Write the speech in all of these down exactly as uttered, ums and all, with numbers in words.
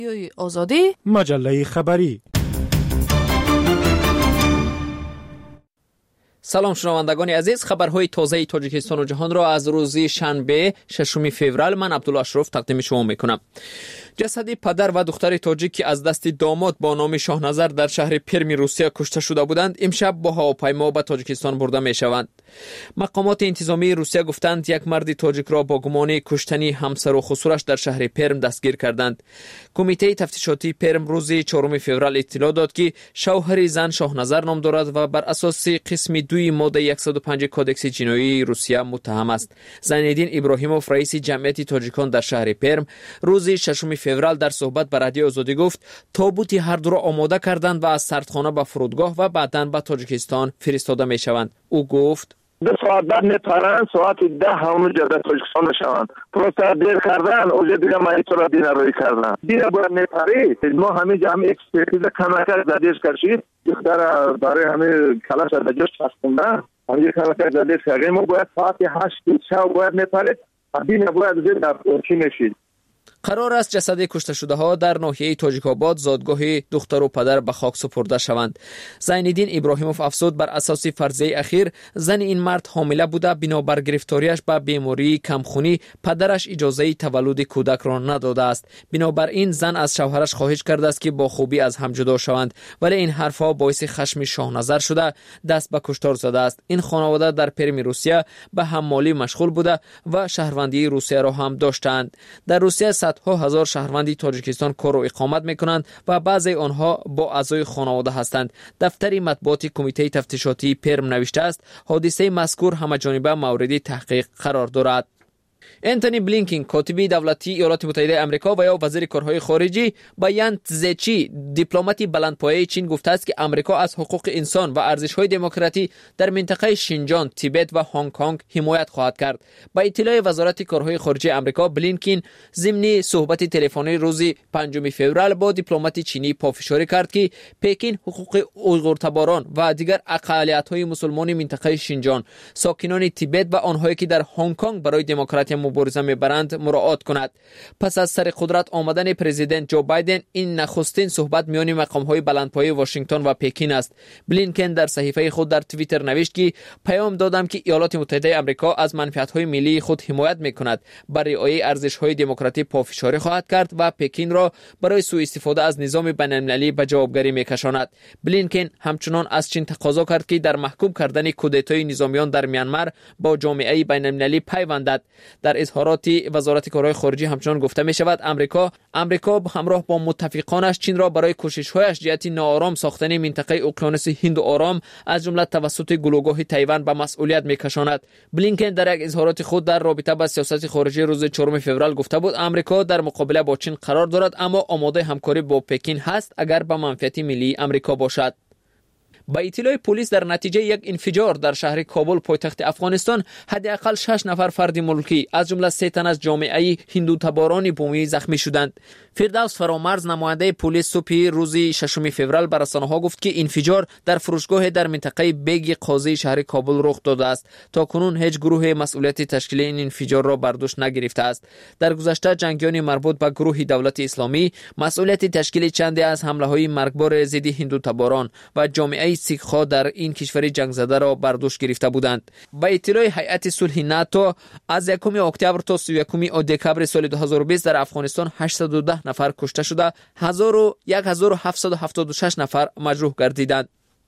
آزادی مجله خبری. سلام شنوندگان عزیز، خبرهای تازه تاجیکستان و جهان را از روز شنبه ششم فوریه من عبدالاشرف تقدیم شما میکنم. جسد پدر و دختر تاجیک که از دست داماد با نام شاهنظر در شهر پرم روسیه کشته شده بودند امشب با هواپیما به تاجیکستان برده می شوند. مقامات انتظامی روسیه گفتند یک مرد تاجیک را با گمان کشتنی همسر و خسرش در شهر پرم دستگیر کردند. کمیته تفتیشاتی پرم روز چهارم فوریه اطلاع داد که شوهر زن شاهنظر نام دارد و بر اساس قسم دوی ماده صد و پنج کودکس جنایی روسیه متهم است. زینالدین ابراهیموف رئیس جمعیت تاجیکان در شهر پرم روز ششم فوریه در صحبت با رادیو آزادی گفت تابوت هر دو را آماده کردند و از سردخانه به فرودگاه و بعداً به تاجیکستان فرستاده می شوند. او گفت دو ساعت بعد میپرند، ساعت ده همونجا در تاجیکستان میشوند. پروسه دیر کردن اوجه دیگه مایتو را دینه روی کردن دیگه باید میپرید. ما همینجا همین اکسپرتیز کمکر زدیش کشید دختر برای همین کلاش در جوش فسکندن همینجا کمکر زدیش کردیم. ما باید ساعت هشت شب باید میپرید دینه باید زیر در پرچی میشید. قرار است جسد کشته شده ها در ناحیه تاجیک آباد زادگاه دختر و پدر به خاک سپرده شوند. زینالدین ابراهیموف افزود بر اساس فرضیه اخیر زن این مرد حامله بوده، بنابر گرفتاریش به بیماری کمخونی پدرش اجازه تولد کودک را نداده است. بنابراین زن از شوهرش خواهش کرده است که با خوبی از هم جدا شوند، ولی این حرفها باعث خشم شاهنظر شده دست به کشتار زده است. این خانواده در پرم روسیه به حمالی مشغول بوده و شهروندی روسیه را هم داشتند. در روسیه ها هزار شهروندی تاجیکستان کار و اقامت میکنند و بعضی آنها با اعضای خانواده هستند. دفتر مطبوعاتی کمیته تفتیشاتی پرم نوشته است حادثه مذکور همه‌جانبه مورد تحقیق قرار دارد. انتونی بلینکن کاتب دولتی ایالات متحده آمریکا و یا وزیر کارهای خارجی با یان تزچی دیپلماتی بلندپایه چین گفته است که آمریکا از حقوق انسان و ارزش‌های دموکراسی در منطقه شینجان، تیبت و هنگ کنگ حمایت خواهد کرد. با اطلاع وزارت کارهای خارجه آمریکا، بلینکن ضمن صحبت تلفنی روز پنجم فوریه با دیپلمات چینی پافشاری کرد که پکین حقوق اویغورتباران و دیگر اقلیت‌های مسلمان منطقه شینجان، ساکنان تیبت و آنهایی که در هنگ کنگ برای دموکراسی مبارزه میبرند مراعات کند. پس از سر قدرت آمدن پرزیدنت جو بایدن این نخستین صحبت میان مقام‌های بلندپایه واشنگتن و پکین است. بلینکن در صحیفه خود در توییتر نوشت که پیام دادم که ایالات متحده آمریکا از منفعت‌های ملی خود حمایت میکند، برای رعایت ارزش‌های دموکراتی پافشاری خواهد کرد و پکین را برای سوء استفاده از نظام بین‌المللی به جوابگری میکشاند. بلینکن همچنان از چین تقاضا کرد که در محکوم کردن کودتای نظامیان در میانمار با جامعه بین‌المللی پیوندد. در اظهارات وزارت کارهای خارجه همچنان گفته می شود آمریکا آمریکا همراه با متفقانش چین را برای کوشش‌هایش جهت ناآرام ساختن منطقه اقیانوس هند و آرام از جمله توسط گلوگاه تایوان به مسئولیت می‌کشاند. بلینکن در یک اظهارات خود در رابطه با سیاست خارجی روز چهارم فوریه گفته بود آمریکا در مقابله با چین قرار دارد اما آماده همکاری با پکین هست اگر به منفعت ملی آمریکا باشد. با اطلاع پلیس در نتیجه یک انفجار در شهر کابل پایتخت افغانستان حداقل شش نفر فرد ملکی از جمله سه تن از جامعه هندوتباران بومی زخمی شدند. فردوس فرامرز نماینده پلیس صبح روز ششم فوریه بر رسانه‌ها گفت که انفجار در فروشگاه در منطقه بیگ قاضی شهر کابل رخ داده است. تا کنون هیچ گروه مسئولیت تشکیل این انفجار را بر دوش نگرفته است. در گذشته جنگیان مربوط به گروه دولت اسلامی مسئولیت تشکیل چندی از حمله‌های مرگبار ضد هندوتباران و جامعه سیخ‌ها در این کشور جنگ زده را بر دوش گرفته بودند. با اطلاع هیئت صلح ناتو از یکم اکتبر تا سی و یک دکبر سال دو هزار و بیست در افغانستان هشتصد و ده نفر کشته شده، یک هزار و هفتصد و هفتاد و شش نفر مجروح گردیدند.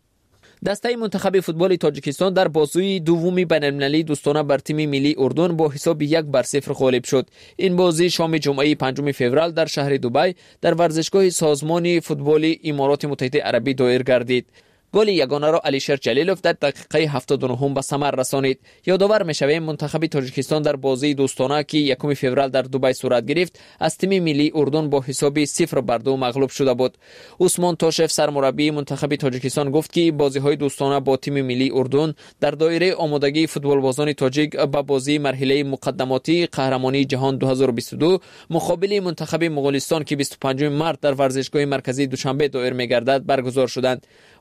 دسته منتخب فوتبال تاجیکستان در بازی دومی بین‌المللی دوستانه بر تیم ملی اردن با حساب یک بر صفر غالب شد. این بازی شام جمعه پنجم فوریه در شهر دبی در ورزشگاه سازمان فوتبال امارات متحده عربی دایر گردید. گل یگانه را علیشر جلیلوف در دقیقه هفتاد و نه به ثمر رسانید. یادآور می‌شویم منتخب تاجیکستان در بازی دوستانه که یکم فوریه در دبی صورت گرفت از تیم ملی اردن با حساب صفر بر دو مغلوب شده بود. عثمان تاشف سرمربی منتخب تاجیکستان گفت که بازی‌های دوستانه با تیم ملی اردن در دایره آمادگی فوتبالبازان تاجیک به بازی مرحله مقدماتی قهرمانی جهان دو هزار و بیست و دو مقابل منتخب مغولستان که بیست و پنجم مارس در ورزشگاه مرکزی دوشنبه دایر می‌گردد برگزار شدند. وای افزود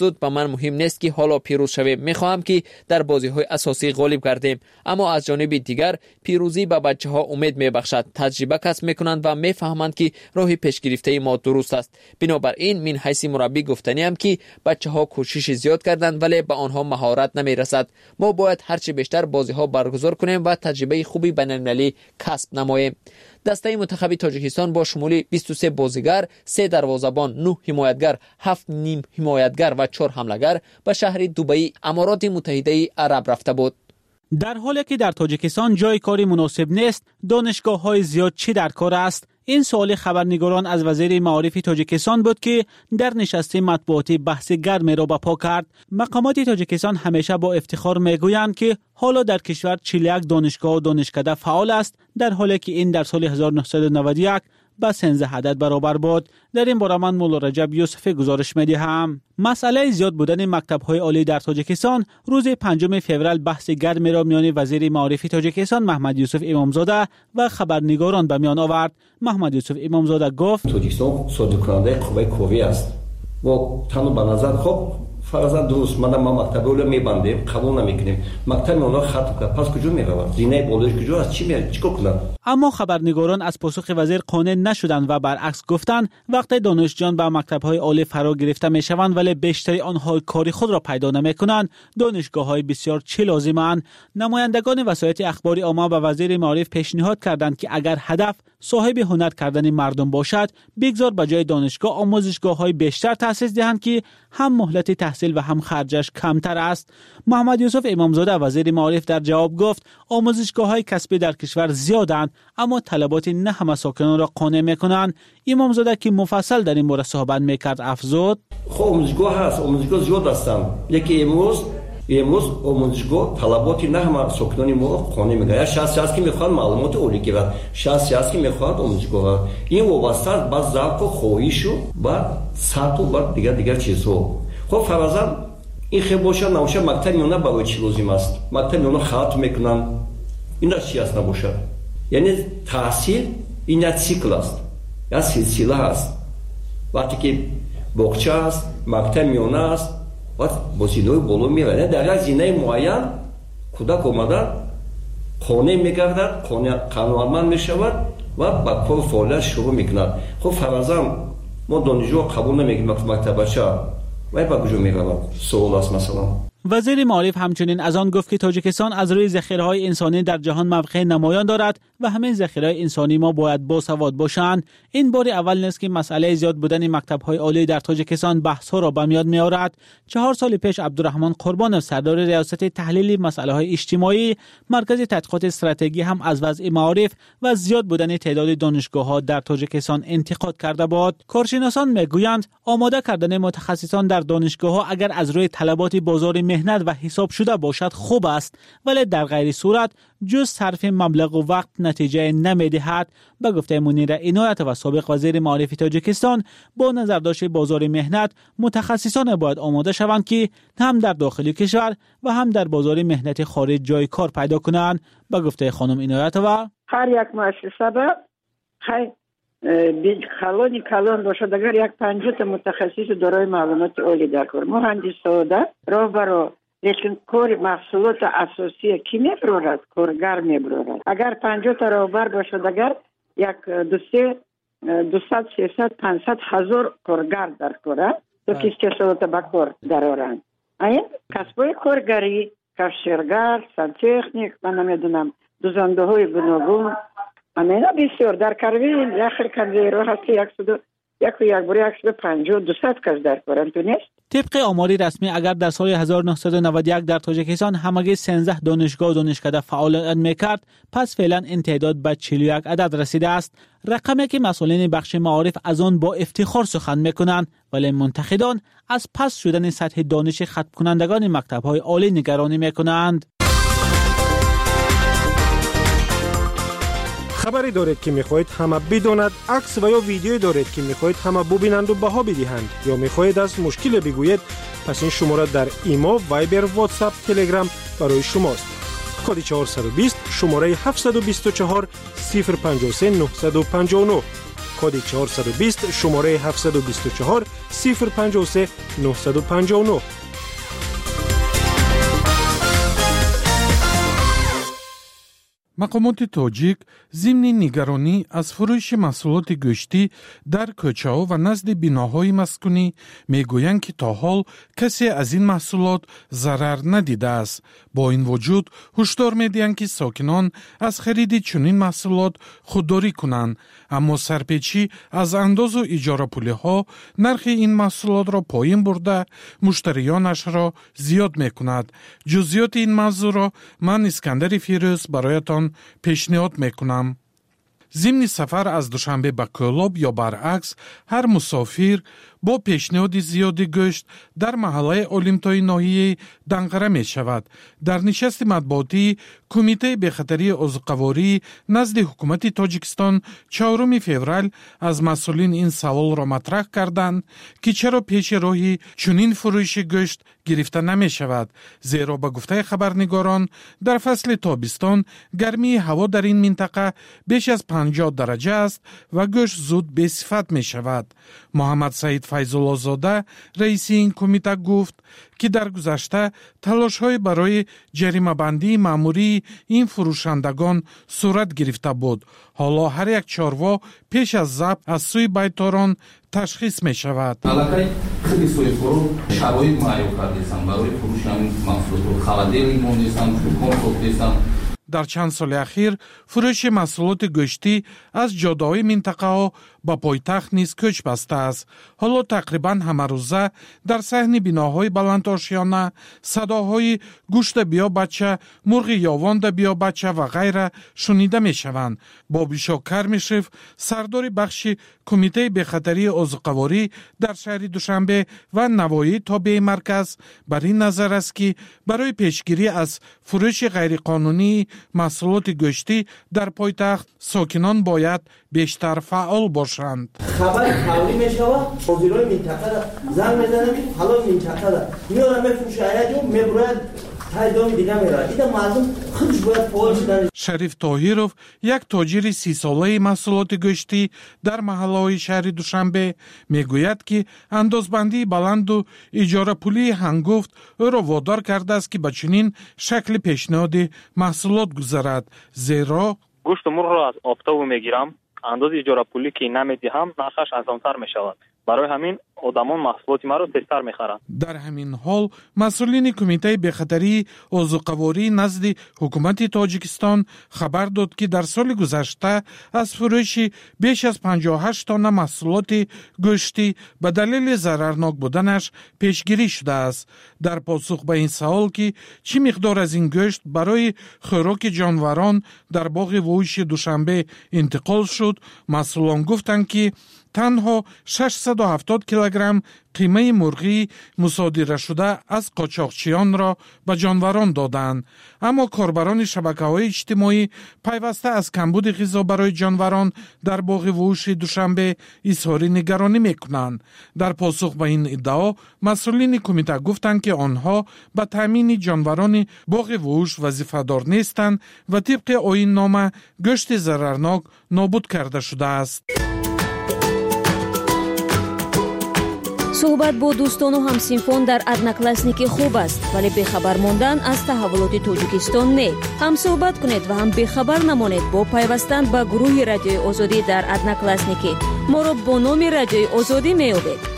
افزود به من مهم نیست که حالا پیروز شویم، میخواهم که در بازی‌های اساسی غالب گردیم، اما از جانب دیگر پیروزی به بچه‌ها امید میبخشد، تجربه کسب میکنند و میفهمند که راه پیشگرفته ما درست است. بنابراین من حیث مربی گفتنیم که بچه‌ها کوشش زیاد کردند ولی به آنها مهارت نمیرسد. ما باید هرچی بیشتر بازی‌ها برگزار کنیم و تجربه خوبی بین‌المللی کسب نماییم. دسته منتخب تاجیکستان با شمول بیست و سه بازیگر، سه دروازه‌بان، نه حمایتگر، هفت نیم حمایتگر و چهار حمله‌گر به شهر دبی امارات متحده عرب رفته بود. در حالی که در تاجیکستان جای کاری مناسب نیست، دانشگاه‌های زیاد چی در کار است؟ این سوال خبرنگاران از وزیر معارف تاجیکستان بود که در نشست مطبوعاتی بحث گرمی را برپا کرد. مقامات تاجیکستان همیشه با افتخار میگویند که حالا در کشور چهل و یک دانشگاه و دانشکده فعال است، در حالی که این در سال هزار و نهصد و نود و یک با سیزده عدد برابر بود. در این باره من مولا رجب یوسفی گزارش می‌دهم. مسئله زیاد بودن مکتب‌های عالی در تاجیکستان روز پنجم فوریه بحث گرمی را میان وزیر معارف تاجیکستان محمد یوسف امامزاده و خبرنگاران به میان آورد. محمد یوسف امامزاده گفت تاجیکستان صادرکننده قوه کوی است و تنها به نظر خب فرضاً درست ما ما مکتب رو میبندیم، قبول نمیکنیم، مکتب اونا ختم کرد، پس کجا میروند؟ زینه بالایش کجا است؟ چی میاد؟ چیکار کنند؟ اما خبرنگاران از پاسخ وزیر قانع نشدند و برعکس گفتند وقتی دانشجویان به مکتب‌های عالی فرا گرفته میشوند ولی بیشتری آنها کاری خود را پیدا نمیکنند، دانشگاه‌های بسیار چه لازمند. نمایندگان وسایل اخباری عامه به وزیر معارف پیشنهاد کردند که اگر هدف صاحب هنر کردن مردم باشد، بگذار به جای دانشگاه آموزشگاه‌های بیشتر تأسیس دهند که هم مهلت تحصیل و هم خرجش کمتر است. محمد یوسف امامزاده وزیر معارف در جواب گفت آموزشگاه‌های کسبی در کشور زیادند اما طلبات نه همه ساکنان را قانع می‌کنند. امامزاده که مفصل در این مورد صحبت می‌کرد افزود خب آموزشگاه هست، آموزشگاه زیاد هستند، یکی امروز امروز آموزشگاه طلبات نه همه ساکنان ما قانع می‌کنند. شخصی است که می‌خواد معلومات عالی گیرد، شخصی است که می‌خواد آموزشگاه، این وابسته است به ذوق و خواهش و با سطح و با دیگر دیگر چیزها. خب فرضاً این خیلی باشه نباشه مکتب میونه برای چی لازم است؟ مکتب میونه ختم میکنن، این را چی است نباشه؟ یعنی تحصیل این یک سیکل است، یک سلسله است. وقتی که باغچه است، مکتب میونه است، وقت با زینه‌های بالا میره، در یک زینه معین کودک آمده قانع میگردد، قانونمند میشود و با کار فعالیت شروع میکند. خب فرضاً ما دانشجو قبول نمیگیم مکتب بچه وای با کجا میروند؟ سوال است مثلا. وزیر معارف همچنین از آن گفت که تاجیکستان از روی ذخیره‌های انسانی در جهان موقع نمایان دارد و همین ذخیره‌های انسانی ما باید باسواد باشند. این بار اول نیست که مسئله زیاد بودن مکتب‌های عالی در تاجیکستان بحث‌ها را به میاد می‌آورد. چهار سال پیش عبدالرحمن قربانov سردار ریاست تحلیل مسائل اجتماعی مرکز تحقیقات استراتژی هم از وضع معارف و زیاد بودن تعداد دانشگاه‌ها در تاجیکستان انتقاد کرده بود. کارشناسان می‌گویند آماده کردن متخصصان در دانشگاه‌ها اگر از روی طلبات بازار مهنت و حساب شده باشد خوب است، ولی در غیر صورت جز صرف مبلغ و وقت نتیجه نمیدهد. به گفته منیر عنایت و سابق وزیر معارف تاجیکستان با نظرداشت بازار مهنت متخصصان باید آماده شوند که هم در داخل کشور و هم در بازار مهنت خارج جای کار پیدا کنند. به گفته خانم عنایت و هر یک مؤسسه به بیج خالونی کالون باشد اگر یک پنجاه تا متخصص دارای معلومات عالی در کار مهندس ساده راهبر لیکن کار محصولات اساسی کی میبرد کارگر میبرد. اگر پنجاه تا راهبر باشد اگر یک دوسته دویست سیصد پانصد هزار کارگر در کار تو کس کسات به کار درآورند. این کسبای کارگری کشتیگر سنتخنیک من نمیدونم دوزنده های گوناگون امینا بسیار در کروی داخل کنده رو هستی یک و یک و یک بوری یک و پنجاه دوصد کس در کارن تو نیست. طبق آماری رسمی اگر در سال هزار و نهصد و نود و یک در تاجیکستان همگی سیزده دانشگاه و دانشکده فعالیت میکرد، پس فعلا این تعداد به چهل و یک عدد رسیده است. رقمی که مسئولین بخش معارف از آن با افتخار سخن میکنند، ولی منتقدان از پس شدن سطح دانش ختم کنندگان مکتب‌های عالی نگرانی میکنند. خبری دارید که میخواهید همه بداند، عکس و یا ویدیویی دارید که میخواهید همه ببینند و بها بدهند، یا میخواهید از مشکل بگویید، پس این شماره در ایما، وایبر، واتساپ، تلگرام برای شماست. کد چهارصد و بیست، شماره هفتصد و بیست و چهار، صفر پنجاه و سه، نهصد و پنجاه و نه. کد چهارصد و بیست شماره هفتصد و بیست و چهار صفر پنج و سه نهصد و پنجاه و نه. مقامات تاجیک ضمن نگرانی از فروش محصولات گوشتی در کوچه‌ها و نزد بناهای مسکونی میگویند که تا حال کسی از این محصولات ضرر ندیده است. با این وجود هشدار می‌دهند که ساکنان از خرید چنین محصولات خودداری کنند، اما سرپیچی از انداز و اجاره پول‌ها نرخ این محصولات را پایین برده مشتریانش را زیاد می‌کند. جزئیات این موضوع را من اسکندر فیروز برایتان پیشنهاد میکنم. ضمن سفر از دوشنبه به کولاب یا برعکس هر مسافر با پیشنهاد زیادی گوشت در محله اولمتای ناحیه دنقره می شود. در نشست مطبوعاتی کمیته بخطری عضوقواری نزد حکومت تاجیکستان چهارم فوریه از مسئولین این سوال را مطرح کردند که چرا پیش راهی چنین فروش گوشت گرفته نمی شود، زیرا به گفته خبرنگاران در فصل تابستان گرمی هوا در این منطقه بیش از پنجاه درجه است و گوشت زود به صفت می شود. محمد سعید فیض‌الله زاده رئیس این کمیته گفت که در گذشته تلاش‌های برای جریمه بندی مأموری این فروشندگان صورت گرفته بود. حالا هر یک چاروا پیش از ضبط از سوی بیتاران تشخیص می شود. علاقه خیلی سوی فرو شرایط معیار کردیستم برای فروش همین محصولات خلدیلی موندیستم شکم ساختیستم. در چند سال اخیر فروش محصولات گوشتی از جاده‌های منطقه ها با پایتخت نیز کوچ بسته است. حالا تقریبا همه روزه در صحن بناهای بلند آشیانه صداهای گوشت بیا بچه، مرغ یاوان ده بیا بچه و غیره شنیده می شوند. بابیشا کرمیشف سردار بخش کمیته بخطری عضوقواری در شهر دوشنبه و نواحی تابع مرکز بر این نظر است که برای پیشگیری از فروش غیرقانونی محصولات گوشتی در پایتخت ساکنان باید بیشتر فعال باشند. خبر خبری میشود مدیرای منطقه را زنگ میزنه که حالا منطقه را میارم میفروشه ایجا میبرد تایدام دیگه میره. ایده مردم خودش باید فعال شدن. شریف طاهرов یک تاجر سی ساله محصولات گوشتی در محله‌های شهر دوشنبه میگوید که اندازبندی بلند و اجاره پولی هنگفت او را وادار کرده است که به چنین شکل پیشنهاد محصولات گذارد، زیرا گوشت مرغ را از آفتاب میگیرم، انداز اجاره پولی که نمیدهم نرخش ارزان‌تر میشود. برای همین آدمان محصولات ما را تیزتر میخرند. در همین حال مسئولین کمیته بخطری عضوقواری نزد حکومت تاجیکستان خبر داد که در سال گذشته از فروش بیش از پنجاه و هشت تن محصولات گوشتی به دلیل ضررناک بودنش پیشگیری شده است. در پاسخ به این سوال که چه مقدار از این گوشت برای خوراک جانوران در باغ وحوش دوشنبه انتقال شد، مسئولان گفتند که تنها ششصد و هفتاد کیلوگرم قیمه مرغی مصادره شده از قاچاقچیان را به جانوران دادند. اما کاربران شبکه‌های اجتماعی پیوسته از کمبود غذا برای جانوران در باغ وحوش دوشنبه اظهار نگرانی می‌کنند. در پاسخ به این ادعا مسئولین کمیته گفتند که آنها به تامین جانوران باغ وحوش وظیفه‌دار نیستند و طبق آیین نامه گوشت ضررناک نابود کرده شده است. صحبت با دوستان و همسینفون در одноклассники خوب است، ولی بخبر موندن از تحولات تاجیکستان نه. هم صحبت کنید و هم بخبر نمانید با پیوستن به گروه رادیوی آزادی در одноклассники. ما را با نام رادیوی آزادی می‌یابید.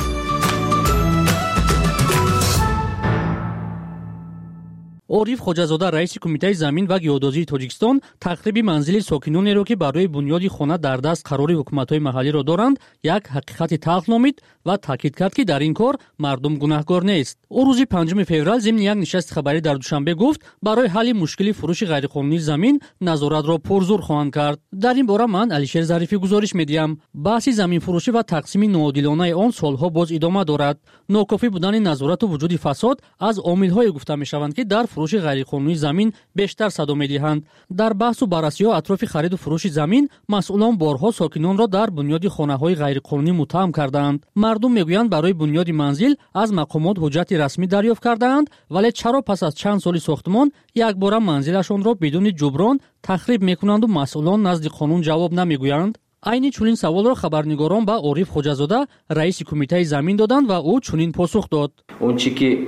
عارف خوجازاده رئیس کمیته زمین و گیودازی تاجیکستان تخریب منزل ساکنانی را که برای بنیاد خانه در دست قرار حکومت‌های محلی را دارند یک حقیقت تلخ نامید و تاکید کرد که در این کار مردم گناهکار نیست. او روز پنجم فوریه ضمن یک نشست خبری در دوشنبه گفت برای حل مشکل فروش غیرقانونی زمین نظارت را پرزور خواهند کرد. در این باره من علیشیر ظریفی گزارش می‌دهم. بحث زمین فروشی و تقسیم ناعادلانه آن سالها باز ادامه دارد. ناکافی بودن نظارت و وجود فساد از عامل‌های گفته می‌شوند که در فروش غیرقانونی زمین بیشتر صدا می‌دهند. در بحث و بررسی‌ها اطراف خرید و فروش زمین مسئولان بارها ساکنان را در بنیاد خانه‌های غیرقانونی متهم کردند. مردم میگویند برای بنیاد منزل از مقامات حجت رسمی دریافت کردند، ولی چرا پس از چند سال ساختمان یک بار منزلشان را بدون جبران تخریب می‌کنند و مسئولان نزد قانون جواب نمی‌گویند؟ айни чунин саволро хабарнигорон ба Ориф Хоҷазода раиси кумитаи замин доданд ва ӯ чунин посух дод. Он чи ки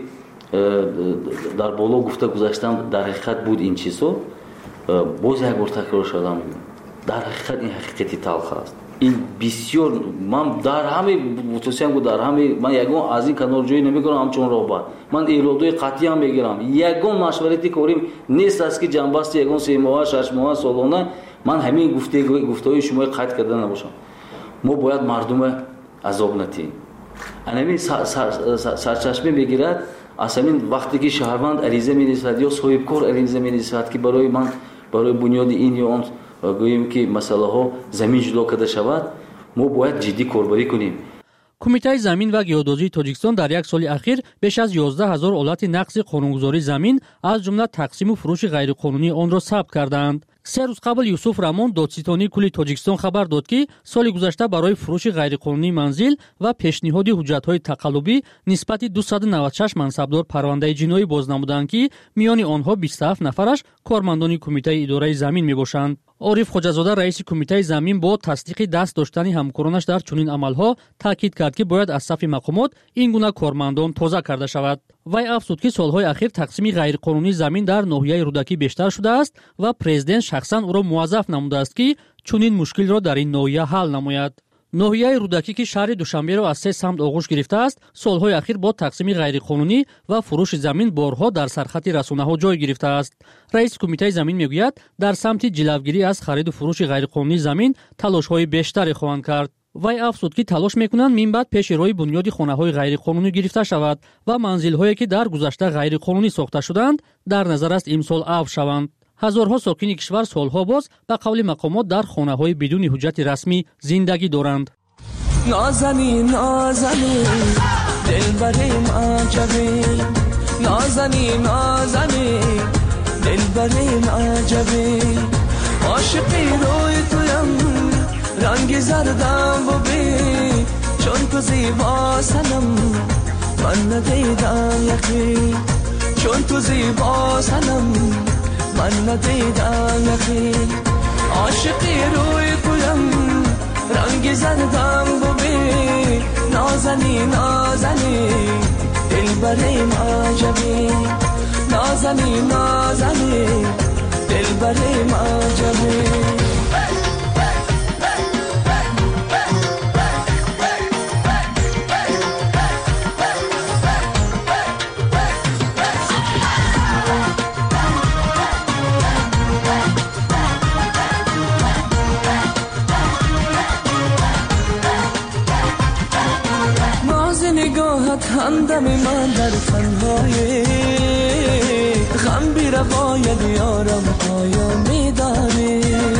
дар боло гуфта гузаштам дар ҳақиқат буд ин чизо, боз як бор такрор шудам, дар ҳақиқат ин ҳақиқати талх аст. ин бисёр ман дар ҳаме мутасиям гу дар ҳаме ман ягон аз ин канор ҷои намекунам ҳамчун роҳбар. Ман иродои қатъӣ ҳам мегирам. Ягон машварати корим нест аст ки ҷанбасти ягон се моҳа, шаш моҳа, солона ман ҳамин гуфтаҳои шумои қайд карда набошам. Мо бояд мардума азоб натиҳем. Анамин сарчашма мегирад аз ҳамин вақте ки шаҳрванд ариза менависад ё соҳибкор ариза менависад ки барои ман барои бунёди ин ё он гӯем ки масъалаҳо замин ҷудо карда шавад, мо бояд ҷиддӣ корбарӣ кунем. кумитаи замин ва геодозии Тоҷикистон дар як соли ахир беш аз ёздаҳ ҳазор ҳолати нақси қонунгузории замин аз ҷумла тақсиму фурӯши ғайриқонунии онро сабт карданд. се рӯз қабл Юсуф Рамон, додситонии кулли Тоҷикистон хабар дод ки соли гузашта барои фурӯши ғайриқонунии манзил ва пешниҳоди ҳуҷҷатҳои тақаллубӣ нисбати дусаду навад и шаш мансабдор парвандаи ҷиноӣ боз намуданд ки миёни онҳо бисту ҳафт нафараш кормандони кумитаи идораи замин мебошанд. Ориф Хоҷазода раиси кумитаи замин бо тасдиқи даст доштани ҳамкоронаш дар чунин амалҳо таъкид кард ки бояд аз сафи мақомот ин гуна кормандон тоза карда шавад. Вай афзуд ки солҳои ахир тақсими ғайриқонунии замин дар ноҳияи рудакӣ бештар шудааст ва президент шахсан ӯро муаззаф намудааст ки чунин мушкилро дар ин ноҳия ҳал намояд. ноҳияи рудакӣ ки шаҳри Душанберо аз се самт оғӯш гирифтааст, солҳои ахир бо тақсими ғайриқонунӣ ва фурӯши замин борҳо дар сархати расонаҳо ҷой гирифтааст. раиси кумитаи замин мегӯяд, дар самти ҷилавгирӣ аз хариду фурӯши ғайриқонунии замин талошҳои бештаре хоҳанд кард. Вай афзуд ки талош мекунанд минбаъд пеши роҳи бунёди хонаҳои ғайриқонунӣ гирифта шавад ва манзилҳое ки дар гузашта ғайриқонунӣ сохта шуданд дар назар аст имсол афв шаванд. ҳазорҳо сокини кишвар солҳо боз ба қавли мақомот дар хонаҳои бидуни ҳуҷҷати расмӣ зиндагӣ доранд. نازنی نازنی دلبریم عجبی نازنی نازنی دلبریم عجبی عاشقی روی تویم رنگ زردم ببی چون تو زیبا سنم من ندیدم یخی چون تو زیبا سنم من ندیدم یخی عاشقی روی تویم رنگ زردم ببی نازنی نازنی دلبریم عجبی نازنی نازنی دلبریم عجبی همدم من در تنهایی غم بی روایت یارم آیا میدانی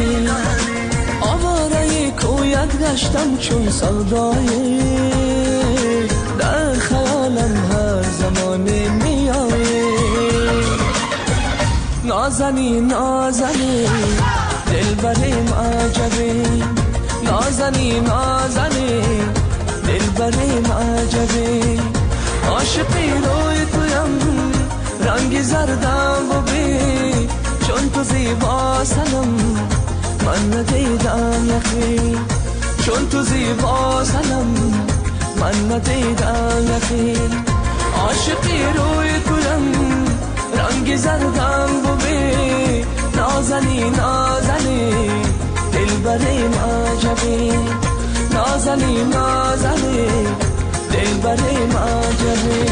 آواره کویت گشتم چون سودایی در خیالم هر زمانی میایی نازنی نازنی دلبریم عجبی نازنی نازنی دلبریم عجبی عاشقی روی تویم رنگ زردم ببی چون تو زیبا سنم من ندیدم یخی چون تو زیبا سنم من ندیدم یخی عاشقی روی تویم رنگ زردم ببی نازنی نازنی دلبریم عجبی نازنی نازنی دلبریم عجبی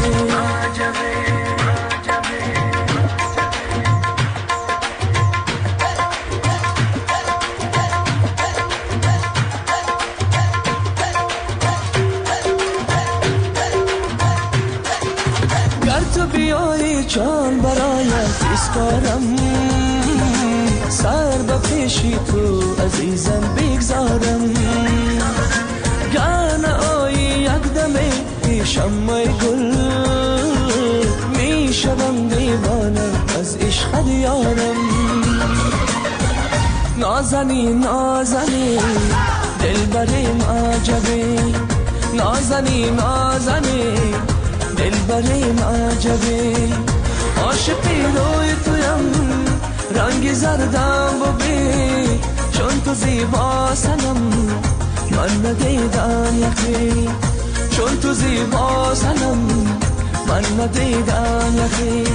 گر تو بیایی جان برایت اسپارم سر به پیشی تو عزیزم بگذارم گر نآیی یک دمی پیشم گل میشوم دیوانه از عشق یارم نازنی نازنی دلبریم عجبی نازنی نازنی دلبریم عجبی عاشقی روی تویم رنگ زردم ببی چون تو زیبا سنم من ندیدم یکی چون تو زیبا سنم من ندیدم یکی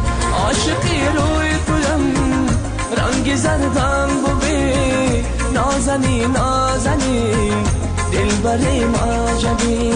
عاشقی روی تویم رنگ زردم ببی نازنی نازنی دلبری ماجبی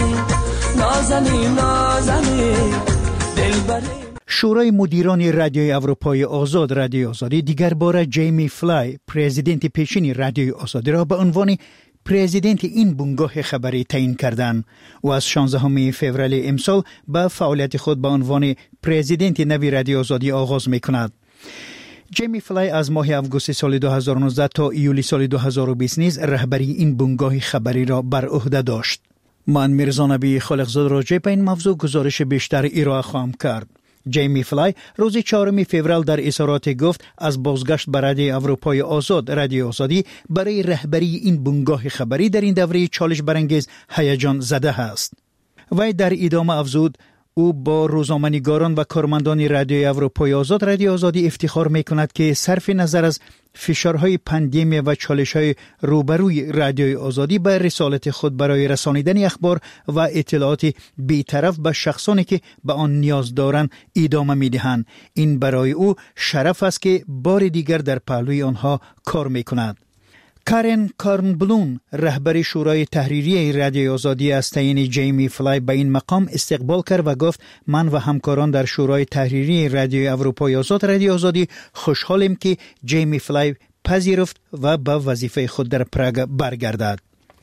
نازنی نازنی دلبری. شورای مدیران رادیوی اروپای آزاد رادیوی آزادی دیگر بار جیمی فلای پرزیدنت پیشین رادیوی آزادی را به عنوان پرزیدنت این بنگاه خبری تعیین کردند و از شانزدهم فوریه امسال به فعالیت خود به عنوان پرزیدنت نوی رادیوی آزادی آغاز می‌کند. جیمی فلای از ماه آگوست سال دو هزار و نوزده تا ایولی سال دو هزار و بیست نیز رهبری این بنگاه خبری را بر عهده داشت. من میرزا نبی خالقزاد راجع به این موضوع گزارش بیشتر ارائه خواهم کرد. جیمی فلای روز چهارم فوریه در اظهارات گفت از بازگشت به رادیوی اروپای آزاد رادیوی آزادی برای رهبری این بنگاه خبری در این دوره چالش برانگیز هیجان زده است. وی در ادامه افزود او با روزنامه‌نگاران و کارمندان رادیوی اروپای آزاد رادیوی آزادی افتخار می‌کند که صرف نظر از فشارهای پاندمی و چالش‌های روبروی رادیوی آزادی به رسالت خود برای رسانیدن اخبار و اطلاعات بی‌طرف به شخصانی که به آن نیاز دارند ادامه می‌دهند. این برای او شرف است که بار دیگر در پهلوی آنها کار می‌کند. کارن کارنبلون رهبر شورای تحریریه رادیوی آزادی از تعیین جیمی فلای به این مقام استقبال کرد و گفت من و همکاران در شورای تحریریه رادیوی اروپای آزاد رادیوی آزادی خوشحالیم که جیمی فلای پذیرفت و به وظیفه خود در پراگ برگردد.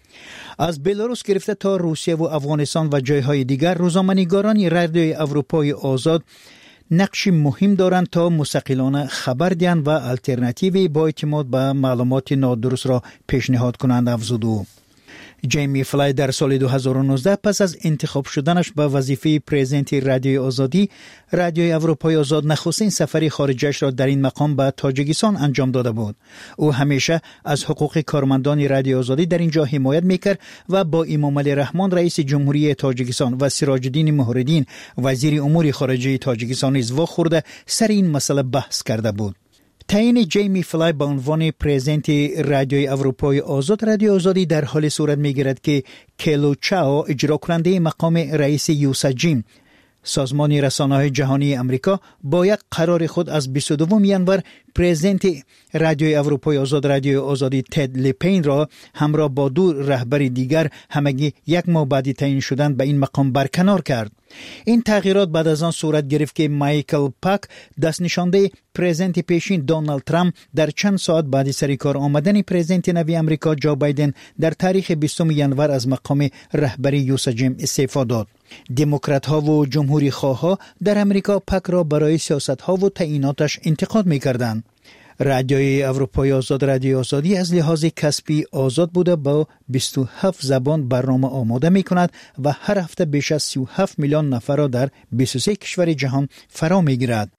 از بلاروس گرفته تا روسیه و افغانستان و جایهای دیگر روزنامه‌نگاران رادیوی اروپای آزاد نقش مهم دارند تا مستقلانه خبر دهند و الترناتیوی با اعتماد به معلومات نادرست را پیشنهاد کنند افزود او. جیمی فلای در سال دو هزار و نوزده پس از انتخاب شدنش به وظیفه پرزیدنت رادیوی آزادی رادیوی اروپای آزاد نخستین سفر خارجش را در این مقام به تاجیکستان انجام داده بود. او همیشه از حقوق کارمندان رادیوی آزادی در اینجا حمایت میکرد و با امامعلی رحمان رئیس جمهوری تاجیکستان و سراج الدین مهرالدین وزیر امور خارجه تاجیکستان نیز واخورده سر این مسئله بحث کرده بود. تعیین جیمی فلای به عنوان پرزیدنت رادیوی اروپای آزاد رادیوی آزادی در حال صورت میگیرد که کلو چاو اجرا کننده مقام رئیس یوساجیم سازمان رسانه‌های جهانی امریکا با یک قرار خود از بیست و دوم ژانویه پرزیدنت رادیوی اروپای آزاد رادیوی آزادی تد لپین را همراه با دو رهبر دیگر همگی یک ماه بعد تعیین شدن به این مقام برکنار کرد. این تغییرات بعد از آن صورت گرفت که مایکل پاک دست نشانده پرزیدنت پیشین دونالد ترامپ در چند ساعت بعد سر کار آمدن پرزیدنت نوی آمریکا جو بایدن در تاریخ بیستم ژانویه از مقام رهبری یوساجیم استعفا داد. دموکرات ها و جمهوری خواه ها در امریکا پاک را برای سیاست ها و تعییناتش انتقاد می کردند. رادیوی اروپای آزاد رادیوی آزادی از لحاظ کسبی آزاد بوده با بیست و هفت زبان برنامه آماده می کند و هر هفته بیش از سی و هفت میلیون نفر را در بیست و سه کشور جهان فرا می گیرد.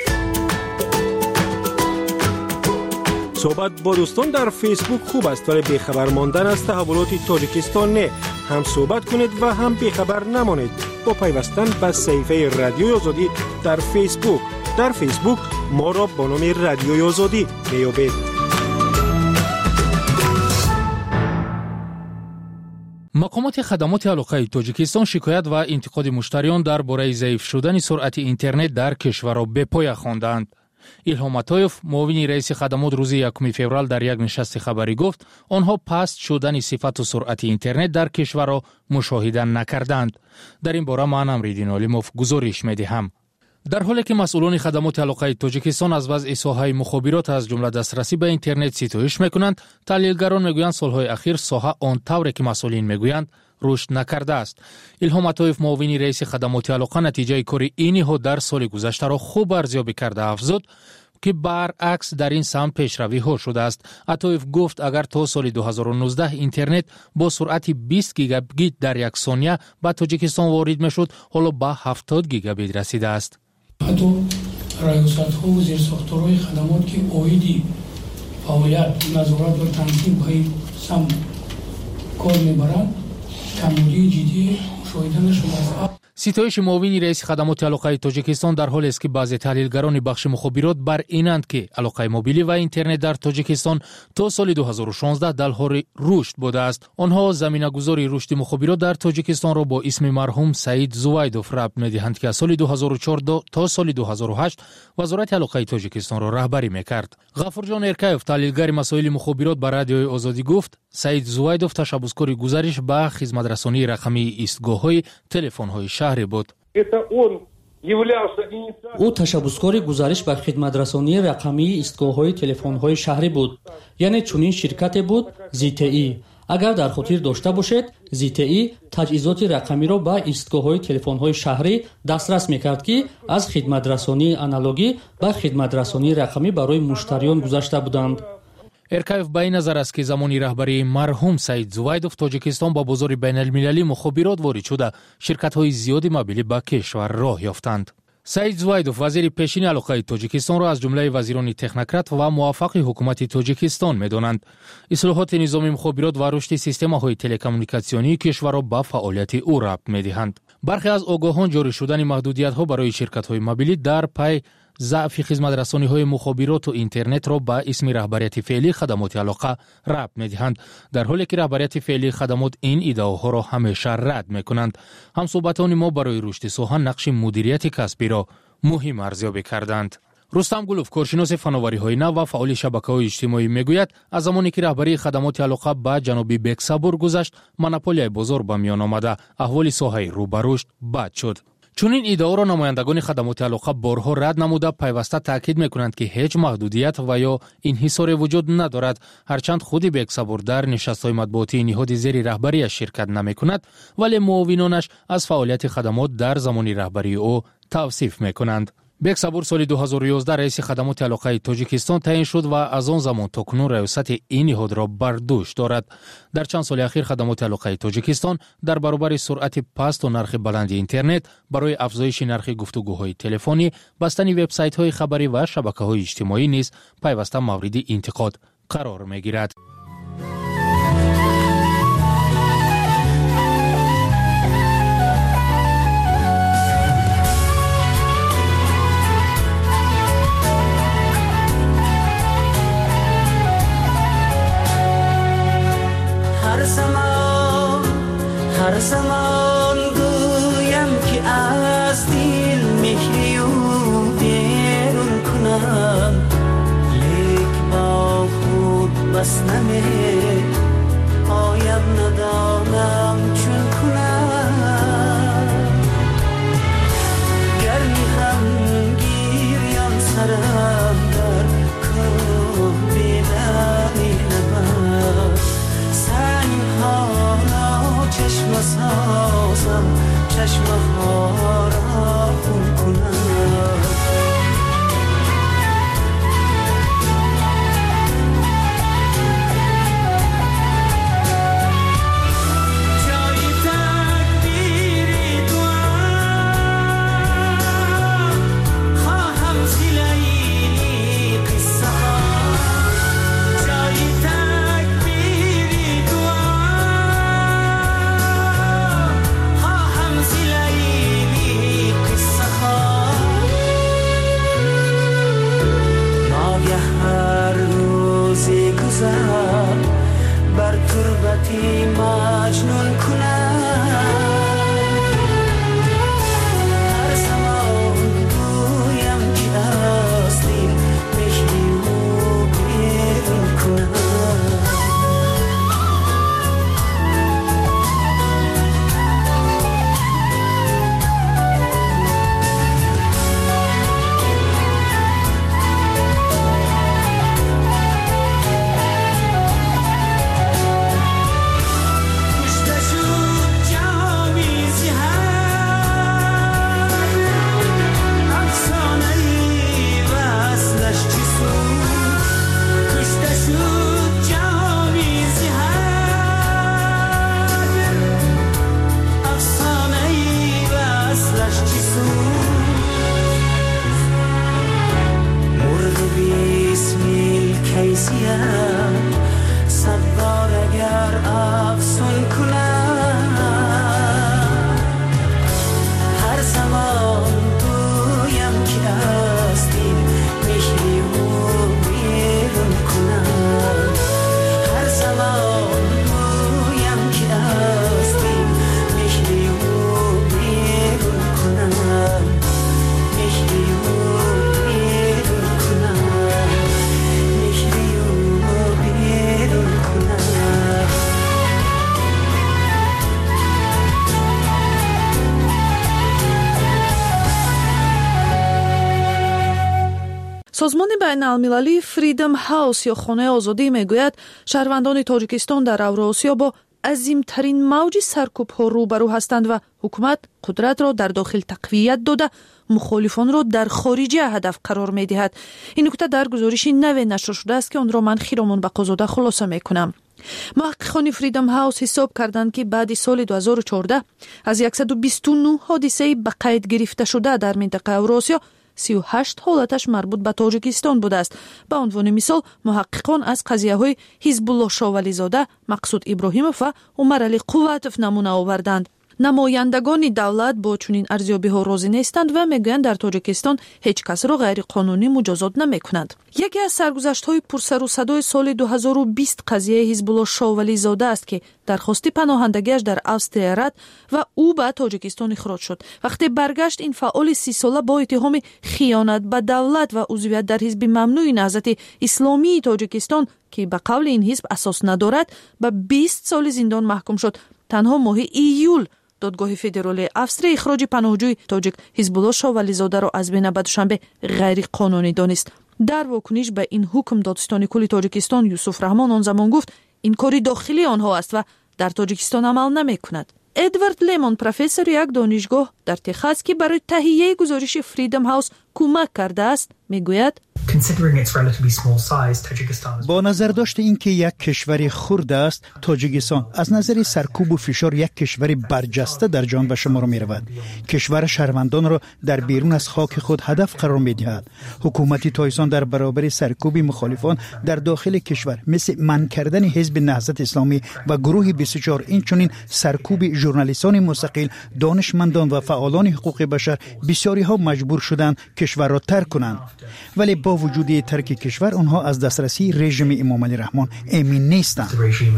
صحبت با دوستان در فیسبوک خوب است ولی بیخبر ماندن از تحولات تاجیکستان نه. هم صحبت کنید و هم بیخبر نمانید با پیوستن به صفحه رادیوی آزادی در فیسبوک. در فیسبوک ما را با نام رادیوی آزادی میابید. مقامات خدمات علاقه تاجیکستان شکایت و انتقاد مشتریان درباره ضعیف شدن سرعت اینترنت در کشور را به پای خواندند. ایلهام عطایف معاون رئیس خدمات روز یکم فوریه در یک نشست خبری گفت آنها پست شدن صفت و سرعت اینترنت در کشور را مشاهده نکردند. در این باره من امریدین علیموف گزارش می‌دهم. در حالی که مسئولان خدمات علاقه تاجیکستان از وضع ساحه مخابرات از جمله دسترسی به اینترنت ستایش می‌کنند، تحلیلگران می‌گویند سالهای اخیر ساحه آن طوری که مسئولین می‌گویند رشد نکرده است. ایلهام عطایف معاون رئیس خدمات علاقه نتیجه کار اینها در سال گذشته را خوب ارزیابی کرده افزود که برعکس در این سمت پیشروی ها شده است. عطایف گفت اگر تا سال دو هزار و نوزده اینترنت با سرعت بیست گیگابیت در یک ثانیه به تاجیکستان وارد میشد، حالا به هفتاد گیگابیت رسیده است. حتی ریاست‌ها و زیرساخت‌های خدمات که عایدی فعالیت نظارت و تنظیم به این سمت کار میبرند، کمبودی جدی مشاهده نشده است. ستایش معاون رئیس خدمات علاقه تاجیکستان در حالی است که بعضی تحلیلگران بخش مخابرات بر اینند که علاقه موبیلی و اینترنت در تاجیکستان تا سال دو هزار و شانزده در حال رشد بوده است. آنها زمینه‌گذاری رشد مخابرات در تاجیکستان را با اسم مرحوم سعید زویدوف ربط می‌دهند که از سال دو هزار و چهارده تا سال دو هزار و هشت وزارت علاقه تاجیکستان را رهبری می‌کرد. غفورجان ارکایف تحلیلگر مسائل مخابرات بر رادیوی آزادی گفت سعید زویدوف تشبثکار گزارش به خدمت‌رسانی رقمی ایستگاه‌های تلفن‌های شهری بود. او تشبثکار گزارش به خدمت‌رسانی رقمی ایستگاه‌های تلفن‌های شهری بود. یعنی چنین شرکتی بود زی تی ای. اگر در خاطر داشته باشید زی تی ای تجهیزات رقمی را به ایستگاه‌های تلفن‌های شهری دسترس می‌کرد که از خدمت‌رسانی آنالوگی به خدمت‌رسانی رقمی برای مشتریان گذشته بودند. ارکایف به این نظر است که زمانی رهبری مرحوم سعید زویدوف تاجیکستان با بازار بین المللی مخابرات وارد شده شرکت‌های زیادی موبیلی به کشور راه یافتند. سعید زویدوف وزیر پیشین علاقه تاجیکستان را از جمله وزیران تکنوکرات و موافق حکومت تاجیکستان می‌دانند. اصلاحات نظام مخابرات و رشد سیستم‌های تلکمونیکاسیونی کشور را به فعالیت او ربط می‌دهند. برخی از آگاهان جاری شدن محدودیت‌ها برای شرکت‌های موبیلی در پی ضعف خدمت‌رسانی‌های مخابرات و اینترنت را با اسم رهبریت فعلی خدمات علاقه ربط می‌دهند، در حالی که رهبریت فعلی خدمات این ایده‌ها را همیشه رد می‌کنند. همصحبتان ما برای رشد سخن نقش مدیریت کسبی را مهم ارزیابی کردند. رستم گلوف کارشناس فناوری‌های نو و فعال شبکه‌های اجتماعی میگوید از زمانی که رهبری خدمات علاقه به جناب بکسابور گذشت مونوپولی بازار به میان آمده، احوال ساحه رو به رشد بد شد. چون این ایده را نمایندگان خدمات علاقه بارها رد نموده پیوسته تاکید میکنند که هیچ محدودیت و یا انحصار وجود ندارد، هرچند خودی بکسابور در نشست‌های مطبوعاتی نهاد زیر رهبری شرکت نمیکند ولی معاونانش از فعالیت خدمات در زمان رهبری او توصیف میکنند. بکسابور سال دو هزار و یازده رئیس خدمات علاقه تاجیکستان تعیین شد و از آن زمان تا کنون ریاست این نهاد را بر دوش دارد. در چند سال اخیر خدمات علاقه تاجیکستان در برابر سرعت پست و نرخ بلند اینترنت برای افزایش نرخ گفتگوهای تلفنی، بستن وبسایت‌های خبری و شبکه‌های اجتماعی نیز پیوسته مورد انتقاد قرار می‌گیرد. هر زمان گویم که از دل مهری و بیرون کنم، لیک با خود بس نمی پایم ندانم چون کنم. گر میخم گیریان سرم در کوه بیدانی نبر، سنگ ها چشم سازم چشم ها را خون کنم. جای تقدیری دوام خواهم زیلایی قصه ها، جای تقدیری دوام خواهم زیلایی قصه سازمان بین المللی فریدم هاوس یا خانه آزادی میگوید شهروندان تاجیکستان در اوراسیا با عظیمترین موج سرکوب‌ها روبرو هستند و حکومت قدرت را در داخل تقویت داده مخالفان را در خارجه هدف قرار می‌دهد. این نکته در گزارشی نو نشر شده است که آن را من خیرمان بقازاده خلاصه می‌کنم. محققان فریدم هاوس حساب کردند که بعد سال دو هزار و چهارده از صد و بیست و نه حادثه به قید گرفته شده در منطقه اوراسیا سی و هشت حالتش مربوط به تاجیکستان بوده است. به عنوان مثال محققان از قضیه‌های حزب الله شاولی زاده، مقصود ابراهیموف و عمر علی قواتوف نمونه آوردند. نمایندگان دولت با چنین ارزیابی‌ها راضی نیستند و میگویند در تاجیکستان هیچ کس را غیر قانونی مجازات نمی‌کنند. یکی از سرگذشت‌های پرسر و صدای سال دو هزار و بیست قضیه حزب الله شاولی زاده است که درخواست پناهندگیش در اوستریا رد و او به تاجیکستان اخراج شد. وقتی برگشت این فعال سی ساله با اتهام خیانت به دولت و عضویت در حزب ممنوع نهضت اسلامی تاجیکستان که به قول این حزب اساس ندارد به بیست سال زندان محکوم شد. تنها ماه ایول دادگاه فدرالی اوستریا اخراج پناهجوی تاجیک حزب الله شاولی زاده را از بین به دوشنبه غیر قانونی دانست. در واکنش به این حکم دادستان کل تاجیکستان یوسف رحمان آن زمان گفت این کاری داخلی آنها است و در تاجیکستان عمل نمی کند. ادوارد لیمون پروفسور یک دانشگاه در تگزاس که برای تهیه گزارش فریدم هاوس کمک کرده است میگوید با نظر داشت اینکه یک کشور خرد است، تاجیکستان از نظر سرکوب و فشار یک کشور برجسته در جهان به شمار می رود. کشور شهروندان را در بیرون از خاک خود هدف قرار می دهد. حکومت تایسان در برابر سرکوب مخالفان در داخل کشور مثل منع کردن حزب نهضت اسلامی و گروه بیست و چهار این چنین سرکوب ژورنالیستان مستقل، دانشمندان و فعالان حقوق بشر بسیاری ها مجبور شدند کشور را ترک کنند. ولی با وجود ترک کشور آنها از دسترسی رژیم امام علی رحمان امین نیستند.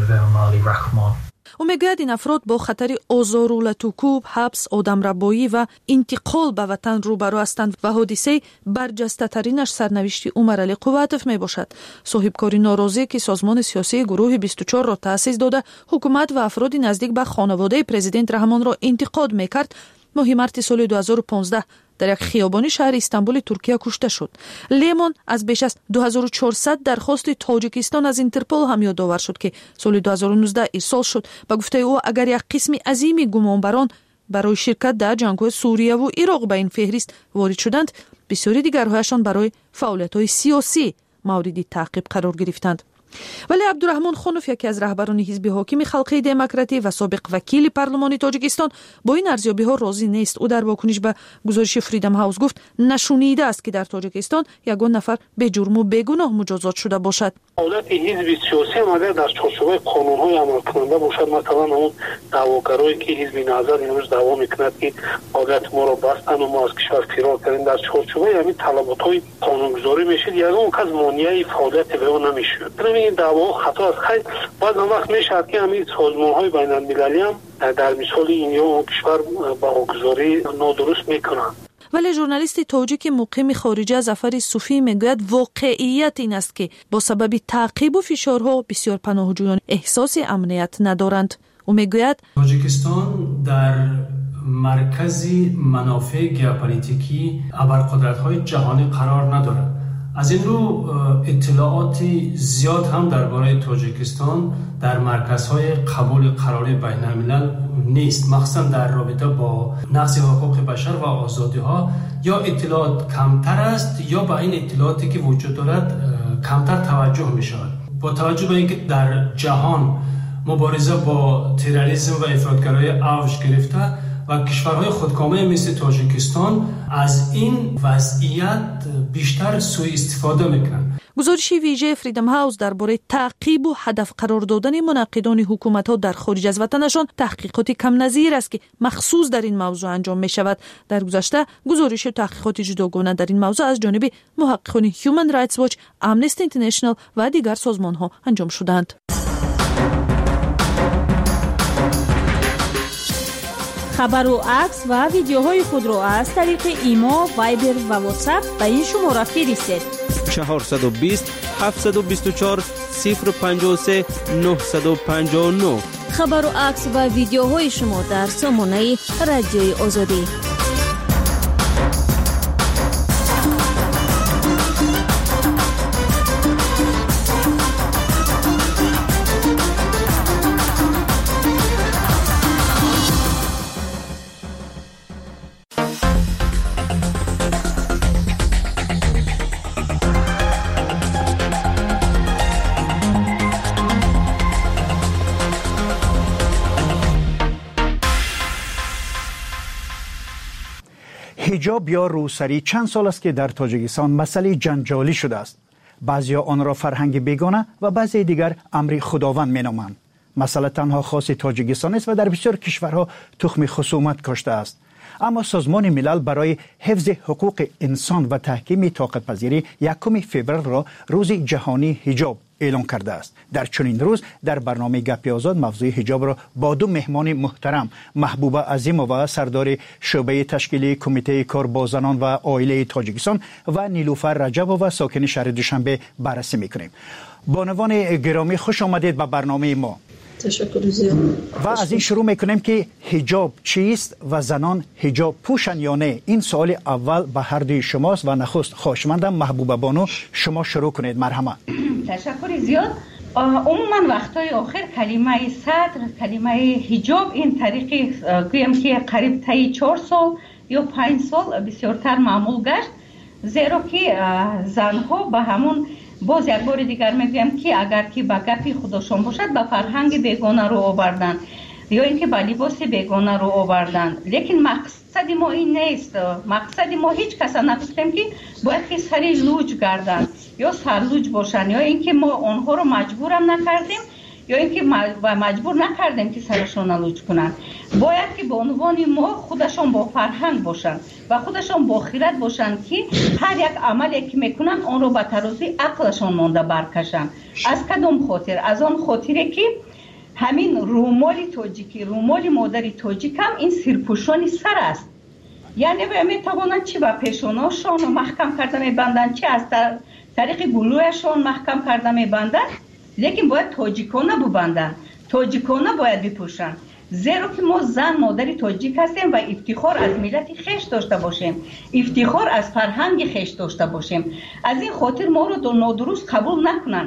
او میگوید این افراد با خطر آزار و لطوکوب، حبس، آدمربایی و انتقال به وطن روبرو هستند و حادثه برجسته ترینش سرنوشت عمر علی قواتوف می باشد. صاحبکاری ناراضی که سازمان سیاسی گروه بیست و چهار را تأسیس داده حکومت و افراد نزدیک به خانواده پرزیدنت رحمان را انتقاد میکرد، ماه مارس سال دو هزار و پانزده در یک خیابانی شهر استانبول ترکیه کشته شد. لیمون از بیش از دو هزار و چهارصد درخواست تاجیکستان از اینترپل هم یادآور شد که سال دو هزار و نوزده ارسال شد. به گفته او اگر یک قسم عظیمی گمانبران برای شرکت در جنگ‌های سوریه و عراق به این فهرست وارد شدند، بسیاری دیگرهایشان برای فعالیت‌های سیاسی مورد تعقیب قرار گرفتند. ولی عبدالرحمن خانوف یکی از رهبران حزب حاکم خلقی دموکراتی و سابق وکیل پارلمان تاجیکستان با این ارزیابی‌ها راضی نیست. او در واکنش به گزارش فریدم هاوس گفت نشونیده است که در تاجیکستان یگان نفر به جرم و بیگناه مجازات شده باشد. فعالیت حزب سیاسی هم اگر در چارچوب قانون‌های عمل کننده باشد، مثلا اون دعواگرایی که حزب نهضت امروز دعوا می‌کند که فعالیت ما را بستن و ما از کشور فرار کردیم، در چارچوب همین طلبات‌های قانونگذاری میشد، یگان کس مانع فعالیت به اون نمیشد. این دعوا خطا است. خیلی بعض وقت میشه که همین سازمان‌های بین‌المللی هم در مثال این یا کشور باگذاری نادرست میکنند. ولی ژورنالیست تاجیک مقیم خارجه ظفر صوفی میگوید واقعیت این است که با سبب تعقیب و فشارها بسیار پناهجویان احساس امنیت ندارند. او میگوید تاجیکستان در مرکز منافع ژئوپلیتیکی ابرقدرت‌های جهانی قرار ندارد. از این رو اطلاعات زیاد هم درباره تاجیکستان در مرکزهای قبول قرار بین الملل نیست، مخصوصا در رابطه با نقض حقوق بشر و آزادی ها. یا اطلاعات کمتر است یا با این اطلاعاتی که وجود دارد کمتر توجه می شود. با توجه به اینکه در جهان مبارزه با تروریسم و افراطگرایی اوج گرفته و کشورهای خودکامه مثل تاجیکستان از این وضعیت بیشتر سوء استفاده میکنند. گزارش ویژه فریدم هاوس درباره تعقیب و هدف قرار دادن منعقدان حکومت‌ها در خارج از وطنشان تحقیقات کم نظیر است که مخصوص در این موضوع انجام می شود. در گذشته گزارش تحقیقات جداگانه در این موضوع از جانب محققان هیومن رایتس واچ، امنستی اینترنشنال و دیگر سازمان‌ها انجام شدند. خبر و عکس و ویدیوهای خود را از طریق ایما، وایبر و واتساپ به این شماره فرستید: چهارصد و بیست هفتصد و بیست و چهار صفر پنجاه و سه نهصد و پنجاه و نه. خبر و عکس و ویدیوهای شما در سامانه رادیوی آزادی. حجاب یا روسری چند سال است که در تاجیکستان مسئله جنجالی شده است. بعضیا آن را فرهنگ بیگانه و بعضی دیگر امر خداوند مینامند. مسئله تنها خاص تاجیکستان است و در بسیار کشورها تخم خصومت کاشته است. اما سازمان ملل برای حفظ حقوق انسان و تحکیم طاقت پذیری یکم فوریه را روز جهانی حجاب اعلام کرده است. در چنین روز در برنامه گپی آزاد موضوع حجاب را با دو مهمان محترم، محبوبه عظیمووا سردار شعبه تشکیلی کمیته کار با زنان و عائله تاجیکستان و نیلوفر رجبووا ساکن شهر دوشنبه بررسی میکنیم. بانوان گرامی خوش آمدید به برنامه ما. تشکر زیاد. و از این شروع میکنیم که حجاب چیست و زنان حجاب پوشن یا نه؟ این سوال اول به هر دوی شماست و نخست خواهشمندم محبوبه بانو شما شروع کنید. مرحبا. تشکر زیاد. عموما وقتای آخر کلمه صدر، کلمه حجاب این طریقی گویم که قریب تا چهار سال یا پنج سال بسیارتر معمول گشت، زیرا که زنها به همون باز یک بار دیگر میگویم که اگر که با گپی خودشون باشد به فرهنگ بیگانه رو آوردن یا اینکه به لباس بیگانه رو آوردن، لیکن مقصد ما این نیست. مقصد ما هیچ کس نگفتیم که باید که سری لوج گردن یا سرلوج باشن یا اینکه ما آنها رو مجبورم نکردیم یا اینکه مجبور نکردیم که سرشون لوج کنن. باید که به عنوان ما خودشون با فرهنگ باشن و خودشون با خیرت باشن که هر یک عملی که میکنن آن رو به ترازوی عقلشون مانده برکشن. از کدام خاطر؟ از آن خاطره که همین رومال تاجیکی، رومال مادری تاجیک هم این سرپوشانی سر است. یعنی میتوانند چی به پیشاناشون محکم کرده میبندن، چی از طریق گلویشون محکم کرده میبندن، لیکن باید تاجیکانه ببندن، تاجیکانه باید بپوشن. زیرا که ما زن مادری تاجیک هستیم و افتخار از ملت خیش داشته باشیم، افتخار از فرهنگ خیش داشته باشیم. از این خاطر ما رو دو نادرست قبول نکنن.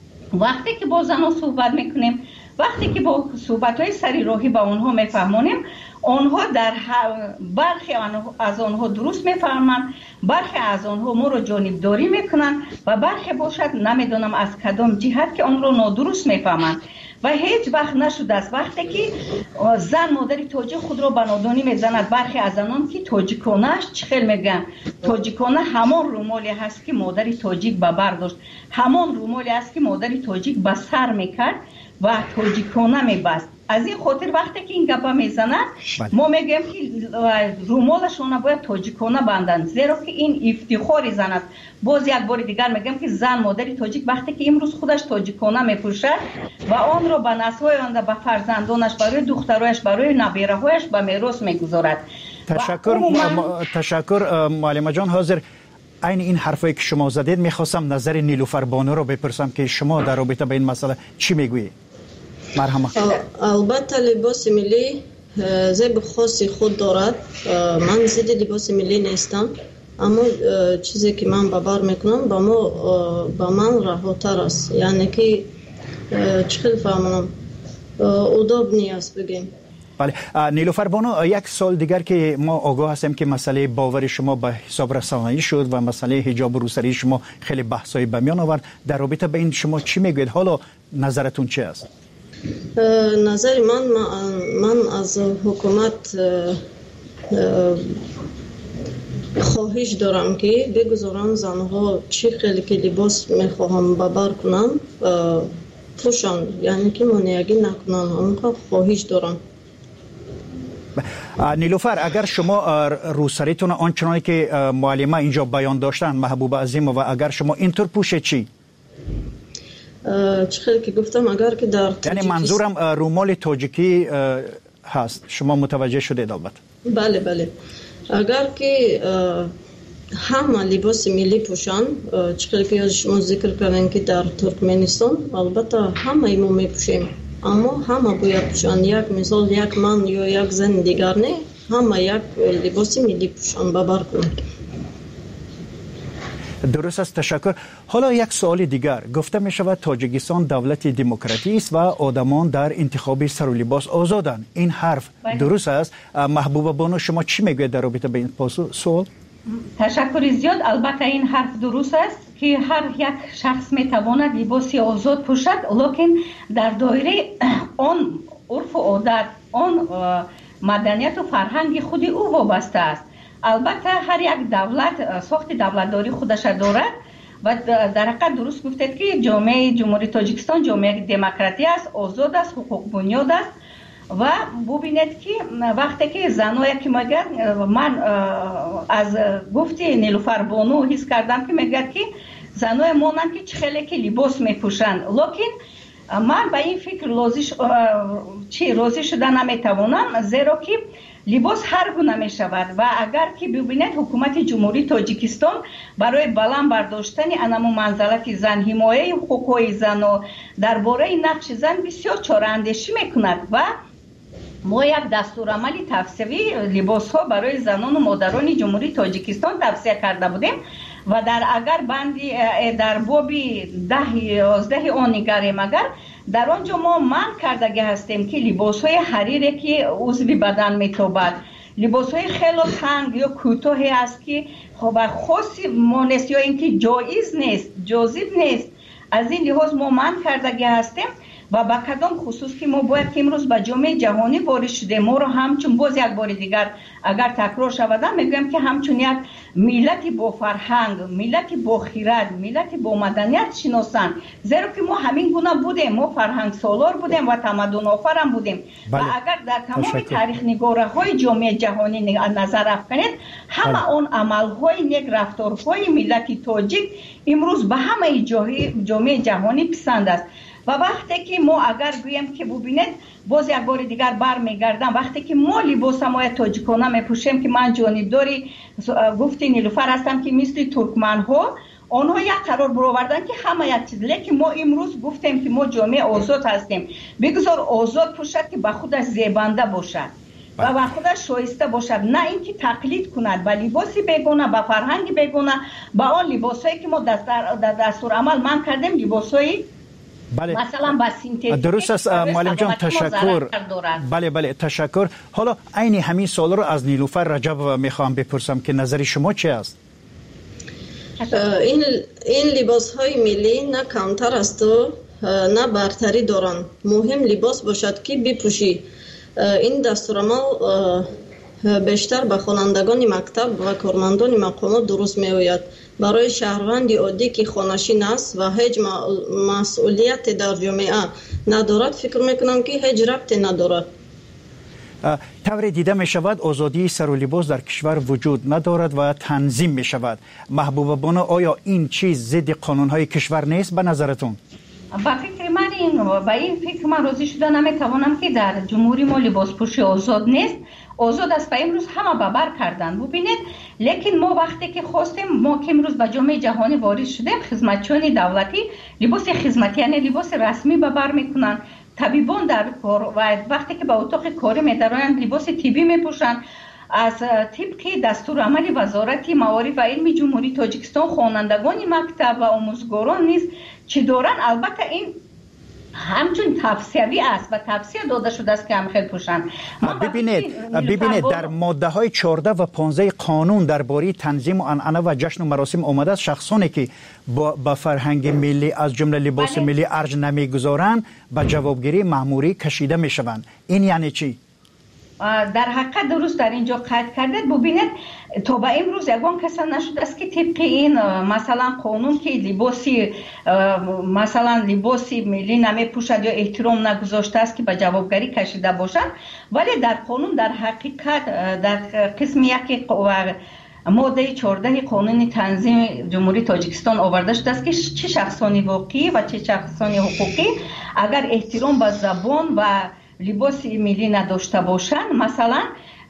وقتی که با زنها صحبت میکنیم، وقتی که با صحبت‌های سری راهی با آنها میفهمونیم، آنها در برخی از آنها درست میفهمند، برخی از آنها ما رو جانبداری میکنن و برخی باشد نمیدونم از کدام جهت که آن رو نادرست میفهمند. و هیچ وقت نشده است وقتی که زن مادری تاجیک خود را به نادانی میزند. برخی از آنان که تاجیکانه‌اش چخیل میگن، تاجیکانه همان رومالی هست که مادری تاجیک به بر داشت، همان رومالی هست که مادری تاجیک به سر میکرد و تاجیکانه میبست. از این خاطر وقتی که این گپا میزنند ما میگیم که رومالشون باید تاجیکانه بندن، زیرا که این افتخار زن است. باز یک بار دیگر میگم که زن مادری تاجیک وقتی که امروز خودش تاجیکانه میپوشد و آن را به نسل‌های آینده، به فرزندانش، برای دخترایش، برای نبیره‌هایش به میراث میگذارد. تشکر عموما... تشکر معلمه جان. حاضر این این حرفایی که شما زدید میخواستم نظر نیلوفر بانو رو بپرسم که شما در رابطه با این مسئله چی میگویید؟ مرحبا. البته لباس ملی زیب خاصی خود دارد. من ضد لباس ملی نیستم، اما چیزی که من باور میکنم با ما با من راحت‌تر است. یعنی که چخیل فهمونم اداب نیست بگیم. بله. نیلوفر بانو، یک سال دیگر که ما آگاه هستیم که مسئله باور شما به حساب رسانه‌ای شد و مسئله حجاب و روسری شما خیلی بحث‌های به میان آورد. در رابطه به این شما چی میگوید؟ حالا نظرتون چی است؟ نظر من من از حکومت خواهش دارم که بگذارن زنها چی خیلی که لباس میخواهم ببر کنن پوشن، یعنی که مانعگی نکنن. اونها خواهش دارم. نیلوفر، اگر شما روسریتون آنچنانی که معلمه اینجا بیان داشتن محبوبه عظیمووا، اگر شما اینطور پوشه چی؟ چخیلی که گفتم اگر که در یعنی منظورم رومال تاجیکی هست، شما متوجه شدید البته؟ بله بله. اگر که همه لباس ملی پوشن، چخیلی که شما ذکر کردن که در ترکمنستان البته همه ما میپوشیم، اما همه باید پوشن. یک مثال یک من یا یک زن دیگر نه، همه یک لباس ملی پوشن ببر کنن. درست است. تشکر. حالا یک سوال دیگر. گفته می شود تاجیکستان دولت دموکراتی است و آدمان در انتخاب سر و لباس آزادند. این حرف درست است؟ محبوبه بانو شما چی میگوید در رابطه با این سوال؟ تشکر زیاد. البته این حرف درست است که هر یک شخص میتواند لباسی آزاد پوشد، لکن در دایره آن عرف و عادت، آن مدنیت و فرهنگ خود او وابسته است. البته هر یک دولت ساخت دولتداری خودش دارد و در حقیقت درست گفتید که جامعه جمهوری تاجیکستان جامعه دموکراتی است، آزاد است، حقوق بنیاد است و ببینید که وقتی که زنایی که میگن من از گفتی نیلوفر بانو حس کردم که میگه که زنای مانند که خیلی که لباس میپوشند، لیکن من به این فکر راضی چی راضی شدن نمیتوانم، زیرا که لباس هر گونه می شود و اگر که ببینید حکومت جمهوری تاجیکستان برای بلند برداشتن انمو منزلت زن، حمایه حقوق زن و درباره نقش زن بسیار چاره‌اندیشی میکند و ما یک دستورالعمل توصیوی لباس ها برای زنان و مادران جمهوری تاجیکستان توصیه کرده بودیم و در اگر بندی در بابی ده یازده آن نگریم، اگر در آنجا ما من کردگی هستیم که لباس های حریری که عضو بدن میتابد، لباس های خیلی تنگ یا کوتاهی است که خب خاصی ما نیست یا اینکه جایز نیست، جاذب نیست، از این لحاظ ما من کردگی هستیم و با کدام خصوص که ما باید که امروز به جامعه جهانی وارد شده، ما رو همچون باز یک بار دیگر اگر تکرار شود میگم که همچون یک ملت با فرهنگ، ملت با خیرت، ملت با مدنیت شناسند، زیرا که ما همین گونه بودیم، ما فرهنگ سالار بودیم و تمدن آفرین بودیم. بله. و اگر در تمام تاریخ نگاره های جامعه جهانی نظر افکنید، همه بله. اون عمل های نیک، رفتارهای ملت تاجیک امروز به همه جامعه جهانی پسند است. و وقتی که ما اگر گویم که ببینید باز یک بار دیگر برمیگردم، وقتی که ما لباس ما تاجیکانه میپوشیم که من جانبداری گفتی نیلوفر هستم که مثل ترکمن ها آنها یک قرار برآوردن که همه یک چیز، لیکن ما امروز گفتیم که ما جامعه آزاد هستیم، بگذار آزاد پوشد که به خودش زیبنده باشد و به خودش شایسته باشد، نه اینکه تقلید کند به لباسی بیگانه، به فرهنگ بیگانه، به آن لباسایی که ما در دستور عمل من کردیم، لباسایی بله. مثلا با سینتزیک. درست است معلم جان، تشکر. بله بله تشکر. حالا عین همین سوال رو از نیلوفر رجب میخوام بپرسم که نظر شما چی است؟ این این لباس های ملی نه کمتر است و نه برتری دارند. مهم لباس باشد که بپوشی. این دستورالعمل بیشتر به خوانندگان مکتب و کارمندان مقامات درست میآید. برای شهروند عادی که خانشین است و هیچ مسئولیت در جامعه ندارد، فکر میکنم که هیچ ربطی ندارد. طور دیده می شود آزادی سر و لباس در کشور وجود ندارد و تنظیم می شود. محبوبه بانو، آیا این چیز ضد قانونهای کشور نیست به نظرتون؟ با فکر من این با این فکر من راضی شده نمیتوانم که در جمهوری ما لباس پوشی آزاد نیست. آزاد است و امروز همه ببر کردن. ببینید لیکن ما وقتی که خواستیم، ما که امروز به جامعه جهانی وارد شدیم، خدمتچیان دولتی لباس خدمتی یعنی لباس رسمی ببر میکنن، طبیبان در کار و وقتی که به اتاق کاری میدارن لباس طبی میپوشن. از طبق دستورالعمل وزارت معارف و علم جمهوری تاجیکستان خوانندگان مکتب و آموزگاران نیز چی دارن، البته این همچون توصیوی است و توصیه داده شده است که هم خیلی پوشن. ببینید ببینید در ماده های چهارده و پانزده قانون درباره تنظیم و عنعنه و جشن و مراسم آمده است شخصانی که با, با فرهنگ ملی از جمله لباس بله. ملی ارج نمیگذارند به جوابگیری مأموری کشیده میشوند. این یعنی چی؟ در حقیقت درست در اینجا قید کردید. ببینید تا به امروز یگان کسا نشده است که طبق این مثلا قانون که لباسی مثلا لباسی ملی نمی پوشد یا احترام نگذاشته است که به جوابگری کشیده باشند، ولی در قانون در حقیقت در قسم یک ماده چهارده قانون تنظیم جمهوری تاجیکستان آورده شده است که چه شخصانی واقعی و چه شخصانی حقوقی اگر احترام به زبان و لباس ملی نداشته باشند، مثلا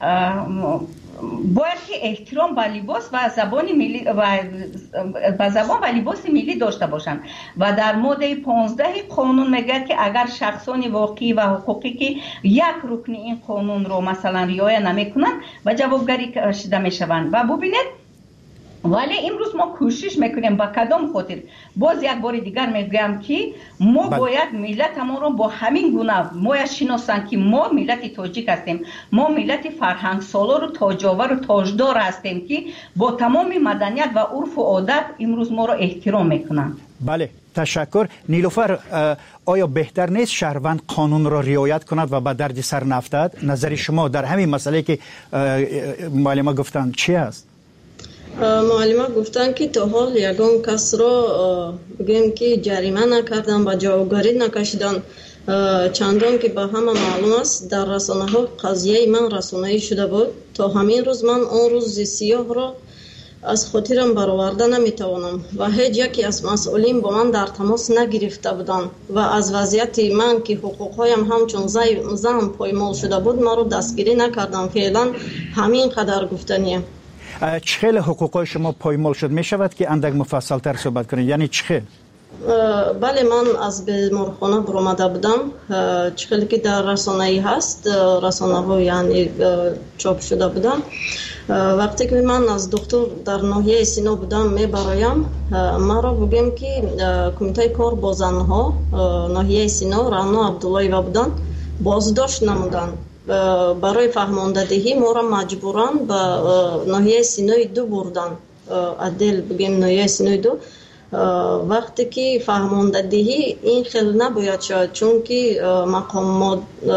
باید که احترام به لباس و زبان ملی و به زبان و لباس ملی داشته باشند. و در ماده پانزده قانون میگه که اگر شخصانی واقعی و حقوقی که یک رکن این قانون رو مثلا رعایت نمیکنند و جوابگری کشیده میشوند. و ببینید ولی امروز ما کوشش میکنیم با کدام خاطر، باز یک بار دیگر میگم که ما بل. باید ملت ما رو با همین گونه ما شناسن که ما ملت تاجیک هستیم، ما ملت فرهنگ سالار و تاجاور و تاجدار هستیم که با تمام مدنیت و عرف و عادت امروز ما رو احترام میکنن. بله تشکر. نیلوفر، آیا بهتر نیست شهروند قانون را رعایت کند و به درد سر نفتد؟ نظر شما در همین مسئله که معلم گفتن چی است؟ معلم گفتن که تا حال یگان کس را بگیم که جریمه نکردن و جوابگاری نکشیدن، چندان که به همه معلوم است در رسانه ها قضیه من رسانه‌ای شده بود. تا همین روز من آن روز سیاه را از خاطرم برآورده نمیتوانم و هیچ یکی از مسئولین با من در تماس نگرفته بودند و از وضعیت من که حقوقهایم همچون زن پایمال شده بود مرا دستگیری نکردم. فعلا همین قدر گفتنیه. چخیل حقوقهای شما پایمال شد؟ می شود که اندک مفصل تر صحبت کنید؟ یعنی چخیل؟ بله، من از بیمارخانه برآمده بودم. چخیلی که در رسانه ای هست، رسانه ها یعنی چاپ شده بودم. وقتی که من از دکتر در ناحیه سینا بودم میبرایم، ما را بگیم که کمیته کار با زنها ناحیه سینا رانا عبداللهیوا بودن، بازداشت نمودن. برای فهماندهی ما را مجبوران به ناحیه سینای دو بردن، عدل بگیم ناحیه سینای دو. وقتی که فهماندهی این خیلی نباید شد، چون که مقامات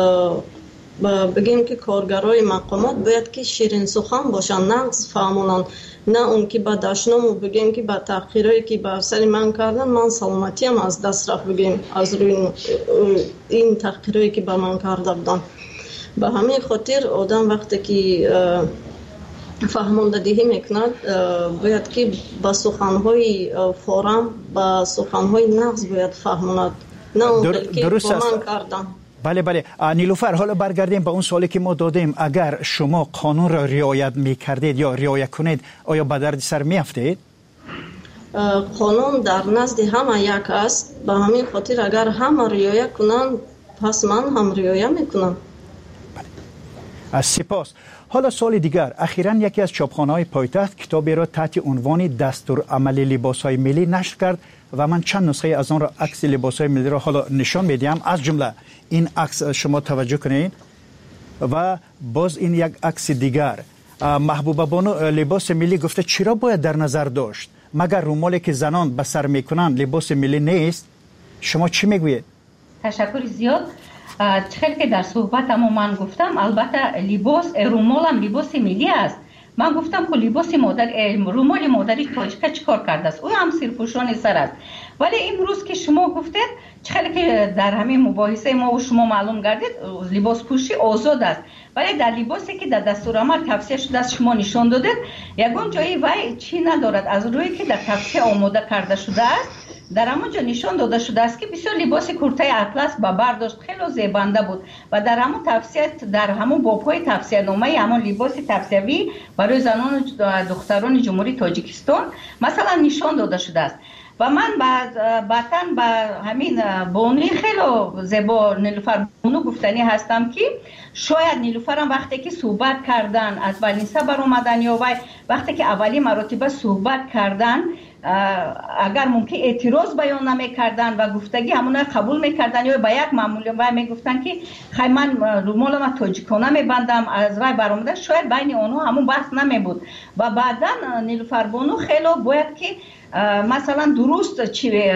بگیم که کارگرای مقامات باید که شیرین سخن باشن، نقص فهمونن، نه اون که با دشنام و بگیم که با تحقیرایی که بر سر من کردن من سلامتی هم از دست رفت، بگیم از روی این تحقیرایی که با من کرده بودن. به همین خاطر آدم وقتی که فهماندهی میکند باید که با سخنهای فورم با سخنهای نقص باید فهموند، نه اون که با من کردن. بله بله. نیلوفر، حالا برگردیم به اون سوالی که ما دادیم. اگر شما قانون را رعایت میکردید یا رعایت کنید، آیا به درد سر میافتید؟ قانون در نزد همه یک است، به همین خاطر اگر همه رعایت کنند پس من هم رعایت میکنم. از سپاس. حالا سوال دیگر، اخیراً یکی از چاپخانه‌های پایتخت کتابی را تحت عنوان دستور عمل لباس‌های ملی نشر کرد و من چند نسخه از آن را عکس لباس‌های ملی را حالا نشان میدیم. از جمله این عکس شما توجه کنید و باز این یک عکس دیگر. محبوبه بانو لباس ملی گفته چرا باید در نظر داشت؟ مگر رومالی که زنان به سر میکنند لباس ملی نیست؟ شما چی میگویید؟ تشکر زیاد. چخیل که در صحبتم من گفتم البته لباس رومال هم لباس ملی است. من گفتم که لباس مادر رومال مادری تاجیک چیکار کرده است؟ او هم سرپوشان سر است. ولی امروز که شما گفتید چخیل که در همین مباحثه ما و شما معلوم گردید لباس پوشی آزاد است، ولی در لباسی که در دستور عمل توصیه شده است شما نشان دادید یگان جایی وای چی ندارد از روی که در توصیه آماده کرده شده است. در همونجا نشان داده شده است که بسیار لباس کرته اطلس با برداشت خیلی زیبنده بود و در همون توصیه در همون بابهای توصیه نامه همون لباس توصیوی برای زنان و دختران جمهوری تاجیکستان مثلا نشان داده شده است. و من بعداً با همین بانوی خیلی زیبا نیلوفر بانو گفتنی هستم که شاید نیلوفر هم وقتی که صحبت کردن از ولینسه بر اومدن یا وقتی که اولی مراتبه صحبت کردن اگر ممکن اعتراض بیان نمی کردن و گفتگی همون قبول میکردن یا با یک معمولی و میگفتن که خیلی من رومال ما تاجیکانه میبندم از وای برآمده، شاید بین اونها همون بحث نمی بود و بعدا نیلوفر بانو خیلی باید که مثلا درست چی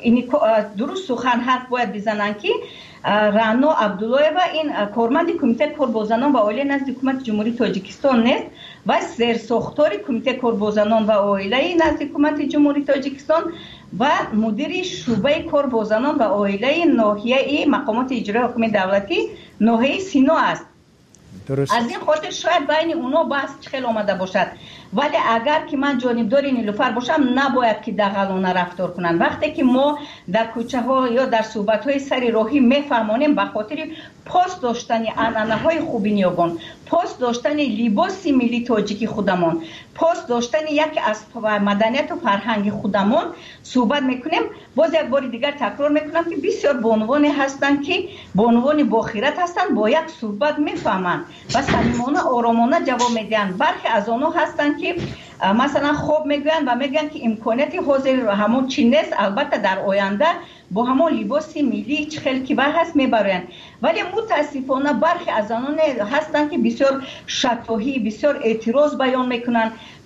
درست سخن حرف باید بزنن که رانا عبدالله و این کارمند کمیته کار با زنان و عائله نزد حکومت جمهوری تاجیکستان نیست و سرساختار کمیته کار با زنان و عائله نزد حکومت جمهوری تاجیکستان و مدیر شعبه کار با زنان و عائله ناحیه مقامات اجرایی حکومت دولتی ناحیه سینا است. درست. از این خاطر شاید بین اونا بحث خیلی آمده باشد، ولی اگر که من جانبدار نیلوفر باشم نباید که دغلانه رفتار کنن. وقتی که ما در کوچه ها یا در صحبت های سر راهی میفهمانیم به خاطر پاس داشتن عنعنه های خوبی نیابان، پاس داشتن لباس ملی تاجیکی خودمان، پاس داشتن یک از مدنیت و فرهنگ خودمان صحبت میکنیم. باز یک بار دیگر تکرار میکنم که بسیار بانوانی هستند که بانوان باخیرت هستند، با یک صحبت میفهمند و صمیمانه آرامانه جواب میدن. برخی از آنها هستند که مثلا خوب میگن و میگن که امکاناتی حاضر همون چی نیست، البته در آینده با همون لباس ملی چخیل که بر هست میبراین. ولی متاسفانه برخی از آنان هستند که بسیار شفاهی بسیار اعتراض بیان میکنن.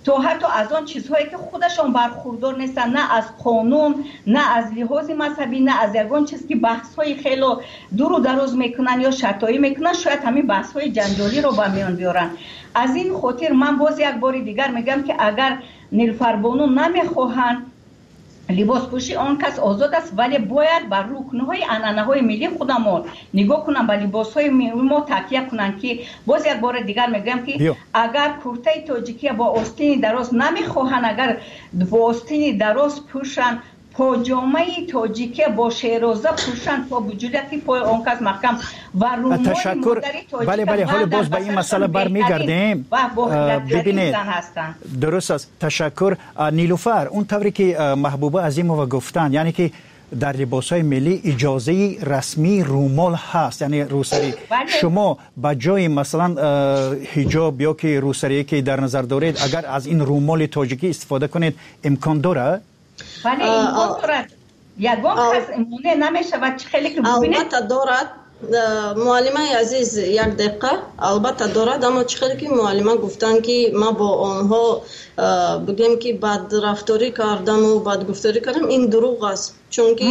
تو حتی از آن چیزهایی که خودشان برخوردار نیستن، نه از قانون، نه از لحاظ مذهبی، نه از یگان چیز که بحث‌های خیلی دور و دراز میکنن یا شتایی میکنن، شاید همین بحث‌های جنجالی رو به میان بیارن. از این خاطر من باز یک بار دیگر میگم که اگر نیلوفر بانو نمیخواهند لباس پوشی، آن کس آزاد است، ولی باید بر رکنهای عنعنه‌های ملی خودمون نگاه کنن، به لباس‌های ملی ما تکیه کنن. که باز یک بار دیگر میگم که بیو. اگر کرته تاجیکی با آستین دراز نمیخواهن، اگر با آستین دراز پوشن، پاجامه تاجیکی با شیرازه پوشن تا وجودی پای آن کس محکم و رومال تشکر. بله بله، حالا باز به این مسئله برمیگردیم. ببینید درست است. تشکر نیلوفر. اون طوری که محبوبه عظیمова گفتن، یعنی که در لباس‌های ملی اجازه رسمی رومال هست، یعنی روسری. شما با جای مثلا حجاب یا که روسری که در نظر دارید، اگر از این رومال تاجیکی استفاده کنید امکان داره؟ ولی امکان دارد. یگان کس امونه نمیشه و خیلی که ببینید البته دارد. معلمه عزیز یک دقیقه، البته دارد، اما خیلی که معلمه گفتن که ما با آنها بگیم که بد رفتاری کردم و بد گفتاری کردم، این دروغ است. چون که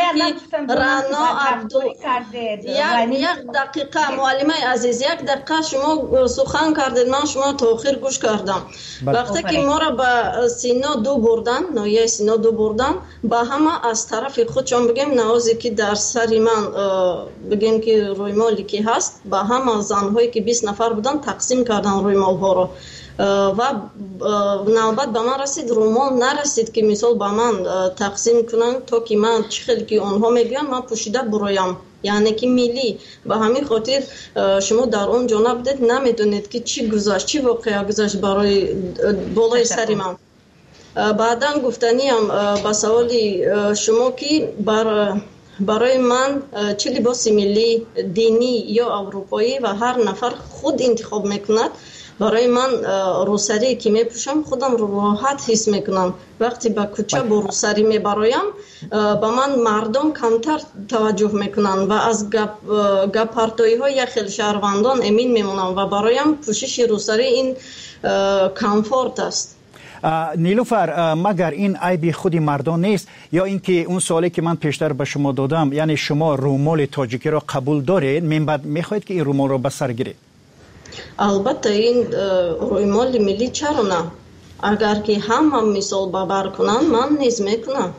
رانا عبدو یک دقیقه معلمه عزیز، یک دقیقه شما سخن کردید، من شما تاخیر گوش کردم. وقتی که ما را به سینا دو بردن، نایه سینا دو بردن، با همه از طرف خودشان بگیم نوازی که در سری من بگیم که رویمالی که هست، با همه زنهایی که بیست نفر بودن تقسیم کردن رویمال ها را و نوبت به من رسید، رومال نرسید که مثال به من تقسیم کنن تا که من چه خیلی که آنها میگن من پوشیده برایم، یعنی که ملی. به همین خاطر شما در اون جا نبودید، نمیدونید که چی گذشت، چی واقعا گذشت برای بالای سری من. بعدا گفتنیم به سوالی شما که بر برای من چه لباس ملی دینی یا اروپایی و هر نفر خود انتخاب میکند. برای من روسری که میپوشم خودم رو راحت حس میکنم. وقتی به کوچه با روسری میبرایم با من مردم کمتر توجه میکنن و از گپ گپارتوی های خیلی شهروندان امین میمونم و برایم پوشش روسری این کامفورت است. نیلوفر، مگر این عیب خودی مردان نیست یا اینکه اون سوالی که من پیشتر به شما دادم، یعنی شما رومال تاجیکی را قبول دارید، من بعد میخواید که این رومال را به سر گیرید؟ البته این رویمال ملی چرا نه؟ اگر که هم هم مثال ببر کنن من نیز میکنم.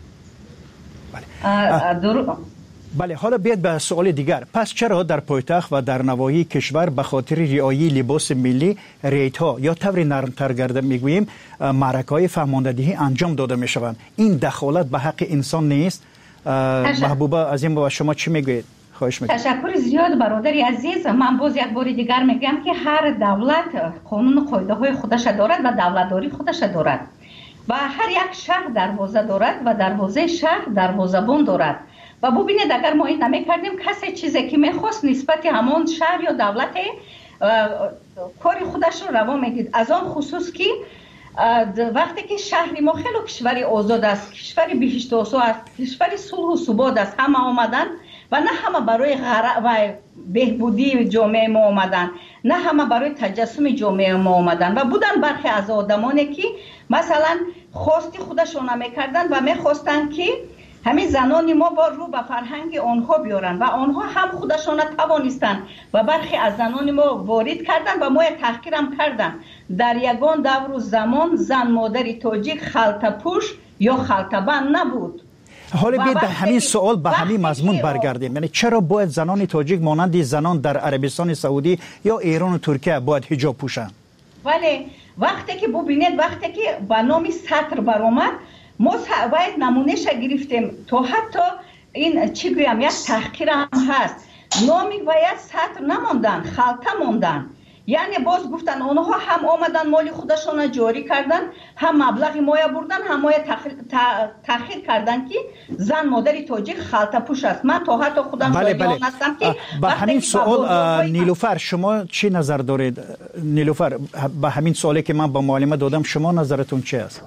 بله. بله، حالا بیاید به سوال دیگر. پس چرا در پایتخت و در نواحی کشور به خاطر رعایت لباس ملی ریت ها یا طور نرمتر گرده میگوییم معرکه‌های فهماندهی انجام داده میشوند؟ این دخالت به حق انسان نیست؟ محبوبه عظیم و شما چی میگویید؟ تشکر زیاد برادری عزیز. من باز یک بار دیگر میگم که هر دولت قانون قاعده های خودش دارد و دولتداری خودش دارد و هر یک شهر دروازه دارد و دروازه شهر دروازه‌بان دارد و ببینید اگر ما این نمیکردیم کسی چیزی که میخواست نسبت همان شهر یا دولت کاری خودش رو روا میدید. از آن خصوص که وقتی که شهری ما خیلی کشوری آزاد است، کشوری بهشت آسا است، کشوری صلح و ثبات است، همه آمدن و نه همه برای غرق و بهبودی جامعه ما آمدن، نه همه برای تجسم جامعه ما آمدن و بودن برخی از آدمانی که مثلا خواستی خودشون نمیکردن و میخواستن که همین زنان ما با رو به فرهنگ آنها بیارن و آنها هم خودشون توانستن و برخی از زنان ما وارد کردن و ما تحقیر هم کردن. در یگان دور و زمان زن مادری تاجیک خلطه پوش یا خلطه بند نبود. حالا بیاید به همین سوال به همین مضمون برگردیم. یعنی چرا باید زنان تاجیک مانند زنان در عربستان سعودی یا ایران و ترکیه باید حجاب پوشن؟ ولی وقتی که ببینید وقتی که به نام سطر برآمد ما باید نمونهش گرفتیم تا حتی این چی گویم یک تحقیر هم هست. نامی باید سطر نماندن، خلطه ماندن. یعنی باز گفتن اونها هم آمدن مالی خودشون جاری کردن، هم مبلغی مایه بردن، هم مایه تأخیر کردن که زن مادری تاجیک خلطه پوش است. من تا حتی خودم بله شاید بله. هستم که با همین سوال نیلوفر شما چی نظر دارید؟ نیلوفر با همین سوالی که من با معلمه دادم شما نظرتون چی است؟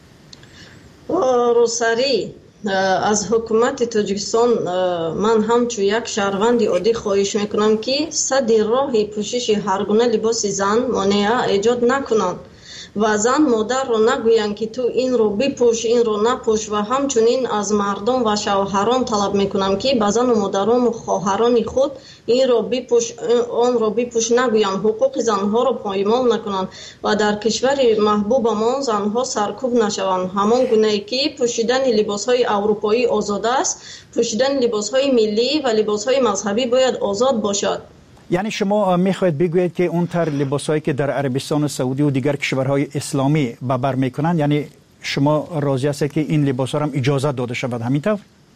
روسری از حکومت تاجیکستان من همچون یک شهروند عادی خواهش میکنم که صد راه پوشش هر گونه لباس زن مانع ایجاد نکنند و زن مادر رو نگویند که تو این رو بپوش این رو نپوش و همچنین از مردم و شوهران طلب میکنم که به زن و مادران و خواهران خود این رو بپوش آن رو بپوش نگویند، حقوق زنها رو پایمال نکنند و در کشور محبوبمان زنها سرکوب نشوند. همان گونه‌ای که پوشیدن لباسهای اروپایی آزاد است، پوشیدن لباسهای ملی و لباسهای مذهبی باید آزاد باشد. یعنی شما میخواید بگویید که اون تر لباسایی که در عربستان سعودی و دیگر کشورهای اسلامی به بر میکنند، یعنی شما راضی هستید که این لباسا هم اجازه داده شود همینطور؟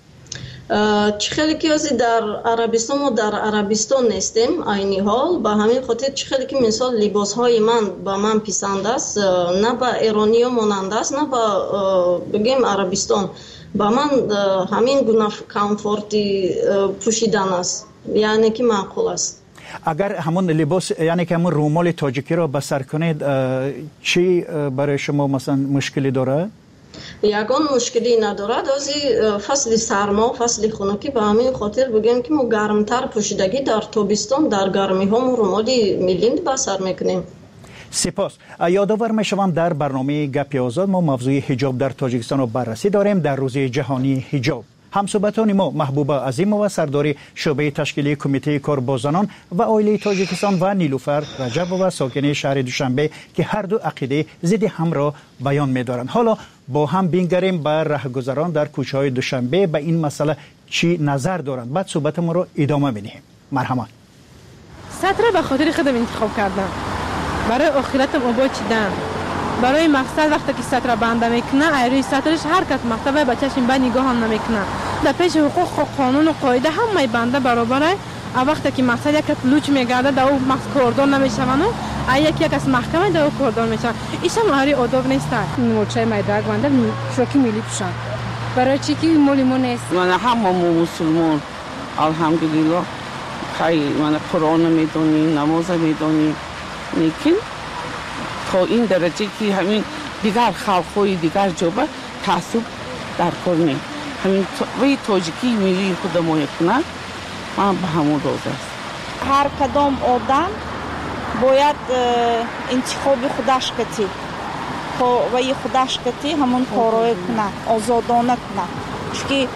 چه خیلی که در عربستان و در عربستان نیستیم عینی حال، به همین خاطر چه خیلی که مثال لباس های من به من پسند است، نه به ایرانی ها مانند است نه به بگیم عربستان، به من همین گونه کامفورتی پوشیدن است، یعنی که معقول است. اگر همون لباس یعنی که همون رومال تاجیکی را به سر کنید چی برای شما مثلا مشکلی داره؟ یگان مشکلی ندارد، از فصل سرما فصل خنکی به همین خاطر بگیم که ما گرمتر پوشیدگی در تابستان در گرمی ها ما رومالی میلیند به سر میکنیم. سپاس. یادآور میشوم در برنامه گپ آزاد ما موضوع حجاب در تاجیکستان رو بررسی داریم در روز جهانی حجاب. همصحبتان ما محبوبه عظیمова سردار شعبه تشکیلی کمیته کار با زنان و عائله تاجیکستان و نیلوفر رجبova ساکن شهر دوشنبه که هر دو عقیده ضد هم را بیان می‌دارند. حالا با هم بینگریم به رهگذران در کوچه‌های دوشنبه به این مسئله چی نظر دارند. بعد صحبت ما رو ادامه بدیم. مرحبا. سطر به خاطر خودم انتخاب کردم. برای آخرتم آباد چیدم. برای مقصد وقتی که سطر بنده میکنه ایروی سطرش هر کس مقصد و بچه‌ش به نگاه هم نمیکنه. در پیش حقوق و قانون و قاعده همه بنده برابره. وقتی که مقصد یک کس لوچ میگرده در اون مقصد کردان نمیشون و یک یک از محکمه در اون کردان میشن. ایش هم هری آداب نیست. موچه میدرگ بنده شوکی میلی پوشن. برای چی که مولی مون نیست؟ من هممون مسلمان الحمدلله خیلی من قرآن میدونی نماز میدونی لیکن تا این درجه که همین دیگر خلق‌های دیگر جوبه تعصب در کنه همین وی تاجیکی ملی خود ما کنه من به همون روز است. هر کدام آدم باید انتخاب خودش کتی و ی خودش کتی همون کارای کنه آزادانه کنه چون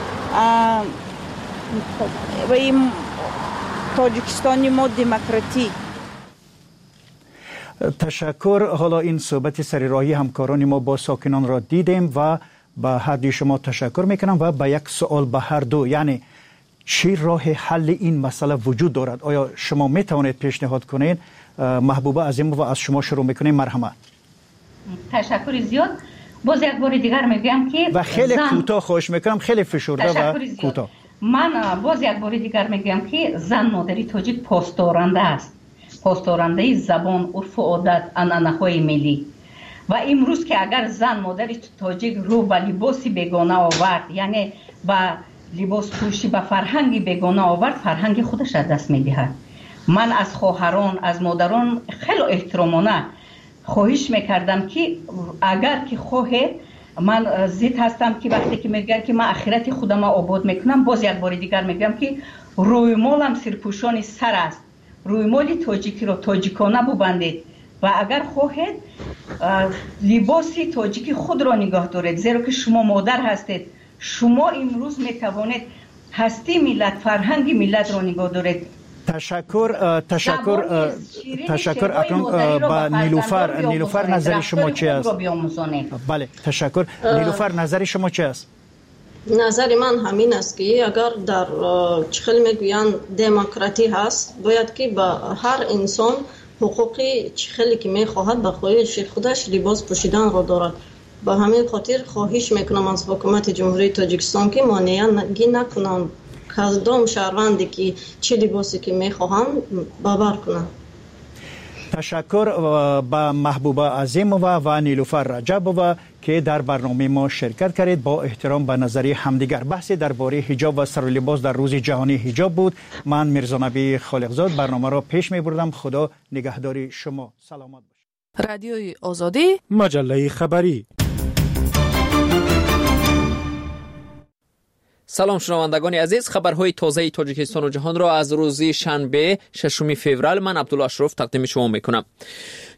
وی تاجیکستانی ما دموکراتی. تشکر. حالا این صحبت سریراهی همکاران ما با ساکنان را دیدیم و به هر دوی شما تشکر میکنم و به یک سوال به هر دو، یعنی چی راه حل این مسئله وجود دارد؟ آیا شما میتوانید پیشنهاد کنید؟ محبوبه عظیمova از شما شروع میکنیم. مرحبا. تشکر زیاد. باز یک بار دیگر میگم که و خیلی کوتاه خواهش میکنم، خیلی فشرده و کوتاه. من باز یک بار دیگر میگم که زن مادری تاجیک پاسدارنده است، پاسدارنده زبان، عرف و عادت، عنعنه‌های ملی. و امروز که اگر زن مادری تاجیک رو به لباسی بیگانه آورد، یعنی به لباس پوشی به فرهنگی بیگانه آورد، فرهنگ خودش از دست میدهد. من از خواهران از مادران خیلی احترامانه خواهش میکردم که اگر که خواهد من ضد هستم که وقتی که میگن که من آخرت خودم آباد میکنم، باز یک بار دیگر میگم که روی مالم سرپوشان سر است، روی مال تاجیکی رو تاجیکانه ببندید و اگر خواهید لباسی تاجیکی خود را نگاه دارید، زیرا که شما مادر هستید. شما امروز میتوانید هستی ملت، فرهنگ ملت را نگاه دارید. تشکر. تشکر. تشکر. اکنون با نیلوفر نیلوفر نظر شما چی است؟ بله تشکر. نیلوفر نظر شما چی است؟ نظر من همین است که اگر در چخل میگویند دموکراتی هست، باید که به هر انسان حقوقی چخلی که میخواهد به خواهش خودش لباس پوشیدن را دارد. به همین خاطر خواهش میکنم از حکومت جمهوری تاجیکستان که مانعی نکنند کدام شهروندی که چه لباسی که میخواهند باور کنند. تشکر به محبوبه عظیمova و نیلوفر رجبova که در برنامه ما شرکت کردید. با احترام به نظری همدیگر بحث درباره حجاب و سر و لباس در روز جهانی حجاب بود. من میرزا نبی خالقزاد برنامه را پیش میبردم. خدا نگهداری شما. سلامت باشید. رادیوی آزادی، مجله خبری. سلام شنوندگان عزیز، خبرهای تازه تاجیکستان و جهان را از روز شنبه ششم فوریه من عبدالله اشرف تقدیم شما میکنم.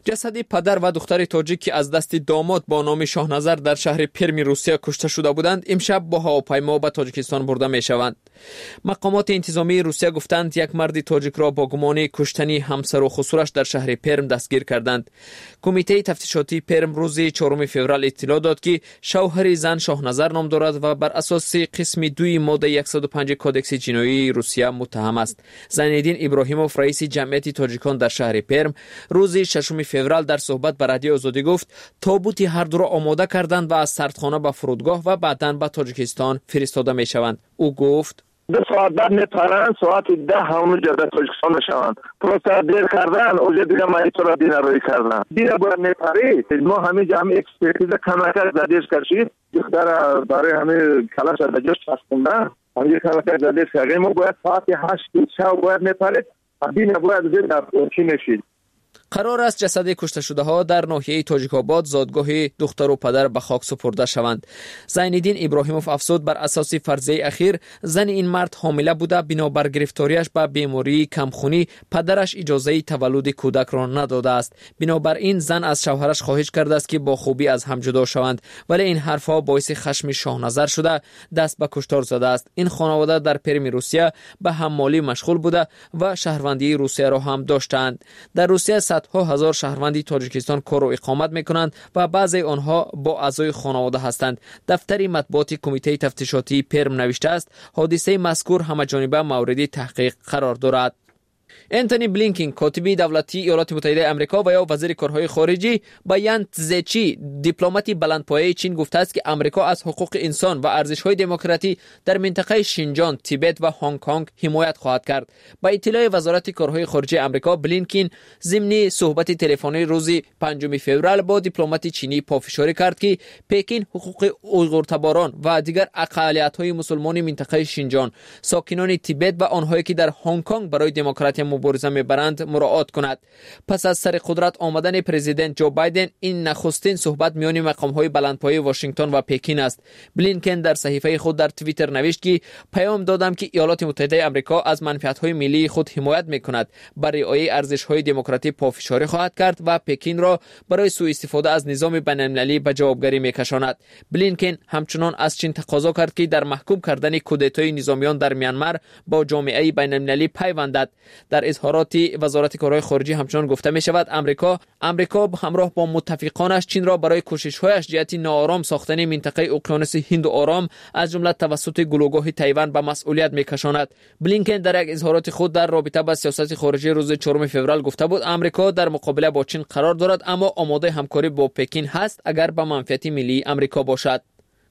جسد پدر و دختر تاجیک که از دست داماد با نام شاهنظر در شهر پرم روسیه کشته شده بودند امشب با هواپیما به تاجیکستان برده می شوند. مقامات انتظامی روسیه گفتند یک مرد تاجیک را با گمان کشتنی همسر و خسرش در شهر پرم دستگیر کردند. کمیته تفتیشاتی پرم روز چهارم فوریه اطلاع داد که شوهر زن شاهنظر نام دارد و بر اساس قسم دوی ماده صد و پنج کودکس جنایی روسیه متهم است. زینالدین ابراهیموف رئیس جمعیت تاجیکان در شهر پرم روز ششم فوریه در صحبت با رادیو آزادی گفت تابوت هر دو را آماده کردند و از سردخانه به فرودگاه و بعداً به تاجیکستان فرستاده می شوند. او گفت دو ساعت بعد میپرند، ساعت ده همون جده تاجیکستان میشوند. پروسه دیر کردن اوجه دیگه مایتو را دینه روی کردن دیگه باید میپرید. ما همین جمعی اکسپرتیز کمکر زدیش کشید دختر برای همین کلاش دجاش فستوندن همین کمکر زدیش کشید. ما باید ساعت هشت شب باید میپرید دینه باید زیر در پرچی نشید. قرار است جسد کشته شده ها در ناحیه تاجیک‌آباد زادگاه دختر و پدر به خاک سپرده شوند. زینالدین ابراهیموف افزود بر اساس فرضیه اخیر زن این مرد حامله بوده، بنابر گرفتاریش به بیماری کمخونی پدرش اجازه تولد کودک را نداده است. بنابراین زن از شوهرش خواهش کرده است که با خوبی از هم جدا شوند، ولی این حرفها باعث خشم شاهنظر شده دست به کشتار زده است. این خانواده در پرم روسیه به حمالی مشغول بوده و شهروندی روسیه را هم داشتند. در روسیه ها هزار شهروندی تاجیکستان کار و اقامت میکنند و بعضی آنها با اعضای خانواده هستند. دفتر مطبوعات کمیته تفتیشاتی پرم نوشته است حادثه مذکور همه‌جانبه مورد تحقیق قرار دارد. انتونی بلینکن کاتب دولتی ایالات متحده آمریکا و یا وزیر کارهای خارجی با یان تزچی دیپلماتی بلندپایه چین گفته است که آمریکا از حقوق انسان و ارزش‌های دموکراسی در منطقه شینجان، تیبت و هنگ کنگ حمایت خواهد کرد. با اطلاع وزارت کارهای خارجه آمریکا، بلینکن ضمن صحبت تلفنی روز پنجم فوریه با دیپلمات چینی پافشاری کرد که پکین حقوق اویغورتباران و دیگر اقلیت‌های مسلمان منطقه شینجان، ساکنان تیبت و آنهایی که در هنگ کنگ برای دموکراسی مبارزه میبرند مراعات کند. پس از سر قدرت آمدن پرزیدنت جو بایدن این نخستین صحبت میان مقام‌های بلندپایه واشنگتن و پکین است. بلینکن در صحیفه خود در توییتر نوشت که پیام دادم که ایالات متحده آمریکا از منفعت‌های ملی خود حمایت میکند، برای رعایت ارزش‌های دموکراسی پافشاری خواهد کرد و پکین را برای سوء استفاده از نظام بین‌المللی به جوابگری میکشاند. بلینکن همچنان از چین تقاضا کرد که در محکوم کردن کودتای نظامیان در میانمار با جامعه بین‌المللی پیوندد. در اظهارات وزارت کارهای خارجه همچنان گفته می شود آمریکا آمریکا همراه با متفقانش چین را برای کوشش‌هایش جهت ناآرام ساختن منطقه اقیانوس هند و آرام از جمله توسط گلوگاه تایوان به مسئولیت می‌کشاند. بلینکن در یک اظهارات خود در رابطه با سیاست خارجی روز چهارم فوریه گفته بود آمریکا در مقابله با چین قرار دارد اما آماده همکاری با پکین هست اگر به منفعت ملی آمریکا باشد.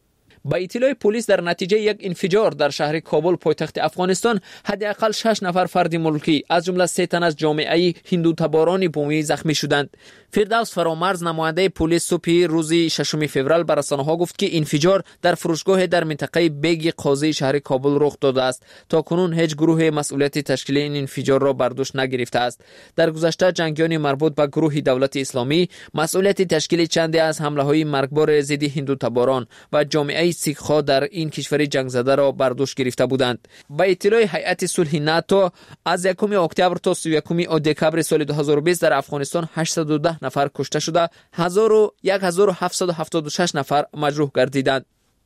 با اطلاع پلیس در نتیجه یک انفجار در شهر کابل پایتخت افغانستان حداقل شش نفر فرد ملکی از جمله سه تن از جامعه هندوتباران بومی زخمی شدند. فردوس فرامرز نماینده پلیس صبح روز ششم فوریه بر رسانه‌ها گفت که انفجار در فروشگاه در منطقه بیگ قاضی شهر کابل رخ داده است. تا کنون هیچ گروه مسئولیت تشکیل این انفجار را بر دوش نگرفته است. در گذشته جنگیان مربوط به گروه دولت اسلامی مسئولیت تشکیل چندی از حمله‌های مرگبار ضد هندوتباران و جامعه سیخ‌ها در این کشور جنگ زده را بر دوش گرفته بودند. با اطلاع هیئت صلح ناتو از یکم اکتبر تا سی و یکم دکبر سال دو هزار و بیست در افغانستان هشتصد و ده نفر کشته شده، هزار و هفتصد و هفتاد و شش نفر مجروح گردیدند.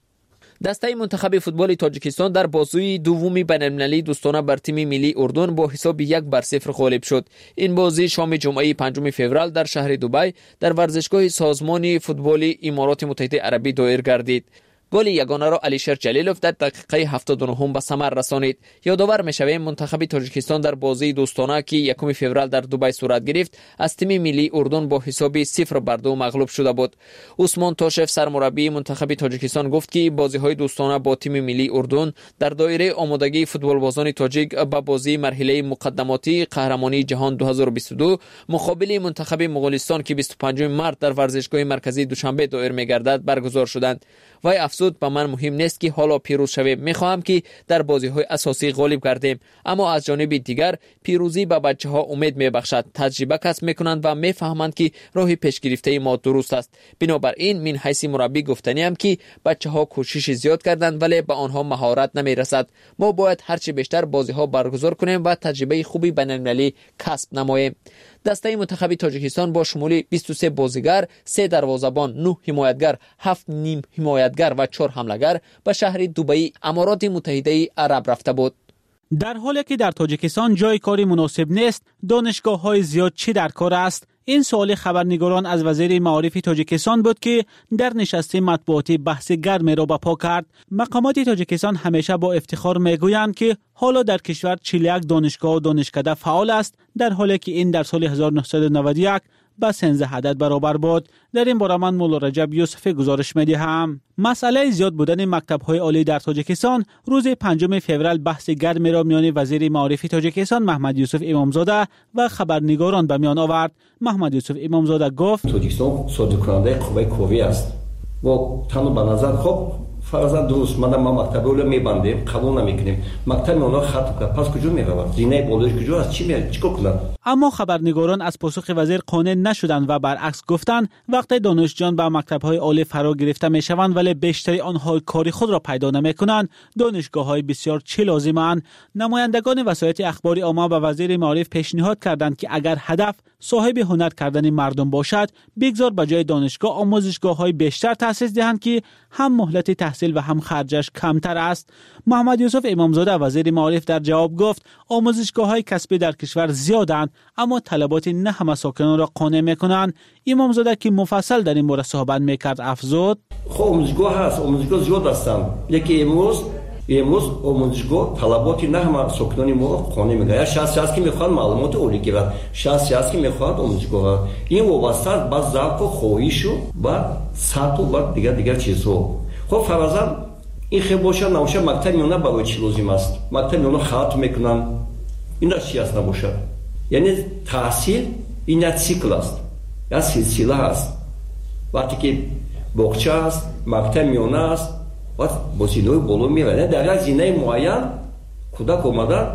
دسته منتخب فوتبال تاجیکستان در بازی دوم بین‌المللی دوستانه بر تیم ملی اردن با حساب یک بر صفر غالب شد. این بازی شام جمعه پنجم فوریه در شهر دبی در ورزشگاه سازمان فوتبال امارات متحده عربی دایر گردید. گل یگانه را علیشر جلیلوف در دقیقه هفتاد و نه به ثمر رسانید. یادآور می‌شویم منتخب تاجیکستان در بازی دوستانه که یکم فوریه در دبی صورت گرفت از تیم ملی اردن با حساب صفر بر دو مغلوب شده بود. عثمان تاشف سرمربی منتخب تاجیکستان گفت که بازی‌های دوستانه با تیم ملی اردن در دایره آمادگی فوتبالبازان تاجیک به بازی مرحله مقدماتی قهرمانی جهان دو هزار و بیست و دو مقابل منتخب مغولستان که بیست و پنجم مارس در ورزشگاه مرکزی دوشنبه دایر می‌گردد برگزار شدند. وای افزود به من مهم نیست که حالا پیروز شویم، میخواهم که در بازی‌های اساسی غالب گردیم، اما از جانب دیگر پیروزی به بچه‌ها امید میبخشد، تجربه کسب میکنند و میفهمند که راه پیشگرفته ما درست است. بنابراین من حیث مربی گفتنیم که بچه‌ها کوشش زیاد کردند ولی به آنها مهارت نمیرسد. ما باید هرچی بیشتر بازی‌ها برگزار کنیم و تجربه خوبی بین‌المللی کسب نماییم. دسته منتخب تاجیکستان با شمول بیست و سه بازیگر، سه دروازه‌بان، نه حمایتگر، هفت نیم حمایتگر و چهار حمله‌گر به شهر دبی امارات متحده عرب رفته بود. در حالی که در تاجیکستان جای کاری مناسب نیست، دانشگاه‌های زیاد چی در کار است؟ این سوال خبرنگاران از وزیر معارف تاجیکستان بود که در نشست مطبوعاتی بحث گرم را برپا کرد. مقامات تاجیکستان همیشه با افتخار میگویند که حالا در کشور چهل و یک دانشگاه و دانشکده فعال است، در حالی که این در سال هزار و نهصد و نود و یک با سیزده عدد برابر بود. در این باره من مولا رجب یوسفی گزارش می‌دهم. مسئله زیاد بودن مکتب‌های عالی در تاجیکستان روز پنجم فوریه بحث گرمی را میان وزیر معارف تاجیکستان محمد یوسف امامزاده و خبرنگاران به میان آورد. محمد یوسف امامزاده گفت تاجیکستان صادرکننده قوه کوی است و تنها به نظر خب فرضاً درست ما ما مکتب رو میبندیم، قبول نمیکنیم، مکتب اونا خط کرد، پس کجا میرود؟ زینه بالایش کجا است؟ چی میاد؟ چیکار کنند؟ اما خبرنگاران از پاسخ وزیر قانع نشدند و برعکس گفتند وقتی دانشجویان به مکتب‌های عالی فرا گرفته میشوند ولی بیشتری آنها کاری خود را پیدا نمیکنند، دانشگاه‌های بسیار چه لازمند. نمایندگان وسایل اخباری عامه به وزیر معارف پیشنهاد کردند که اگر هدف صاحب هنر کردن مردم باشد، بگذار به جای دانشگاه آموزشگاه‌های بیشتر تأسیس دهند که هم مهلت تحصیل و هم خرجش کمتر است. محمد یوسف امامزاده وزیر معارف در جواب گفت آموزشگاه‌های کسبی در کشور زیادند اما طلبات نه همه ساکنان را قانع میکنند. امامزاده که مفصل در این باره صحبت میکرد افزود خب آموزشگاه هست، آموزشگاه زیاد هستند، یکی امروز امروز آموزشگاه طلبات نه همه ساکنان ما را قانع میگه، شخص شخص که میخواد معلومات عالی گیرد، شخص شخص که میخواد آموزشگاه، این وابسته است به ذوق و خواهش و به سطح و به دیگر دیگر چیزها. خب فرضاً این خیلی باشه نباشه مکتب میونه برای چی لازم است؟ مکتب میونه خط میکنن، این را چی است نباشه؟ یعنی تحصیل این یک سیکل است، یک سلسله است. وقتی که باغچه است، مکتب میونه است، و با زینه‌های بالا میره، در یک زینه معین کودک آمده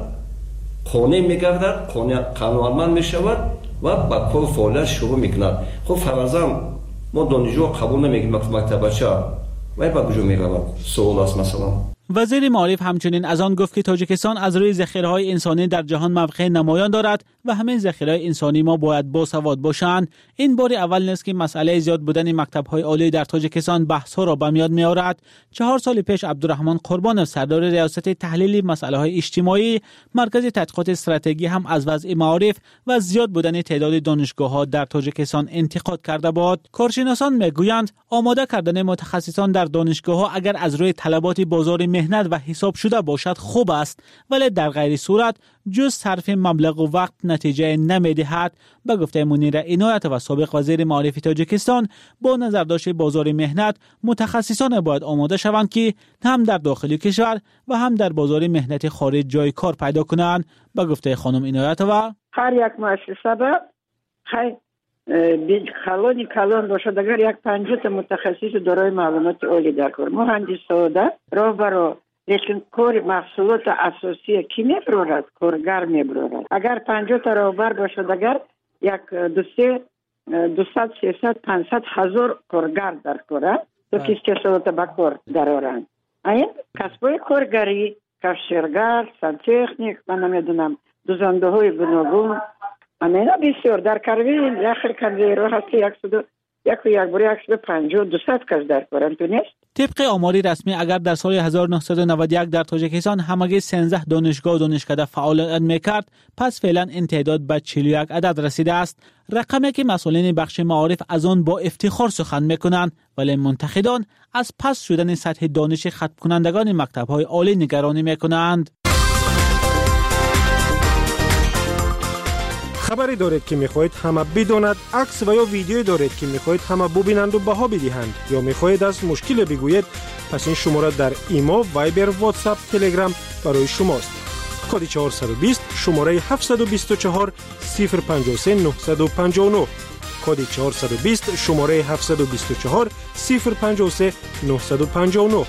قانع میگردد، قانونمند میشود و با کار فعالیت شروع میکند. خب فرضاً ما دانشجو قبول نمیگیم مکتب بچه وای با کجا میرود؟ سوال است مثلا. وزیر معارف همچنین از آن گفت که تاجیکستان از روی ذخیره‌های انسانی در جهان موقع نمایان دارد و همین ذخیره‌های انسانی ما باید باسواد باشند. این بار اول نیست که مسئله زیاد بودن مکتب‌های عالی در تاجیکستان بحث‌ها را به میاد می‌آورد. چهار سال پیش عبدالرحمن قربانov سردار ریاست تحلیل مسائل اجتماعی مرکز تحقیقات استراتژی هم از وضع معارف و زیاد بودن تعداد دانشگاه‌ها در تاجیکستان انتقاد کرده بود. کارشناسان می‌گویند آماده کردن متخصصان در دانشگاه‌ها اگر از روی طلبات بازار مهنت و حساب شده باشد خوب است، ولی در غیر صورت جز صرف مبلغ و وقت نتیجه نمیدهد. به گفته منیر عنایت و سابق وزیر معارف تاجیکستان با نظرداشت بازار مهنت متخصصان باید آماده شوند که هم در داخل کشور و هم در بازار مهنت خارج جای کار پیدا کنند. به گفته خانم عنایت و هر یک مؤسسه به خیلی کلانی کلان باشد اگر یک پنجاه تا متخصص دارای معلومات عالی در کار مهندس ساده راهبر لیکن کار محصولات اساسی کی میبرد؟ کارگر میبرد. اگر پنجاه تا راهبر باشد اگر یک دو سه دویست سیصد پانصد هزار کارگر در کار تو کسالات به کار درآورند. این کسبای کارگری کفشرگر سنتخنیک من نمیدونم دوزنده های گوناگون امینا بسیار در کروین یخر کنویرو هستی یکصد یک و یک بری یکصد پنجاه دویست کس در کارن تو نیست. طبق آماری رسمی اگر در سال هزار و نهصد و نود و یک در تاجیکستان همگی سیزده دانشگاه و دانشکده فعالیت میکرد، پس فعلا این تعداد به چهل و یک عدد رسیده است. رقمی که مسئولین بخش معارف از آن با افتخار سخن میکنند، ولی منتقدان از پس شدن سطح دانش ختم کنندگان مکتب‌های عالی نگرانی میکنند. خبری دارید که میخواهید همه بداند، عکس و یا ویدیویی دارید که میخواهید همه ببینند و بها بدهند یا میخواهید از مشکل بگویید، پس این شماره در ایما، وایبر، واتساپ، تلگرام برای شماست. کد چهارصد و بیست شماره هفتصد و بیست و چهار صفر پنجاه و سه نهصد و پنجاه و نه کد چهارصد و بیست شماره هفتصد و بیست و چهار صفر پنجاه و سه نهصد و پنجاه و نه.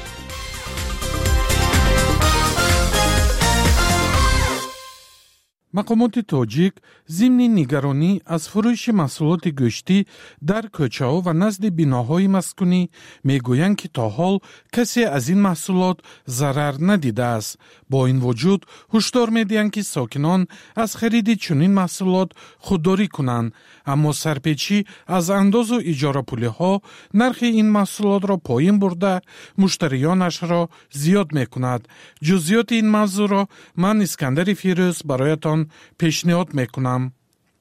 مقامات تاجیک ضمن نگرانی از فروش محصولات گوشتی در کوچه‌ها و نزد بناهای مسکونی میگویند که تا حال کسی از این محصولات ضرر ندیده است. با این وجود هشدار می‌دهند که ساکنان از خرید چنین محصولات خودداری کنند، اما سرپیچی از انداز و اجاره پول‌ها نرخ این محصولات را پایین برده مشتریانش را زیاد می‌کند. جزئیات این موضوع را من اسکندر فیروز برایتان پیشنهاد میکنم.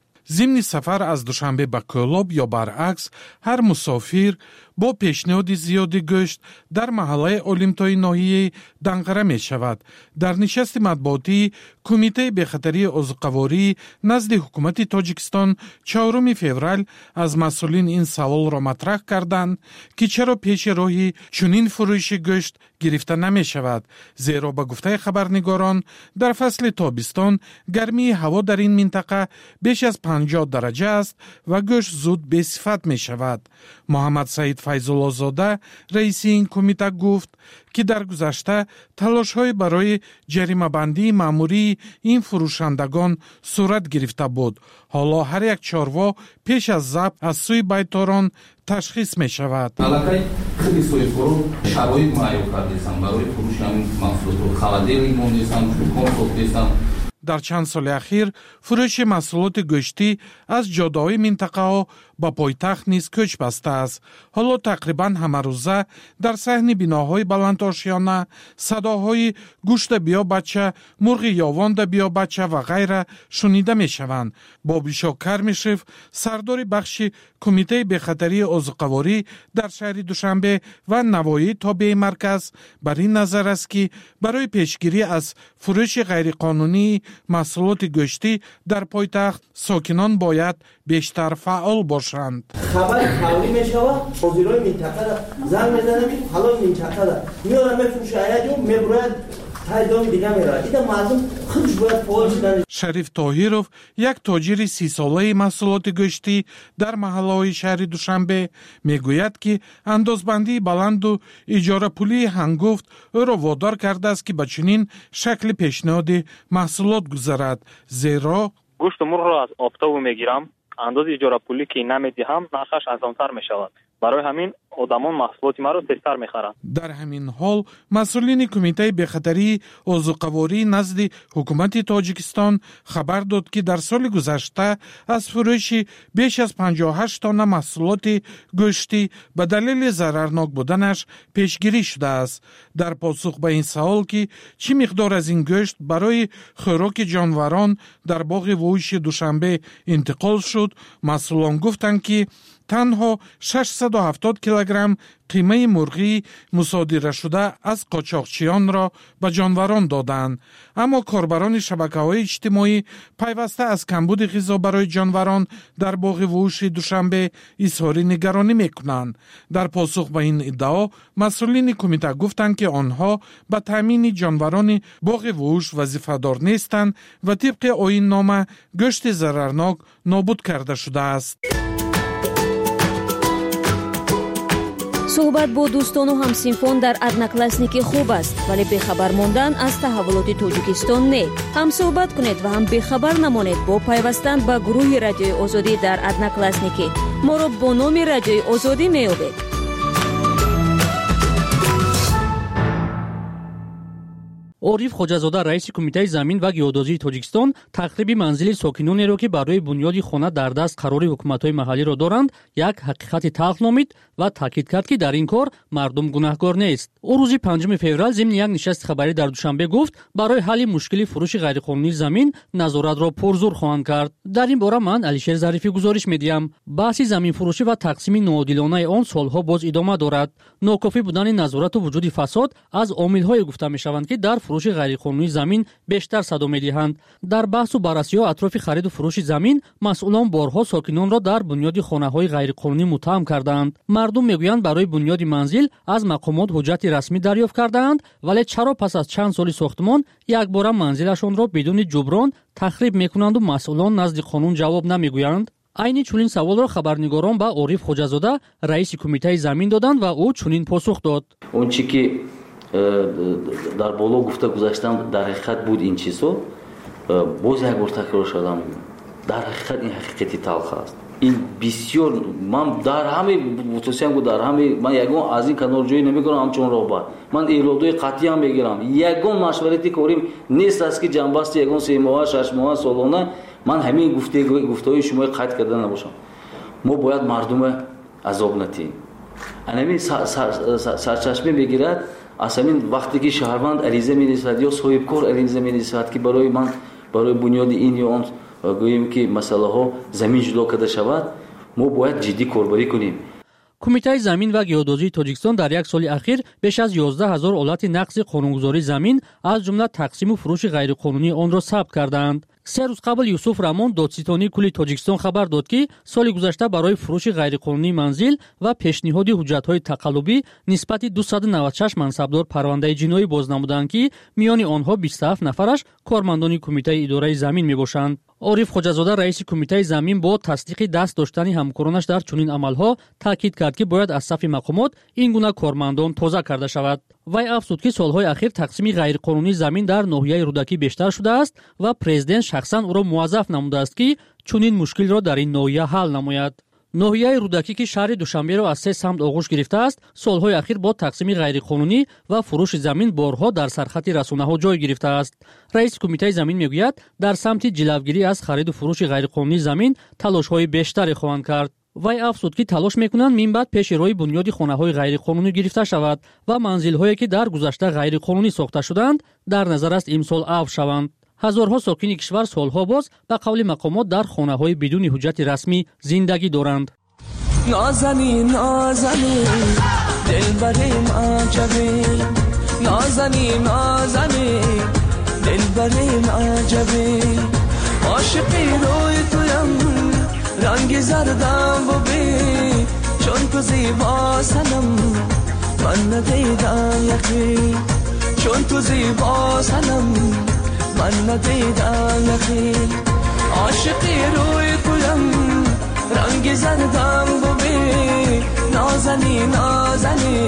ضمن سفر از دوشنبه به کولاب یا برعکس هر مسافر با پیشنهاد زیاد گوشت در محله اولمتای ناحیه دنقره می شود. در نشست مطبوعاتی کمیته بخطری عضوقواری نزد حکومت تاجیکستان چهارم فوریه از مسئولین این سوال را مطرح کردند که چرا پیش راهی چنین فروش گوشت گرفته نمی شود، زیرا به گفته خبرنگاران در فصل تابستان گرمی هوا در این منطقه بیش از پنجاه درجه است و گوشت زود بی‌صفت می شود. محمد سعید فیض‌الله زاده رئیس این کمیته گفت که در گذشته تلاش‌های برای جریمه بندی مأموری این فروشندگان صورت گرفته بود. حالا هر یک چاروا پیش از ضبط از سوی بیتاران تشخیص می شود. علاقه خیلی سوی فرو شرایط معیار کردیستم برای فروش همین محصولات خلادیل موندیستم شکم ساختیستم. در چند سال اخیر فروش محصولات گوشتی از جاده‌های منطقه ها با پایتخت نیز کوچ بسته است. حالا تقریبا همه روزه در صحن بناهای بلند آشیانه صداهای گوشت بیا بچه، مرغ یاوان ده بیا بچه و غیره شنیده می شوند. بابیشا کرمیشف سردار بخش کمیته بخطری عضوقواری در شهر دوشنبه و نواحی تابع مرکز بر این نظر است که برای پیشگیری از فروش غیرقانونی محصولات گوشتی در پایتخت ساکنان باید بیشتر فعال باشند. خبر حوالی می شود، حاضرای منطقه را زنگ میزنه که حالا منطقه را میارن میفروشه ایجا میبرد تایدام دیگه میره. ایده مردم خودش باید فعال شدن. شریف طاهرов یک تاجر سی ساله محصولات گوشتی در محله‌های شهر دوشنبه میگوید که اندازبندی بلند و اجاره پولی هنگفت او را وادار کرده است که به چنین شکل پیشنهاد محصولات گذارد، زیرا گوشت مرغ را از آفتاب میگیرم، انداز اجاره پولی که نمیدهم نرخش ارزانتر میشود. برای همین آدمان محصولات ما را تیزتر میخرند. در همین حال مسئولین کمیته بخطری عضوقواری نزد حکومت تاجیکستان خبر داد که در سال گذشته از فروش بیش از پنجاه و هشت تن محصولات گوشتی به دلیل ضررناک بودنش پیشگیری شده است. در پاسخ به این سوال که چه مقدار از این گوشت برای خوراک جانوران در باغ وحوش دوشنبه انتقال شد، مسئولان گفتند که تنها ششصد و هفتاد کیلوگرم قیمه مرغی مصادره شده از قاچاقچیان را به جانوران دادند. اما کاربران شبکه‌های اجتماعی پیوسته از کمبود غذا برای جانوران در باغ وحوش دوشنبه اظهار نگرانی می‌کنند. در پاسخ به این ادعا مسئولین کمیته گفتند که آنها به تامین جانوران باغ وحوش وظیفه‌دار نیستند و طبق آیین نامه گوشت ضررناک نابود کرده شده است. صحبت با دوستان و همسینفون در одноклассники خوب است، ولی بخبر موندن از تحولات تاجیکستان نه. هم صحبت کنید و هم بخبر نمانید با پیوستن به گروه رادیوی آزادی در одноклассники. ما را با نام رادیوی آزادی میابید. عارف خوجازاده رئیس کمیته زمین و گیودازی تاجیکستان تخریب منزل ساکنانی را که برای بنیاد خانه در دست قرار حکومت‌های محلی را دارند یک حقیقت تلخ نامید و تاکید کرد که در این کار مردم گناهکار نیست. او روز پنجم فوریه ضمن یک نشست خبری در دوشنبه گفت برای حل مشکل فروش غیرقانونی زمین نظارت را پرزور خواهند کرد. در این باره من علیشیر ظریفی گزارش میدیم. بحث زمین فروشی و تقسیم ناعادلانه آن سالها باز ادامه دارد. ناکافی بودن نظارت و وجود فساد از عامل‌های گفته می‌شوند که در فروش غیرقانونی زمین بیشتر صدا می‌دهند. در بحث و بررسی‌ها اطراف خرید و فروش زمین مسئولان بارها ساکنان را در بنیاد خانه‌های غیرقانونی متهم کردند. مردم میگویند برای بنیاد منزل از مقامات حجت رسمی دریافت کردند، ولی چرا پس از چند سال ساختمان یک بار منزلشان را بدون جبران تخریب می‌کنند و مسئولان نزد قانون جواب نمی‌گویند؟ عین چنین سوال را خبرنگاران به عارف خوجازاده رئیس کمیته زمین دادند و او چنین پاسخ داد. اون چیزی که در بالا گفته گذاشتم در حقیقت بود این چیزو боз як бор такрор шудам, дар ҳақиқат ин ҳақиқати талх аст. ин бисёр ман дар ҳаме мутасиям гу дар ҳаме ман ягон аз ин канор ҷои намекунам ҳамчун роҳбар. Ман иродои қатъи ҳам мегирам. Ягон машварати корим нест аст ки ҷанбасти ягон се моҳа, шаш моҳа, солона ман ҳамин гуфтаҳои шумо қайд карда набошам. Мо бояд мардума азоб натиҳем. Анамин сарчашма мегирад аз ҳамин вақте ки шаҳрванд ариза менависад ё соҳибкор ариза менависад ки барои ман барои бунёди ин ё он гӯем ки масъалаҳо замин ҷудо карда шавад, мо бояд ҷиддӣ корбарӣ кунем. кумитаи замин ва геодозии тоҷикистон дар як соли ахир беш аз ёздаҳ ҳазор ҳолати нақси қонунгузории замин аз ҷумла тақсиму фурӯши ғайриқонунии онро сабт карданд. се рӯз қабл Юсуф Рамон, додситонии кулли Тоҷикистон хабар дод ки соли гузашта барои фурӯши ғайриқонунии манзил ва пешниҳоди ҳуҷҷатҳои тақаллубӣ нисбати дусад навад и шаш мансабдор парвандаи ҷиноӣ боз намуданд ки миёни онҳо бисту ҳафт нафараш кормандони кумитаи идораи замин мебошанд. Ориф Хоҷазода, раиси кумитаи замин, бо тасдиқи даст доштани ҳамкоронаш дар чунин амалҳо таъкид кард ки бояд аз сафи мақомот ин гуна кормандон тоза карда шавад. Вай афзуд ки солҳои ахир тақсими ғайриқонунии замин дар ноҳияи рудакӣ бештар шудааст ва президент шахсан ӯро муаззаф намудааст ки чунин мушкилро дар ин ноҳия ҳал намояд. ноҳияи рудакӣ ки шаҳри Душанберо аз се самт оғӯш гирифтааст, солҳои ахир бо тақсими ғайриқонунӣ ва фурӯши замин борҳо дар сархати расонаҳо ҷой гирифтааст. Раиси кумитаи замин мегӯяд, дар самти ҷилавгирӣ аз хариду фурӯши ғайриқонунии замин талошҳои бештаре хоҳанд кард. Вай афзуд ки талош мекунанд минбаъд пеши роҳи бунёди хонаҳои ғайриқонунӣ гирифта шавад ва манзилҳое ки дар гузашта ғайриқонунӣ сохта шуданд дар назар аст имсол афв шаванд. ҳазорҳо сокини кишвар солҳо боз ба қавли мақомот дар хонаҳои бидуни ҳуҷҷати расмӣ зиндагӣ доранд. نازنی نازنی دلبریم عجبی نازنی نازنی دلبریم عجبی عاشقی روی تویم رنگ زردم ببی چون تو زیبا سنم من ندیدم یکی چون تو زیبا سنم من ندیدم یکی عاشقی روی تویم رنگ زردم ببی نازنی نازنی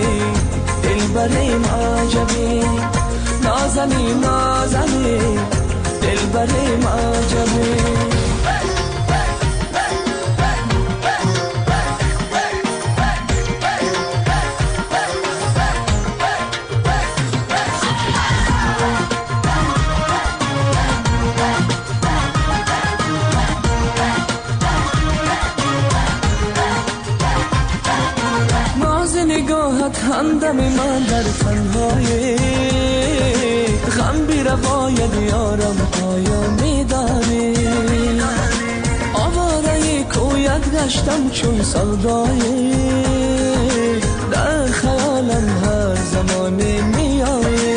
دلبریم عجبی نازنی نازنی دلبریم عجبی همدم من در تنهایی غم بی روایت یارم پایا میداری آواره کویت گشتم چون سودایی در خیالم هر زمانی میایی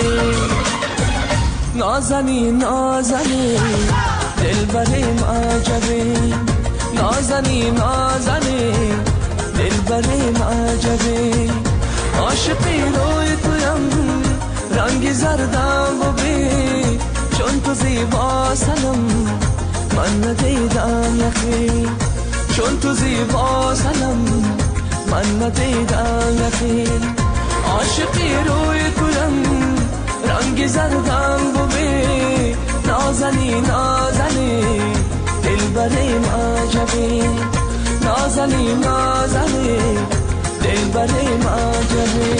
نازنی نازنی دلبریم عجبی نازنی نازنی دلبریم عجبی عاشقی روی تویم رنگ زردم ببی چون تو زیبا سنم من ندیدم یکی چون تو زیبا سنم من ندیدم یکی عاشقی روی تویم رنگ زردم ببی نازنی نازنی دلبریم عجبی نازنی نازنی دلبریم عجبی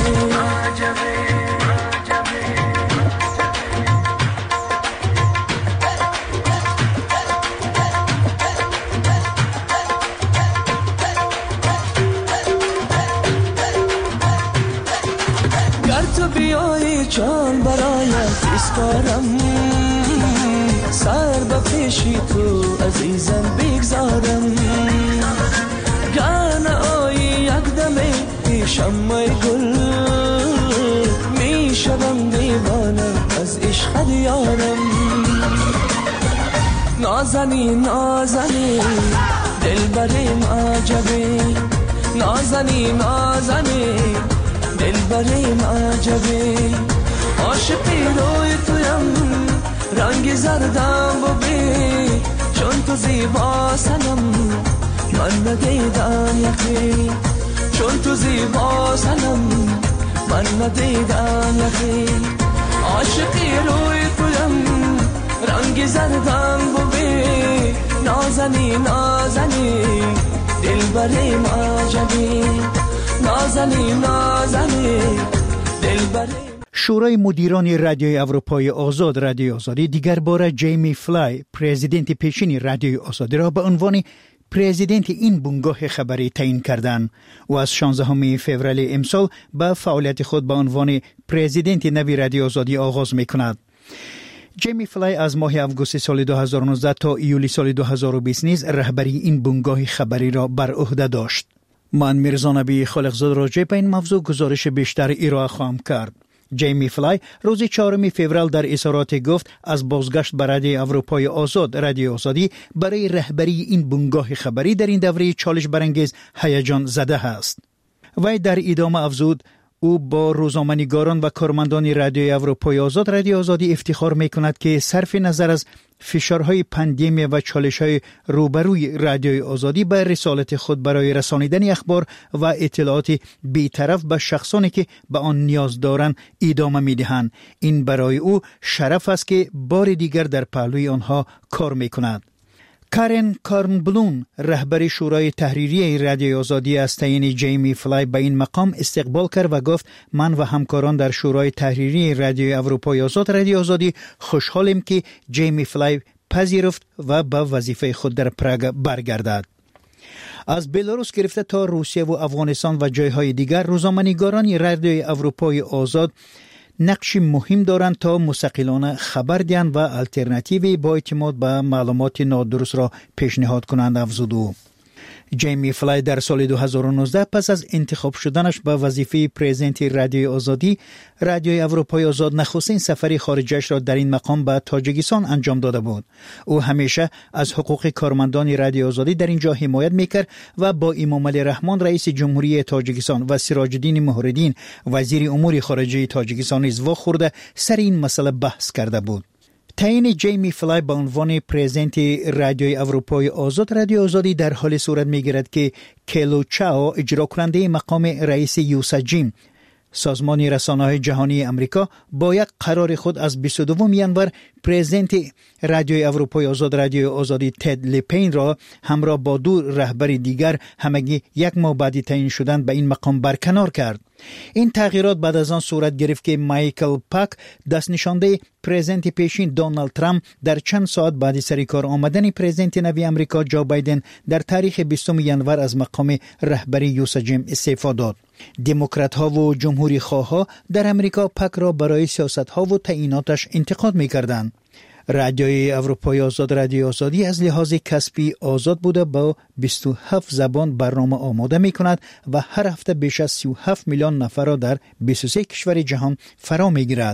گر تو بیایی جان برایت اسپارم سر به پیشی تو عزیزم بگذارم گر نآیی یک دمی شمع گل می شدم دیوانه از عشق یارم نازنی نازنی دلبریم عجبی نازنی نازنی دلبریم عجبی عاشقی روی تویم رنگ زردم ببی چون تو زیبا سنم من ندیدم یکی چون تو زیبا سنم من ندیدم یکی عاشقی روی تویم رنگ زردم ببین نازنی نازنی دلبر ماجدی نازنی نازنی دلبر. شورای مدیران رادیوی اروپای آزاد رادیوی آزادی دیگر بار جیمی فلای پرزیدنت پیشین رادیوی آزادی را به عنوان پرزیدنت این بنگاه خبری تعیین کردند و از شانزدهم فوریه امسال به فعالیت خود به عنوان پرزیدنت نوی رادیوی آزادی آغاز می‌کند. جیمی فلای از ماه آگوست سال دو هزار و نوزده تا ایولی سال دو هزار و بیست نیز رهبری این بنگاه خبری را بر عهده داشت. من میرزا نبی خالقزاد راجع به این موضوع گزارش بیشتر ارائه خواهم کرد. جیمی فلای روز چهارم فوریه در اظهارات گفت از بازگشت به رادیوی اروپای آزاد رادیوی آزادی برای رهبری این بنگاه خبری در این دوره چالش برانگیز هیجان زده است. وی در ادامه افزود او با روزنامه‌نگاران و کارمندان رادیوی اروپای آزاد رادیوی آزادی افتخار می‌کند که صرف نظر از فشارهای پاندمی و چالش‌های روبروی رادیوی آزادی به رسالت خود برای رسانیدن اخبار و اطلاعات بی‌طرف به شخصانی که به آن نیاز دارند ادامه می‌دهند. این برای او شرف است که بار دیگر در پهلوی آنها کار می‌کند. کارن کارنبلون رهبر شورای تحریری رادیوی آزادی از تعیین جیمی فلای به این مقام استقبال کرد و گفت من و همکاران در شورای تحریری رادیوی اروپای آزاد رادیوی آزادی خوشحالیم که جیمی فلای پذیرفت و به وظیفه خود در پراگ برگردد. از بلاروس گرفته تا روسیه و افغانستان و جایهای دیگر روزنامه‌نگاران رادیوی اروپای آزاد نقش مهم دارند تا مستقلانه خبر دهند و الترناتیوی با اعتماد به معلومات نادرست را پیشنهاد کنند افزود او. جیمی فلای در سال دو هزار و نوزده پس از انتخاب شدنش به وظیفه پرزیدنت رادیوی آزادی رادیوی اروپای آزاد نخستین سفر خارجش را در این مقام به تاجیکستان انجام داده بود. او همیشه از حقوق کارمندان رادیوی آزادی در اینجا حمایت میکرد و با امامعلی رحمان رئیس جمهوری تاجیکستان و سراج الدین مهرالدین وزیر امور خارجه تاجیکستان نیز واخورده سر این مسئله بحث کرده بود. تعیین جیمی فلای به عنوان پرزیدنت رادیوی اروپای آزاد رادیوی آزادی در حال صورت میگیرد که کلو چاو اجرا کننده مقام رئیس یوساجیم سازمان رسانه‌های جهانی امریکا با یک قرار خود از بیست و دوم ژانویه پرزیدنت رادیوی اروپای آزاد رادیوی آزادی تد لپین را همراه با دو رهبر دیگر همگی یک ماه بعد تعیین شدن به این مقام برکنار کرد. این تغییرات بعد از آن صورت گرفت که مایکل پاک دست نشانده پرزیدنت پیشین دونالد ترامپ در چند ساعت بعد سر کار آمدن پرزیدنت نوی امریکا جو بایدن در تاریخ بیستم ژانویه از مقام رهبری یوساجیم استعفا داد. دموکرات ها و جمهوری خواه ها در امریکا پاک را برای سیاست ها و تعییناتش انتقاد می کردند. رادیوی اروپای آزاد رادیوی آزادی از لحاظ کسبی آزاد بوده با بیست و هفت زبان برنامه آماده می کند و هر هفته بیش از سی و هفت میلیون نفر را در بیست و سه کشور جهان فرا می گیرد.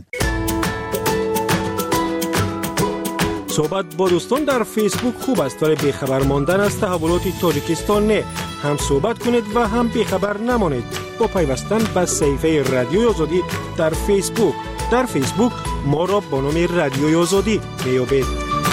صحبت با دوستان در فیسبوک خوب است ولی بیخبر ماندن از تحولات تاجیکستان نه. هم صحبت کنید و هم بیخبر نمانید با پیوستن به صفحه رادیوی آزادی در فیسبوک. در فیسبوک ما را با نام رادیوی آزادی میابید.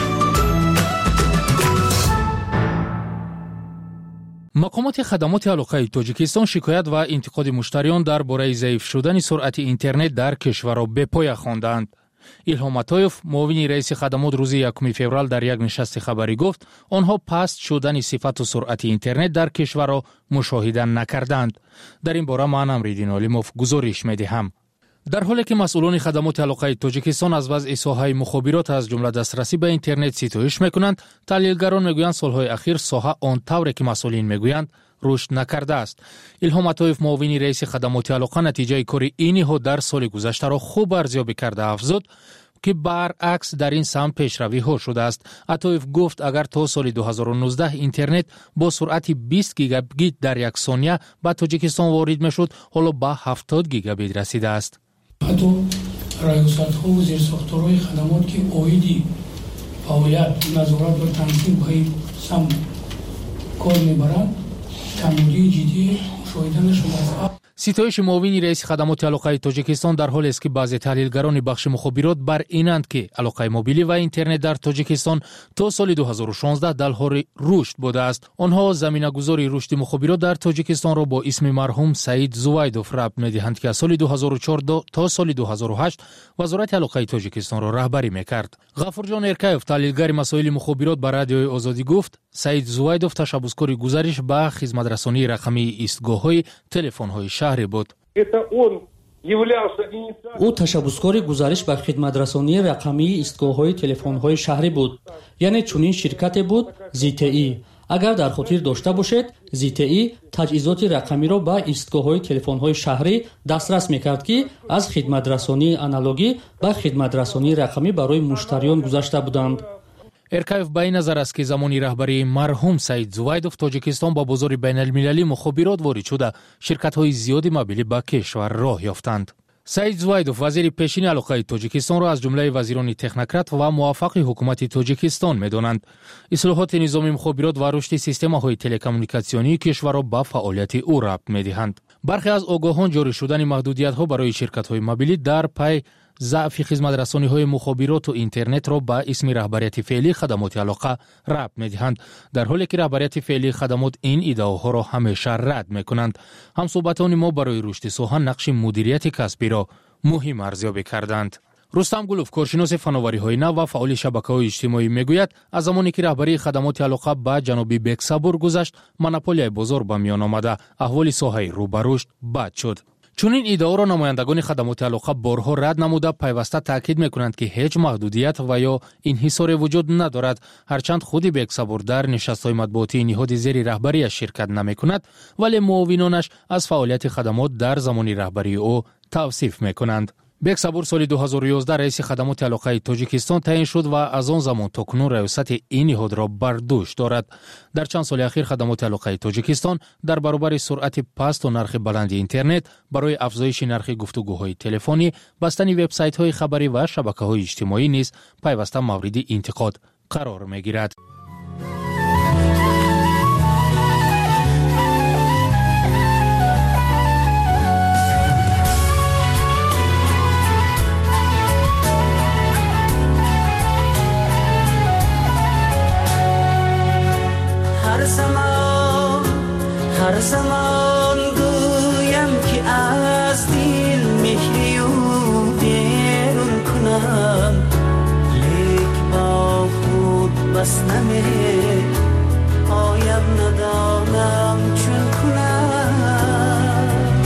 مقامات خدمات علاقه تاجیکستان شکایت و انتقاد مشتریان درباره ضعیف شدن سرعت اینترنت در کشور را به پای خواندند. ایلهام عطایف معاون رئیس خدمات روز یکم فوریه در یک نشست خبری گفت آنها پست شدن صفت و سرعت اینترنت در کشور را مشاهده نکردند. در این باره من امریدین علیموف گزارش می‌دهم. در حالی که مسئولان خدمات علاقه تاجیکستان از وضع ساحه مخابرات از جمله دسترسی به اینترنت ستایش می‌کنند، تحلیلگران می‌گویند سالهای اخیر ساحه آنطوری که مسئولین می‌گویند رشد نکرده است. ایلهام عطایف معاون رئیس خدمات علاقه نتیجه کار اینها در سال گذشته را خوب ارزیابی کرده افزود که برعکس در این سمت پیشروی ها شده است. عطایف گفت اگر تا سال دو هزار و نوزده اینترنت با سرعت بیست گیگابیت در یک ثانیه به تاجیکستان وارد میشد، حالا به هفتاد گیگابیت رسیده است. حتی ریاست‌ها و زیرساخت‌های خدمات که عایدی فعالیت نظارت و تنظیم به این سمت کار میبرند، کمبودی جدی مشاهده نشده است. ستایش معاون رئیس خدمات علاقه تاجیکستان در حالی است که بعضی تحلیلگران بخش مخابرات بر اینند که علاقه موبیلی و اینترنت در تاجیکستان تا سال دو هزار و شانزده در حال رشد بوده است. آنها زمینه‌گذاری رشد مخابرات در تاجیکستان را با اسم مرحوم سعید زویدوف ربط می‌دهند که از سال دو هزار و چهارده تا سال دو هزار و هشت وزارت علاقه تاجیکستان را رهبری می‌کرد. غفورجان ارکایف تحلیلگر مسائل مخابرات بر رادیوی آزادی گفت سعید زویدوف تشبثکار گزارش به خدمت‌رسانی رقمی ایستگاه‌های تلفن‌های شهری بود. او تشبثکار گزارش به خدمت‌رسانی رقمی ایستگاه‌های تلفن‌های شهری بود. یعنی چنین شرکتی بود زی تی ای. اگر در خاطر داشته باشید زی تی ای تجهیزات رقمی را به ایستگاه‌های تلفن‌های شهری دسترس می‌کرد که از خدمت‌رسانی آنالوگی به خدمت‌رسانی رقمی برای مشتریان گذشته بودند. ارکایف به این نظر است که زمانی رهبری مرحوم سعید زویدوف تاجیکستان با بازار بین المللی مخابرات وارد شده شرکت‌های زیادی موبیلی به کشور راه یافتند. سعید زویدوف وزیر پیشین علاقه تاجیکستان را از جمله وزیران تکنوکرات و موافق حکومت تاجیکستان می‌دانند. اصلاحات نظام مخابرات و رشد سیستم‌های تلکومونیکاسیونی کشور را به فعالیت او ربط می‌دهند. برخی از آگاهان جاری شدن محدودیت‌ها برای شرکت‌های موبیلی در پی ضعف خدمت‌رسانی‌های مخابرات و اینترنت را به اسم رهبریت فعلی خدمات علاقه ربط می‌دهند، در حالی که رهبریت فعلی خدمات این ادعاها را همیشه رد می‌کنند. همصحبتان ما برای رشد سخن نقش مدیریت کسبی را مهم ارزیابی کردند. رستم گلوف کارشناس فناوری‌های نو و فعال شبکه‌های اجتماعی میگوید از زمانی که رهبری خدمات علاقه به جناب بکسابور گذشت مونوپولی بازار به میان آمده، احوال ساحه رو به رشد بد شد. چون این ادعا را نمایندگان خدمات علاقه بارها رد نموده پیوسته تاکید میکنند که هیچ محدودیت و یا انحصار وجود ندارد، هرچند خودی بکسابور در نشست‌های مطبوعاتی نهاد زیر رهبریش شرکت نمیکند ولی معاونانش از فعالیت خدمات در زمان رهبری او توصیف میکنند. بکسابور سال دو هزار و یازده رئیس خدمات علاقه تاجیکستان تعیین شد و از آن زمان تا کنون ریاست این نهاد را بر دوش دارد. در چند سال اخیر خدمات علاقه تاجیکستان در برابر سرعت پست و نرخ بلند اینترنت برای افزایش نرخ گفتگوهای تلفنی، بستن وبسایت‌های خبری و شبکه‌های اجتماعی نیز پیوسته مورد انتقاد قرار می‌گیرد. هر زمان گویم که از دل مهری و بیرون کنم، لیک با خود بس نمی آیم ندانم چون کنم.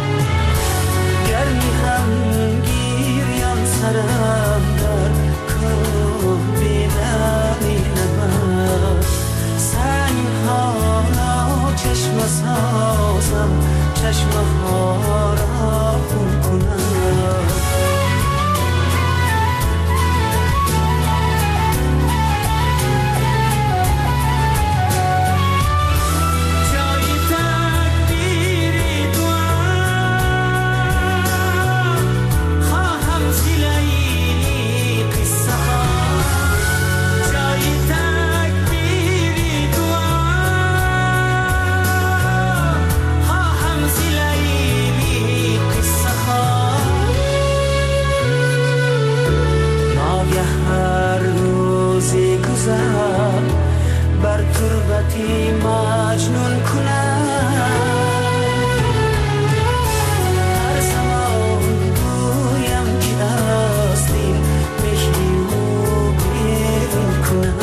گرمی هم گیریم سرم در کوه بیدانی نمد، سنگ ها چشم سازم چشم ها را خون کنم. جای تکبیری دوام خواهم زیلایی قصه ها، جای تکبیری دوام بر تربتی مجنون کنم. هر زمان گویم که از دل مهری و بیرون کنم.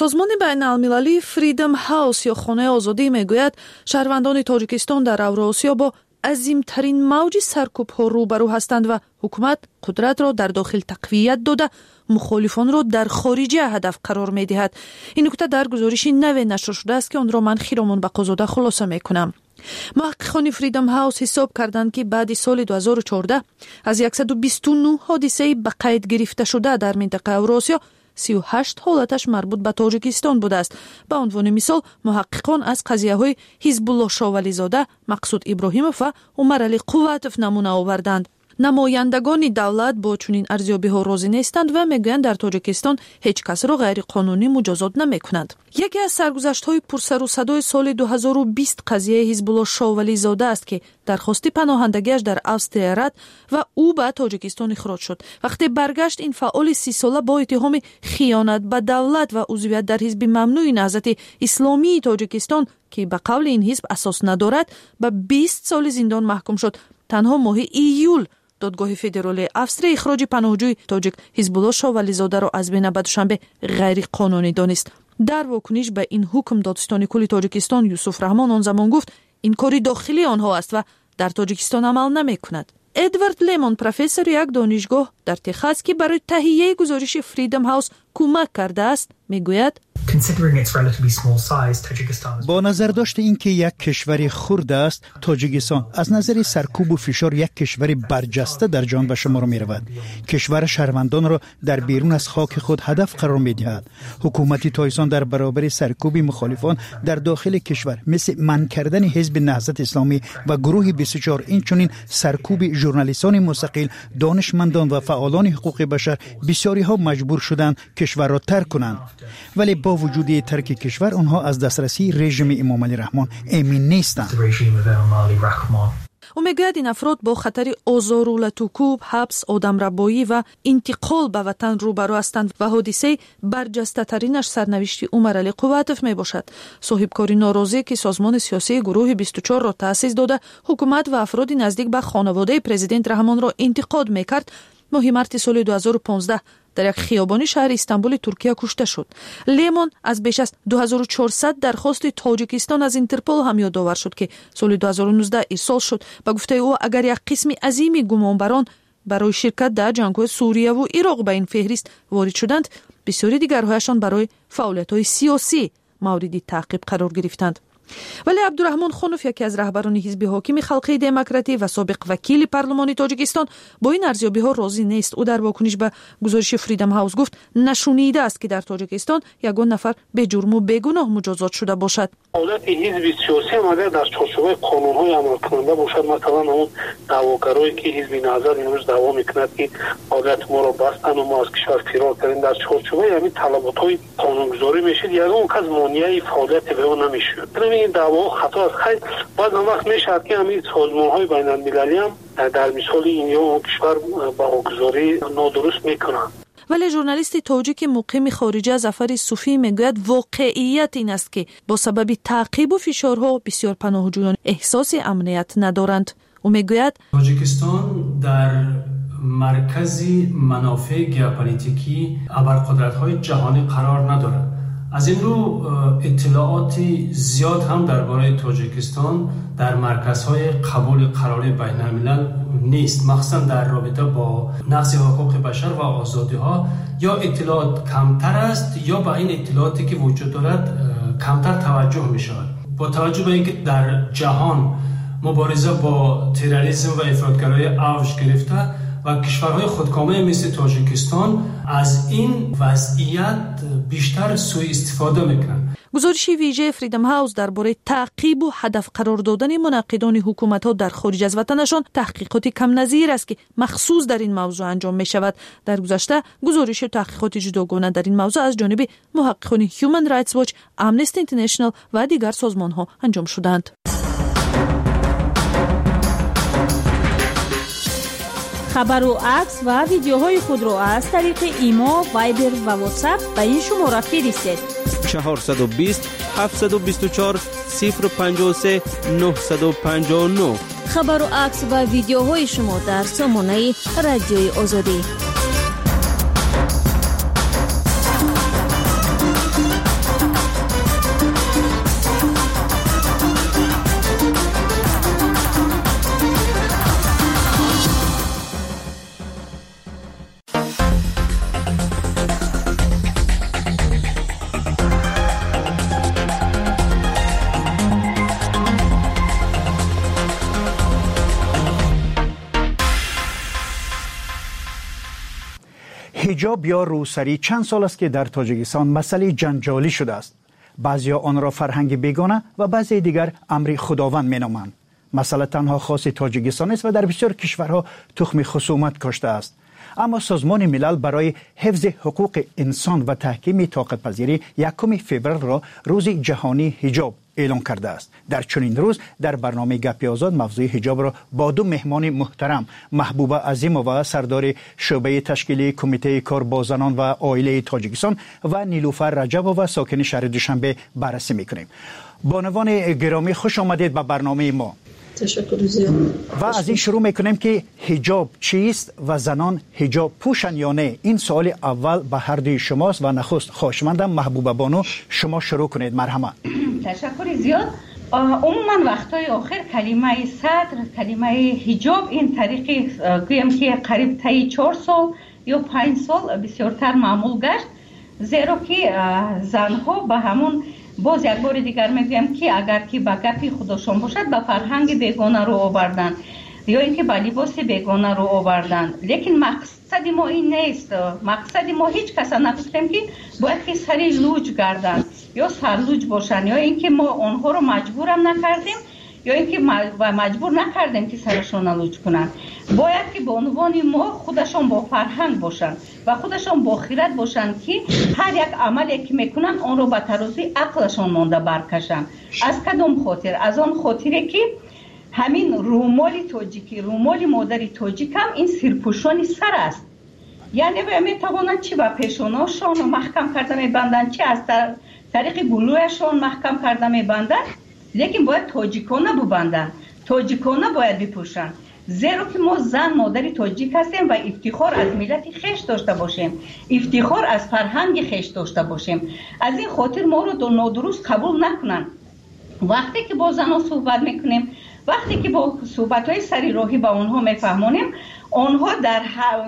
سازمان بین المللی فریدم هاوس یا خانه آزادی میگوید شهروندان تاجیکستان در اوراسیا با عظیمترین موج سرکوب‌ها روبرو هستند و حکومت قدرت را در داخل تقویت داده مخالفان را در خارجه هدف قرار می‌دهد. این نکته در گزارش نو نشر شده است که آن را من خیرامون بقازاده خلاصه می‌کنم. محققان فریدم هاوس حساب کردند که بعد سال دو هزار و چهارده از صد و بیست و نه حادثه به قید گرفته شده در منطقه اوراسیا سی و هشت حالتش مربوط به تاجیکستان بوده است. به عنوان مثال محققان از قضیه های حزب الله شاولی زاده، مقصود ابراهیموف و عمر علی قواتوف نمونه آوردند. نمایندگان دولت با چنین ارزیابی ها راضی نیستند و میگویند در تاجیکستان هیچ کس را غیر قانونی مجازات نمیکنند. یکی از سرگذشت های پرسر و صدای سال دو هزار و بیست قضیه حزب الله شاولی زاده است که درخواست پناهندگیش در اوستریا رد و او به تاجیکستان اخراج شد. وقتی برگشت این فعال سی ساله با اتهام خیانت به دولت و عضویت در حزب ممنوع نهضت اسلامی تاجیکستان که به قول این حزب اساس ندارد به بیست سال زندان محکوم شد. تنها ماه ایول دادگاه فدرالی اوستریا اخراج پناهجوی تاجیک حزب الله شاولی زاده را از بین به دوشنبه غیر قانونی دانست. در واکنش به این حکم دادستان کل تاجیکستان یوسف رحمان آن زمان گفت این کاری داخلی آنها است و در تاجیکستان عمل نمی کند. ادوارد لیمون پروفسور یک دانشگاه در تگزاس که برای تهیه گزارش فریدم هاوس کمک کرده است میگوید با نظر داشت اینکه یک کشور خرد است، تاجیکستان از نظر سرکوب و فشار یک کشور برجسته در جهان به شمار می رود. کشور شهروندان را در بیرون از خاک خود هدف قرار می دهد. حکومت تایسان در برابر سرکوب مخالفان در داخل کشور مثل منع کردن حزب نهضت اسلامی و گروه بیست و چهار، این چنین سرکوب ژورنالیستان مستقل، دانشمندان و فعالان حقوق بشر، بسیاری ها مجبور شدند کشور را ترک کنند. ولی با وجود ترک کشور آنها از دسترسی رژیم امام علی رحمان امین نیستند. او میگوید این افراد با خطر آزار و لطوکوب، حبس، آدمربایی و انتقال به وطن روبرو هستند و حادثه برجسته ترینش سرنوشت عمر علی قواتوف می باشد. صاحبکاری ناراضی که سازمان سیاسی گروه بیست و چهار را تأسیس داده حکومت و افراد نزدیک به خانواده پرزیدنت رحمان را انتقاد میکرد، ماه مارس سال دو هزار و پانزده در یک خیابانی شهر استانبول ترکیه کشته شد. لیمون از بیش از دو هزار و چهارصد درخواست تاجیکستان از اینترپل هم یادآور شد که سال دو هزار و نوزده ارسال شد. به گفته او اگر یک قسم عظیمی گمانبران برای شرکت در جنگ‌های سوریه و عراق به این فهرست وارد شدند، بسیاری دیگرهایشان برای فعالیت‌های سیاسی مورد تعقیب قرار گرفتند. ولی عبدالرحمن خانوف، یکی از رهبران حزب حاکم خلقی دموکراتی و سابق وکیل پارلمان تاجیکستان، با این ارزیابی ها راضی نیست. او در واکنش به گزارش فریدم هاوس گفت نشونیده است که در تاجیکستان یگان نفر به جرم و بیگناه مجازات شده باشد. حالت حزب سیاسی هم اگر در چارچوب قانون‌های عمل کننده باشد، مثلا اون دعواگرایی که حزب نهضت امروز دعوا میکند که حالت ما را بستن و ما از کشور فرار کردیم، در چارچوب همین طلبات‌های قانونگذاری میشد، یگان کس مانع فعالیت به اون نمیشد. این دعوا خطا است. خیلی بعد اون وقت میشد که همین سازمان‌های بین‌المللی هم در مثال این یا کشور واگذاری نادرست میکنند. ولی ژورنالیست تاجیک مقیم خارجه ظفر صوفی میگوید واقعیت این است که با سبب تعقیب و فشارها بسیار پناهجویان احساس امنیت ندارند. او میگوید تاجیکستان در مرکز منافع ژئوپلیتیکی ابرقدرت‌های جهانی قرار ندارد. از این رو اطلاعاتی زیاد هم درباره تاجیکستان در مرکزهای قبول قرار بین الملل نیست، مخصوصا در رابطه با نقض حقوق بشر و آزادی‌ها. یا اطلاعات کمتر است یا به این اطلاعاتی که وجود دارد کمتر توجه می شود. با توجه به اینکه در جهان مبارزه با تروریسم و افراطگرایی اوج گرفته و کشورهای خودکامه مثل تاجیکستان از این وضعیت بیشتر سوء استفاده میکنند. گزارش ویژه فریدم هاوس درباره تعقیب و هدف قرار دادن منعقدان حکومت‌ها در خارج از وطنشان تحقیقاتی کم نظیر است که مخصوص در این موضوع انجام می شود. در گذشته گزارش تحقیقات جداگانه در این موضوع از جانب محققان هیومن رایتس واچ، امنستی اینترنشنال و دیگر سازمان‌ها انجام شدند. خبر و عکس و ویدیوهای خود را از طریق ایما، وایبر و واتساپ به این شماره فرستید: چهارصد و بیست هفتصد و بیست و چهار صفر پنجاه و سه نهصد و پنجاه و نه. خبر و عکس و ویدیوهای شما در سامانه رادیوی آزادی. حجاب یا روسری چند سال است که در تاجیکستان مسئله جنجالی شده است. بعضی آن را فرهنگ بیگانه و بعضی دیگر امر خداوند مینامند. مسئله تنها خاص تاجیکستان است و در بسیار کشورها تخم خصومت کاشته است. اما سازمان ملل برای حفظ حقوق انسان و تحکیم طاقت پذیری یکم فوریه را روز جهانی حجاب اعلام کرده است. در چنین روز در برنامه گپی آزاد موضوع حجاب را با دو مهمان محترم، محبوبه عظیم و سردار شعبه تشکیلی کمیته کار با زنان و عائله تاجیکستان و نیلوفر رجب و ساکن شهر دوشنبه بررسی میکنیم. بانوان گرامی خوش آمدید به برنامه ما. تشکر زیاد. و از این شروع میکنیم که حجاب چیست و زنان حجاب پوشن یا نه؟ این سوال اول به هر دوی شماست و نخست خواهشمندم محبوبه بانو شما شروع کنید. مرحبا. تشکر زیاد. عموما وقتای آخر کلمه صدر، کلمه حجاب این طریقی گویم که قریب تا چهار سال یا پنج سال بسیارتر معمول گشت، زیرا که زنها به همون باز یک بار دیگر میگم که اگر که با گپی خودشون باشد به فرهنگ بیگانه رو آوردن یا اینکه به لباس بیگانه رو آوردن، لیکن مقصد ما این نیست. مقصد ما هیچ کس نگفتیم که باید که سری لوج گردن یا سرلوج باشن یا اینکه ما آنها رو مجبورم نکردیم یا اینکه مجبور نکردیم که سرشون لوج کنن. باید که به عنوان ما خودشون با فرهنگ باشن و خودشون با خیرت باشن که هر یک عملی که میکنن اون رو به ترازوی عقلشون مانده برکشن. از کدام خاطر؟ از آن خاطره که همین رومال تاجیکی، رومال مادری تاجیک هم این سرپوشانی سر است. یعنی میتوانند چی به پیشوناشون محکم کرده میبندن، چی از طریق گلویشون محکم کرده میبندن، لیکن باید تاجیکانه ببندن، تاجیکانه باید بپوشن. زیرا که ما زن مادری تاجیک هستیم و افتخار از ملت خیش داشته باشیم، افتخار از فرهنگ خیش داشته باشیم. از این خاطر ما رو نادرست قبول نکنن. وقتی که با زنها صحبت میکنیم، وقتی که با صحبت‌های سری راهی با اونها میفهمونیم، آنها در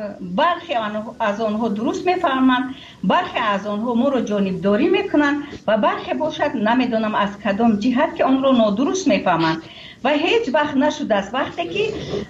برخی از آنها درست میفهمند، برخی از آنها ما رو جانبداری میکنن و برخی باشد نمیدونم از کدام جهت که آن رو نادرست میفهمند. و هیچ وقت نشده است وقتی که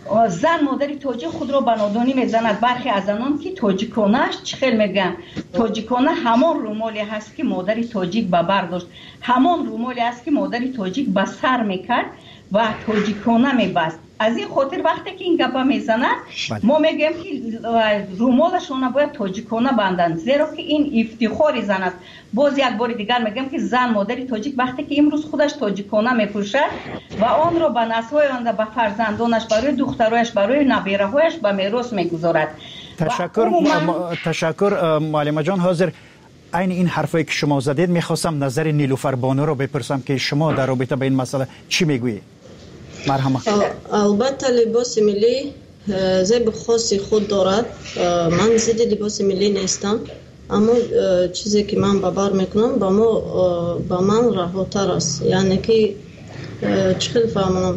زن مادری تاجیک خود را به نادانی میزند. برخی از آنان که تاجیکانه‌اش چخیل میگن، تاجیکانه همان رومالی هست که مادری تاجیک به بر داشت، همان رومالی هست که مادری تاجیک به سر میکرد و تاجیکانه میبست. از این خاطر وقتی که این گپا میزنن ما میگیم که رومالشون باید تاجیکانه بندن، زیرا که این افتخار زن است. باز یک بار دیگر میگم که زن مادری تاجیک وقتی که امروز خودش تاجیکانه میپوشد و آن رو به نسل‌های آینده، به فرزندانش، برای دخترایش، برای نبیره‌هایش به میراث میگذارد. تشکر عموما... تشکر معلمه جان. حاضر این این حرفایی که شما زدید میخواستم نظر نیلوفر بانو رو بپرسم که شما در رابطه با این مسئله چی میگویید؟ مرحبا. البته لباس ملی زیب خاصی خود دارد. من ضد لباس ملی نیستم، اما چیزی که من ببر میکنم با ما با من راحت‌تر است. یعنی که چخیل فهمونم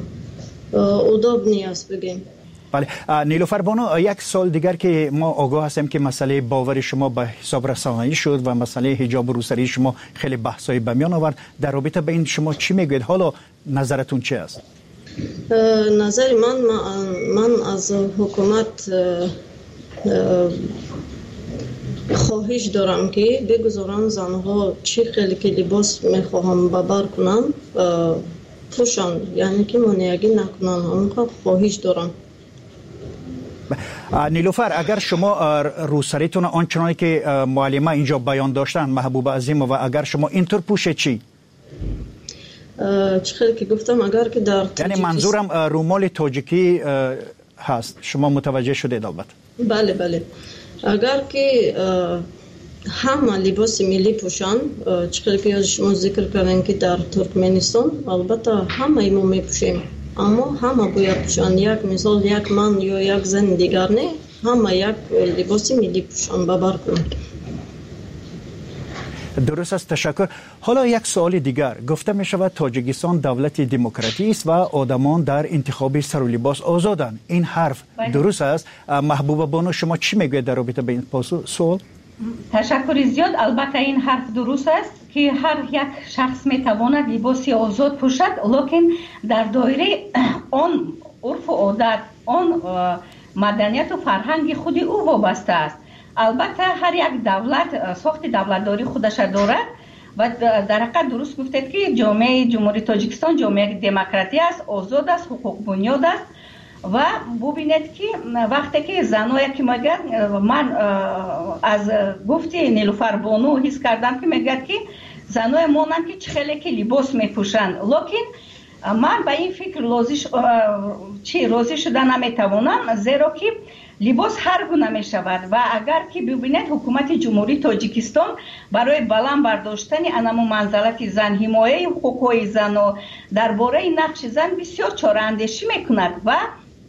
اداب نیست بگیم. بله. نیلوفر بانو، یک سال دیگر که ما آگاه هستیم که مسئله باور شما به حساب رسانه‌ای شد و مسئله حجاب و روسری شما خیلی بحث‌های به میان آورد. در رابطه با این شما چی میگوید؟ حالا نظرتون چی است؟ نظر من من از حکومت خواهش دارم که بگذارن زنها چی خیلی که لباس میخواهم ببر کنن پوشن، یعنی که مانعگی نکنن. همون خواهش دارم. نیلوفر، اگر شما روسریتون آنچنانی که معلمه اینجا بیان داشتن محبوب عظیم و اگر شما اینطور پوشه چی؟ چخیلی که گفتم اگر که در یعنی منظورم رومال تاجیکی هست، شما متوجه شدید البته؟ بله بله. اگر که همه لباس ملی پوشن، چخیلی که شما ذکر کردن که در ترکمنستان البته همه ایمو میپوشیم، اما همه باید پوشن. یک مثال یک من یا یک زن دیگر نه، همه یک لباس ملی پوشن ببر کنن. درست است. تشکر. حالا یک سوال دیگر. گفته می شود تاجیکستان دولت دموکراتی است و آدمان در انتخاب سر و لباس آزادند. این حرف درست است؟ محبوبه بانو شما چی میگوید در رابطه با این سوال؟ تشکر زیاد. البته این حرف درست است که هر یک شخص میتواند لباسی آزاد پوشد، لکن در دایره آن عرف و عادت، آن مدنیت و فرهنگ خود او وابسته است. البته هر یک دولت ساخت دولتداری خودش دارد و در حقیقت درست گفتید که جامعه جمهوری تاجیکستان جامعه دموکراتی است، آزاد است، حقوق بنیاد است و ببینید که وقتی که زنایی که میگن، من از گفتی نیلوفر بانو حس کردم که میگه که زنای مانند که خیلی که لباس میپوشند، لیکن من به این فکر راضی چی راضی شده نمیتوانم، زیرا که لباس هر گونه می شود و اگر که ببینید حکومت جمهوری تاجیکستان برای بلند برداشتن انمو منزلت زن، حمایه حقوق زن و درباره نقش زن بسیار چاره اندیشی میکند و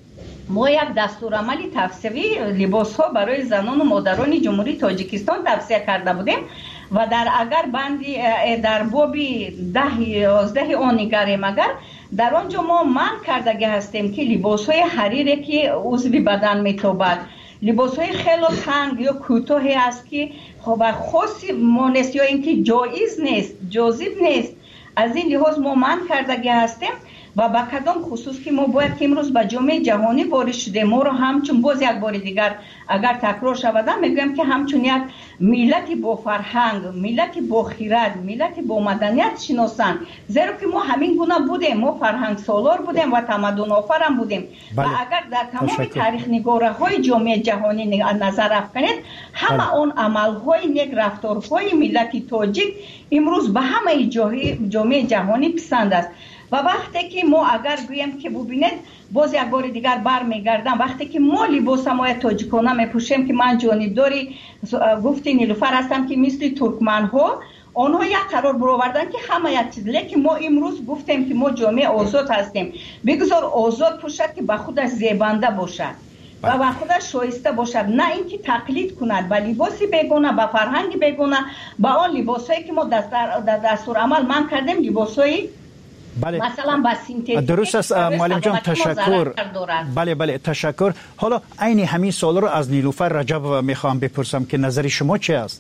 ما یک دستورالعمل توصیوی لباس ها برای زنان و مادران جمهوری تاجیکستان توصیه کرده بودیم و در اگر بندی در بابی ده یازده آن نگریم، اگر در آنجا ما من کردگی هستیم که لباس های حریری که عضو بدن میتابد، لباس های خیلی تنگ یا کوتاهی است که خب خاصی ما نیست یا اینکه جایز نیست، جاذب نیست، از این لحاظ ما من کردگی هستیم و با کدام خصوص که ما باید که امروز به جامعه جهانی وارد شده، ما رو همچون باز یک بار دیگر اگر تکرار شود میگم که همچون یک ملت با فرهنگ، ملت با خیرت، ملت با مدنیت شناسند، زیرا که ما همین گونه بودیم، ما فرهنگ سالار بودیم و تمدن آفرین بودیم. بله. و اگر در تمام تاریخ نگاره های جامعه جهانی نظر افکنید، همه بله. اون عمل های نیک، رفتارهای ملت تاجیک امروز به همه جامعه جهانی پسند است. و وقتی که ما اگر گویم که ببینید باز یک بار دیگر برمیگردم، وقتی که ما لباس ما تاجیکانه میپوشیم که من جانبداری گفتی نیلوفر هستم که مثل ترکمن ها آنها یک قرار برآوردن که همه یک چیز، لیکن ما امروز گفتیم که ما جامعه آزاد هستیم، بگذار آزاد پوشد که به خودش زیبنده باشد و به خودش شایسته باشد، نه اینکه تقلید کند به لباسی بیگانه، به فرهنگ بیگانه، به آن لباسایی که ما در دستور عمل من کردیم، لباسایی بله. مثلا با سینتزیک. درست است معلم جان، تشکر. بله بله تشکر. حالا عین همین سوال رو از نیلوفر رجب میخوام بپرسم که نظر شما چه است؟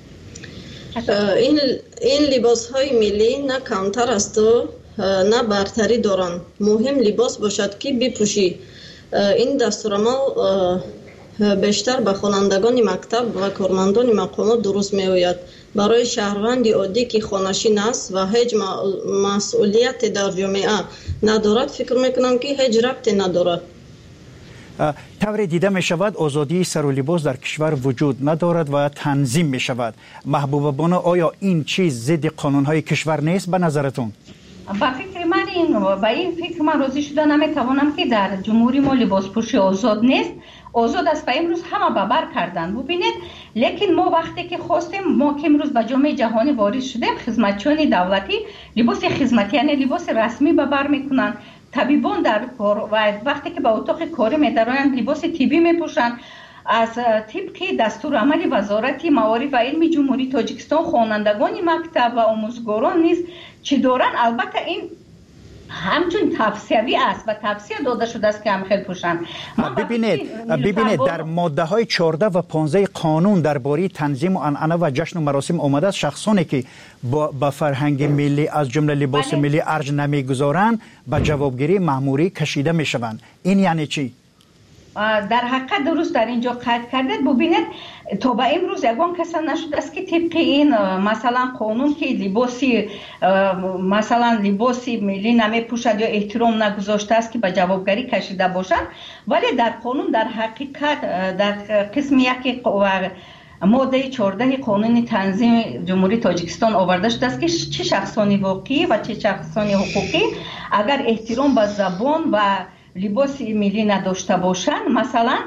این این لباس های ملی نه کمتر است و نه برتری دارند، مهم لباس باشد که بپوشی. این دستورالعمل بیشتر به خوانندگان مکتب و کارمندان مقامات درست میآید. برای شهروند عادی که خانشین است و هیچ مسئولیت در جامعه ندارد، فکر میکنم که هیچ ربطی ندارد. طور دیده می شود آزادی سر و لباس در کشور وجود ندارد و تنظیم می شود. محبوبه بانو، آیا این چیز ضد قانون های کشور نیست به نظرتون؟ با فکر من این با این فکر من راضی شده نمیتوانم که در جمهوری ما لباس پوشی آزاد نیست. آزاد است و امروز همه ببر کردن. ببینید لیکن ما وقتی که خواستیم، ما که امروز به جامعه جهانی وارد شدیم، خدمتچیان دولتی لباس خدمتی یعنی لباس رسمی ببر میکنن، طبیبان در کار و وقتی که به اتاق کاری میدارن لباس طبی میپوشن. از طبق دستورالعمل وزارت معارف و علم جمهوری تاجیکستان خوانندگان مکتب و آموزگاران نیز چه دارن، البته این همچون توصیوی است و توصیه داده شده است که هم خیلی پوشن. ببینید ببینید در ماده های چهارده و پانزده قانون درباره تنظیم و عنعنه و جشن و مراسم آمده است شخصانی که با, با فرهنگ ملی از جمله لباس بله. ملی ارج نمیگذارند به جوابگیری مأموری کشیده میشوند. این یعنی چی؟ در حقیقت درست در اینجا قید کردید. ببینید تا به امروز یگان کسا نشده است که طبق این مثلا قانون که لباسی مثلا لباسی ملی نمی پوشد یا احترام نگذاشته است که به جوابگری کشیده باشد، ولی در قانون در حقیقت در قسم یک ماده چهارده قانون تنظیم جمهوری تاجیکستان آورده شده است که چه شخصانی واقعی و چه شخصانی حقوقی اگر احترام به زبان و لباس ملی نداشته باشند، مثلا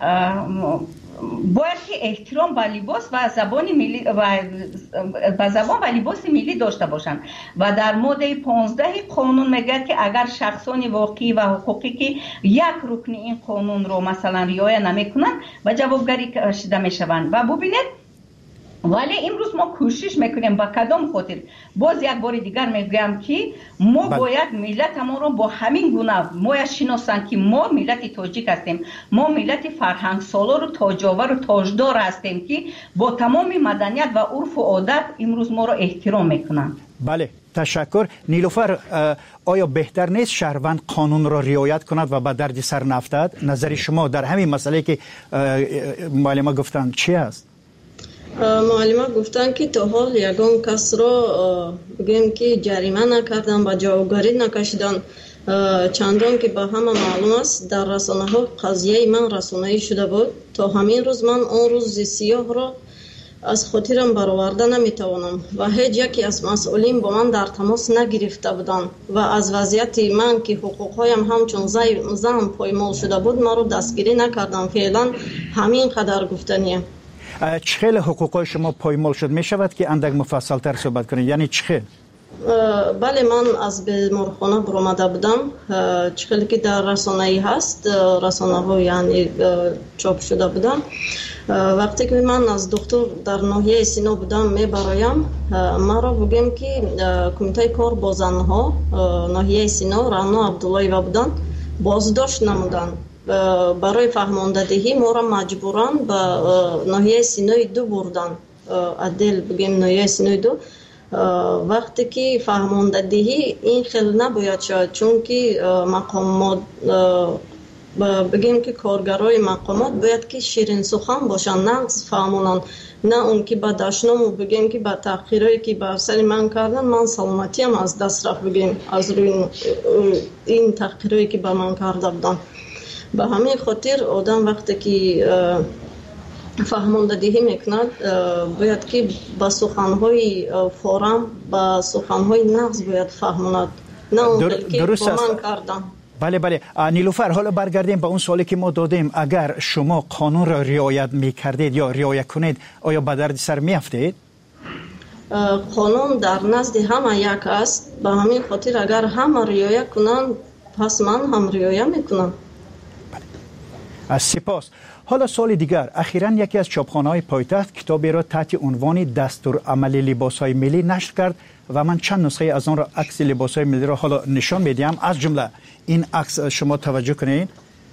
باید که احترام به لباس و زبان ملی و به زبان و لباس ملی داشته باشند. و در ماده پانزده قانون میگه که اگر شخصان واقعی و حقوقی که یک رکن این قانون رو مثلا رعایت نمیکنند و جوابگری کشیده میشوند. و ببینید ولی امروز ما کوشش میکنیم با کدام خاطر، باز یک بار دیگر میگم که ما بل. باید ملت ما رو با همین گونه ما شناسن که ما ملت تاجیک هستیم، ما ملت فرهنگ سالار و تاجاور و تاجدار هستیم که با تمام مدنیت و عرف و عادت امروز ما رو احترام میکنن. بله تشکر. نیلوفر، آیا بهتر نیست شهروند قانون را رعایت کند و به درد سر نیفتد؟ نظر شما در همین مسئله که معلم گفتن چی است؟ معلم گفتن که تا حال یگان کس را بگیم که جریمه نکردن و جوابگاری نکشیدن. چندان که به همه معلوم است در رسانه ها قضیه من رسانه‌ای شده بود. تا همین روز من اون روز سیاه را از خاطرم برآورده نمیتوانم و هیچ یکی از مسئولین با من در تماس نگرفته بودند و از وضعیت من که حقوقهایم همچون زن پایمال شده بود ما رو دستگیری نکردم. فعلا همین قدر گفتنیه. چخیل حقوقهای شما پایمال شد؟ می شود که اندک مفصل تر صحبت کنید؟ یعنی چخیل؟ بله، من از بیمارخانه برآمده بودم. چخیلی که در رسانه ای هست، رسانه ها یعنی چاپ شده بودم. وقتی که من از دکتر در ناحیه سینا بودم میبرایم، ما را بگیم که کمیته کار با زنها ناحیه سینا رانا عبداللهیوا بودن، بازداشت نمودن. برای فهماندهی ما را مجبوران به ناحیه سینای دو بردن. عدل بگیم ناحیه سینای دو. وقتی که فهماندهی این خیلی نباید شد، چون که مقامات بگیم که کارگرای مقامات باید که شیرین سخن باشن، نه فهمونن، نه اون که با دشنامو بگیم که با تحقیرایی که با سر من کردن من سلامتیم از دست رفت، بگیم از روی این تحقیرایی که با من کرده بودن. به همین خاطر آدم وقتی که فهماندهی میکند باید که با سخنهای فارم، با سخنهای نقض باید فهماند، نه اون که با من کردن. بله بله. نیلوفر، حالا برگردیم به اون سوالی که ما دادیم. اگر شما قانون را رعایت میکردید یا رعایت کنید، آیا به درد سر میافتید؟ قانون در نزد همه یک است. به همین خاطر اگر همه رعایت کنند پس من هم رعایت میکنم. از سپاس. حالا سوال دیگر. اخیراً یکی از چاپخانه‌های پایتخت کتابی را تحت عنوان دستور عملی لباس‌های ملی نشر کرد و من چند نسخه از آن را عکس لباس‌های ملی را حالا نشان میدیم. از جمله این عکس شما توجه کنید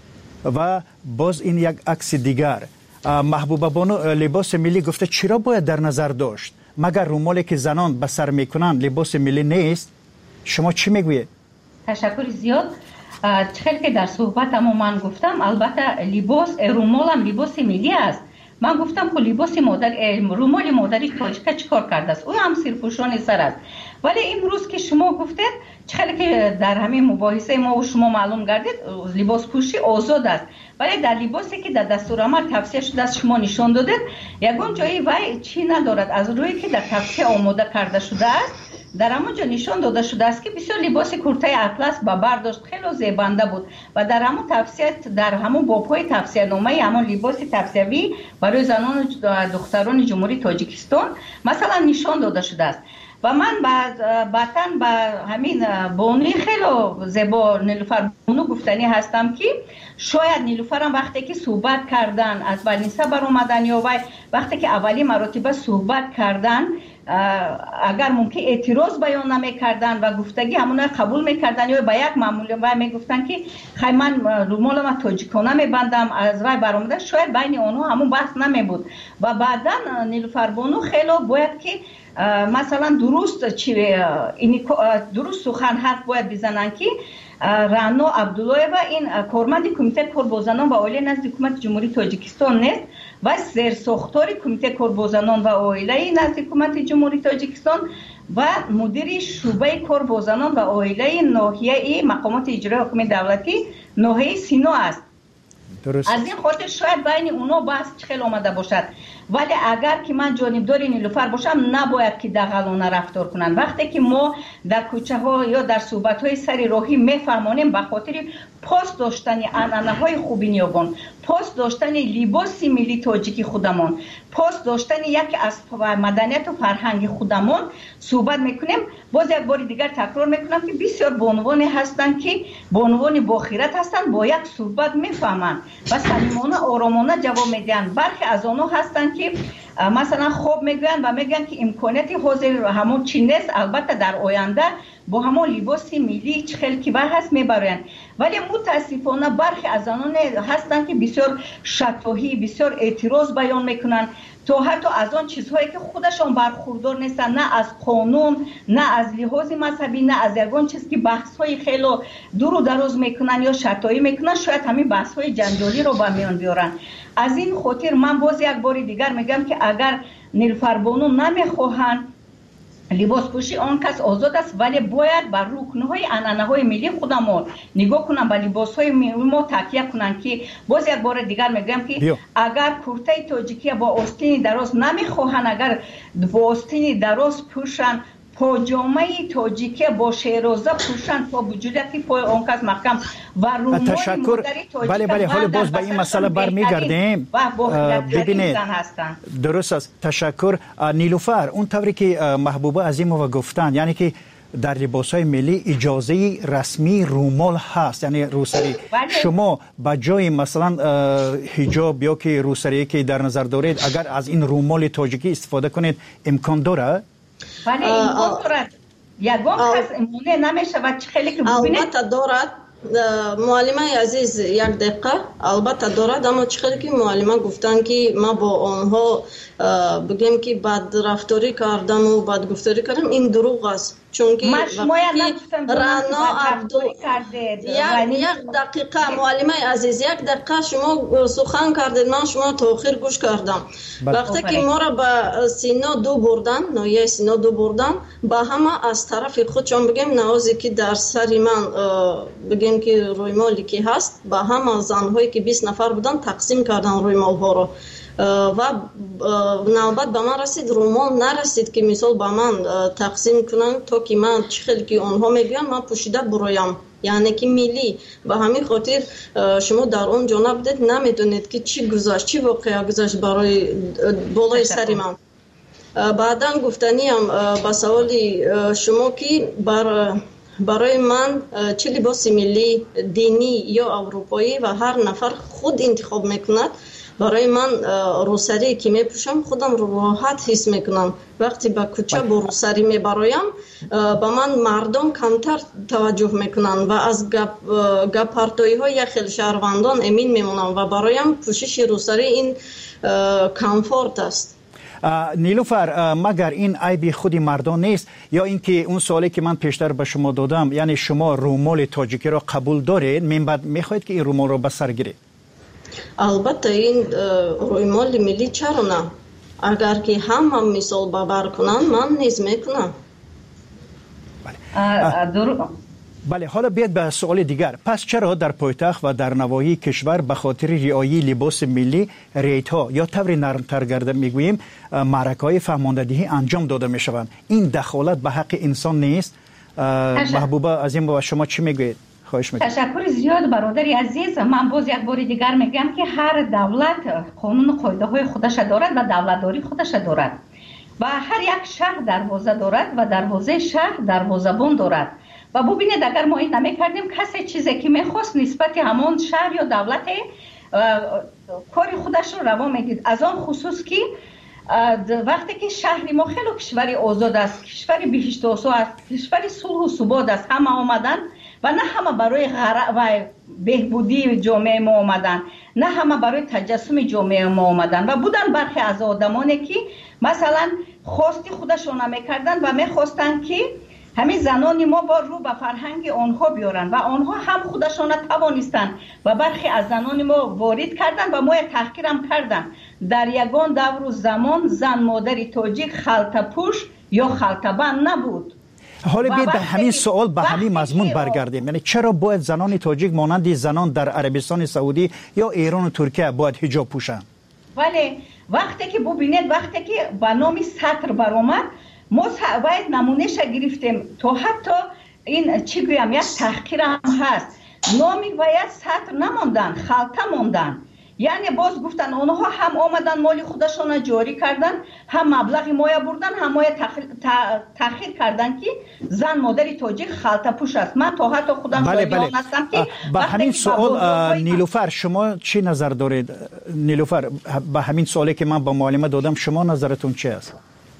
و باز این یک عکس دیگر. محبوبه بانو لباس ملی گفته چرا باید در نظر داشت؟ مگر رومالی که زنان به سر میکنند لباس ملی نیست؟ شما چی میگویید؟ تشکر زیاد. خیلی که در صحبتم من گفتم البته لباس رومالم لباس ملی است. من گفتم که لباس مادر رومال مادری تاجیکا چیکار کرده است؟ او هم سرپوشان سر است. ولی امروز که شما گفتید خیلی که در همین مباحثه ما و شما معلوم گردید لباس پوشی آزاد است، ولی در لباسی که در دستورالعمل توصیه شده است شما نشان دادید یگان جایی وای چی ندارد از روی که در توصیه آماده کرده شده است. در همونجا نشان داده شده است که بسیار لباس کرته اطلس با برداشت خیلی زیبنده بود و در همون توصیه در همون بابهای توصیه نامه همون لباس توصیوی برای زنان و دختران جمهوری تاجیکستان مثلا نشان داده شده است. و من بعداً با همین بانوی خیلی زیبا نیلوفر بانو گفتنی هستم که شاید نیلوفر هم وقتی که صحبت کردن از ولنسا بر اومدن یا وقتی که اولی مراتبه صحبت کردن اگر ممکن اعتراض بیان نمیکردن و گفتگی همون قبول میکردن یا با یک معمول و میگفتن که خیلی من رومال ما تاجیکانه میبندم از وای برآمده، شاید بین اونها همون بحث نمیبود. و بعدا نیلوفر بانو خیلی باید که مثلا درست چی درست سخن حرف باید بزنن که رانا عبداللهیوا این کارمند کمیته کار با زنان و عائله نزد حکومت جمهوری تاجیکستان نیست و زیرساختار کمیته کار با زنان و عائله نزد حکومت جمهوری تاجیکستان و مدیر شعبه کار با زنان و عائله ناحیه مقامات اجرایی حکومت دولتی ناحیه سینا است. درست. از این خاطر شاید بین اونا بحث خیلی آمده باشد، ولی اگر که من جانبدار نیلوفر باشم نباید که دغلانه رفتار کنن. وقتی که ما در کوچه ها یا در صحبت های سر راهی میفهمانیم به خاطر پاس داشتن عنعنه های خوبی نیاگان، پاس داشتن لباس ملی تاجیکی خودمان، پاس داشتن یک از مدنیت و فرهنگ خودمان صحبت میکنیم. باز یک بار دیگر تکرار میکنم که بسیار بانوانی هستند که بانوان باخیرت هستند، با یک صحبت میفهمند و سلیمانه آرامانه جواب میدن. برخی از آنها هستند که مثلا خوب میگویند و میگن که امکاناتی حاضر همون چی نیست، البته در آینده با همون لباس ملی چه خیلی کیبر هست میبرند. ولی متاسفانه برخی از آنان هستند که بسیار شفاهی، بسیار اعتراض بیان میکنند، تو حتی از آن چیزهایی که خودشان برخوردار نیستن، نه از قانون، نه از لحاظ مذهبی، نه از یگان چیز که بحث های خیلی دور و دراز میکنن یا شتایی میکنن، شاید همین بحث های جنجالی رو به میان بیارن. از این خاطر من باز یک بار دیگر میگم که اگر نیلوفر بانو نمیخواهند لباس پوشی، آن کس آزاد است، ولی باید بر رکنهای عنعنه‌های ملی خودمون نگاه کنن، به لباس‌های ملی ما تکیه کنن. که باز یک بار دیگر میگم که بیو. اگر کرته تاجیکی با آستین دراز نمیخواهن، اگر با آستین دراز پوشن، پاجامه تاجیکی با شیرازه پوشن تا وجودی پای آن کس محکم و رومال تشکر. بله بله، حالا باز به این مسئله برمیگردیم. ببینید درست است. تشکر. نیلوفر، اون طوری که محبوبه عظیمова گفتن، یعنی که در لباس‌های ملی اجازه رسمی رومال هست، یعنی روسری. شما با جای مثلا حجاب یا که روسری که در نظر دارید، اگر از این رومال تاجیکی استفاده کنید امکان داره؟ ولی امکان دارد. یگان کس امونه نمیشه و خیلی که ببینید البته دارد. معلمه عزیز یک دقیقه، البته دارد، اما چقدر که معلمه گفتن که ما با آنها بگیم که بد رفتاری کردم و بد گفتاری کردم، این دروغ است. چون که وقتی رانا عبدو یک دقیقه معلمه عزیز، یک دقیقه شما سخن کردید، من شما تا آخر گوش کردم. وقتی که ما را به سینا دو بردن، نایه سینا دو بردن، با همه از طرف خود چون بگیم نوازی که در سری من بگیم که روی مالی که هست، با همه زنهایی که بیست نفر بودن تقسیم کردن روی مال ها رو و نوبت به من رسید، رومال نرسید که مثال به من تقسیم کنن تا که من چه خیلی که اونها میگن من پوشیده برایم، یعنی که ملی. به همین خاطر شما در اون جانب بدید نمیدونید که چی گذاشت، چی واقعا گذاشت برای بالای سری من. بعدا گفتنیم با سوالی شما که بر برای من چه لباس ملی دینی یا اروپایی و هر نفر خود انتخاب میکند، برای من روسری که میپوشم خودم رو راحت حس میکنم. وقتی به کوچه با روسری میبرایم به من مردم کمتر توجه میکنن و از گپ گپارتوی های خیلی شهروندان امین میمونم و برایم پوشش روسری این کامفورت است. نیلوفر، مگر این عیب خودی مردان نیست یا اینکه اون سوالی که من پیشتر به شما دادم، یعنی شما رومال تاجیکی را قبول دارید، من بعد میخواید که این رومال را به سر گیرید؟ البته این رومال ملی چرا نه؟ اگر که همه مثال باور کنن من نیز میکنم. بله. بله، حالا بیاید به سوال دیگر. پس چرا در پایتخت و در نواحی کشور به خاطر رعایت لباس ملی ریت‌ها یا طور نرمتر گرده میگوییم معرکه‌های فهماندهی انجام داده میشوند؟ این دخالت به حق انسان نیست؟ محبوبه عظیم و شما چی میگویید؟ خواهش میکنم. تشکر زیاد برادری عزیز. من باز یک بار دیگر میگم که هر دولت قانون و قاعده های خودش دارد و دولتداری خودش دارد و هر یک شهر دروازه دارد و دروازه شهر دروازه‌بان دارد. و ببینید اگر ما این نمی‌کردیم کسی چیزی که می‌خواست نسبت همون شهر یا دولت کاری خودش رو روا میدید. از آن خصوص که وقتی که شهری ما خیلی کشوری آزاد است، کشوری بهشت و آسا است، کشوری صلح و ثبات است، همه آمدن و نه همه برای غرق و بهبودی جامعه ما آمدن، نه همه برای تجسم جامعه ما آمدن و بودن برخی از آدمانی که مثلا خواستی خودشون نمی‌کردن و می‌خواستن که همین زنان ما با رو به فرهنگ آنها بیارن و آنها هم خودشان توانستند و برخی از زنان ما وارد کردن و ما تحقیر هم کردن. در یگان دور و زمان زن مادری تاجیک خلطه پوش یا خلطه بند نبود. حالا بیاید به همین سوال به همین مضمون برگردیم. یعنی چرا باید زنان تاجیک مانند زنان در عربستان سعودی یا ایران و ترکیه باید حجاب پوشن؟ ولی وقتی که ببینید وقتی که به نام سطر برآمد ما باید نمونهش گرفتیم تا حتی این چی گویم یک تحقیر هم هست. نامی باید سطر نماندن، خلطه ماندن. یعنی باز گفتن اونها هم آمدن مال خودشون جاری کردن، هم مبلغ مایه بردن، هم مایه تأخیر کردن که زن مادر تاجیک خلطه پوش است. من تا حتی خودم بله بله. هستم که با همین سوال نیلوفر شما چی نظر دارید؟ نیلوفر با همین سوالی که من با معلمه دادم شما نظرتون چی است؟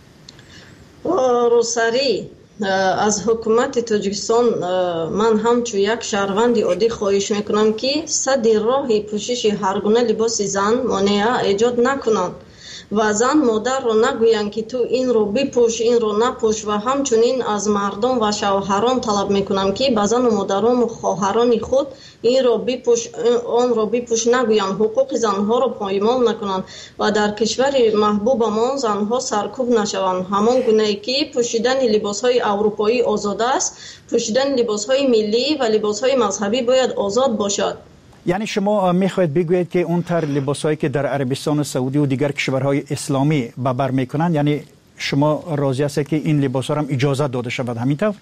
روسری از حکومت تاجیکستان من همچو یک شهروند عادی خواهش میکنم که صد راه پوشش هر گونه لباس زن مانع ایجاد نکنند و زن مادر رو نگویند که تو این رو بپوش این رو نپوش و همچنین از مردم و شوهران طلب میکنم که به زن و مادران و خواهران خود این رو بپوش آن رو بپوش نگویند، حقوق زنها رو پایمال نکنند و در کشور محبوب ما زنها سرکوب نشوند. همان گونه‌ای که پوشیدن لباس‌های اروپایی آزاد است، پوشیدن لباس‌های ملی و لباس‌های مذهبی باید آزاد باشد. یعنی شما میخواید بگویید که اون تر لباسایی که در عربستان سعودی و دیگر کشورهای اسلامی به بر میکنند، یعنی شما راضی هستید که این لباسا هم اجازه داده شود همینطور؟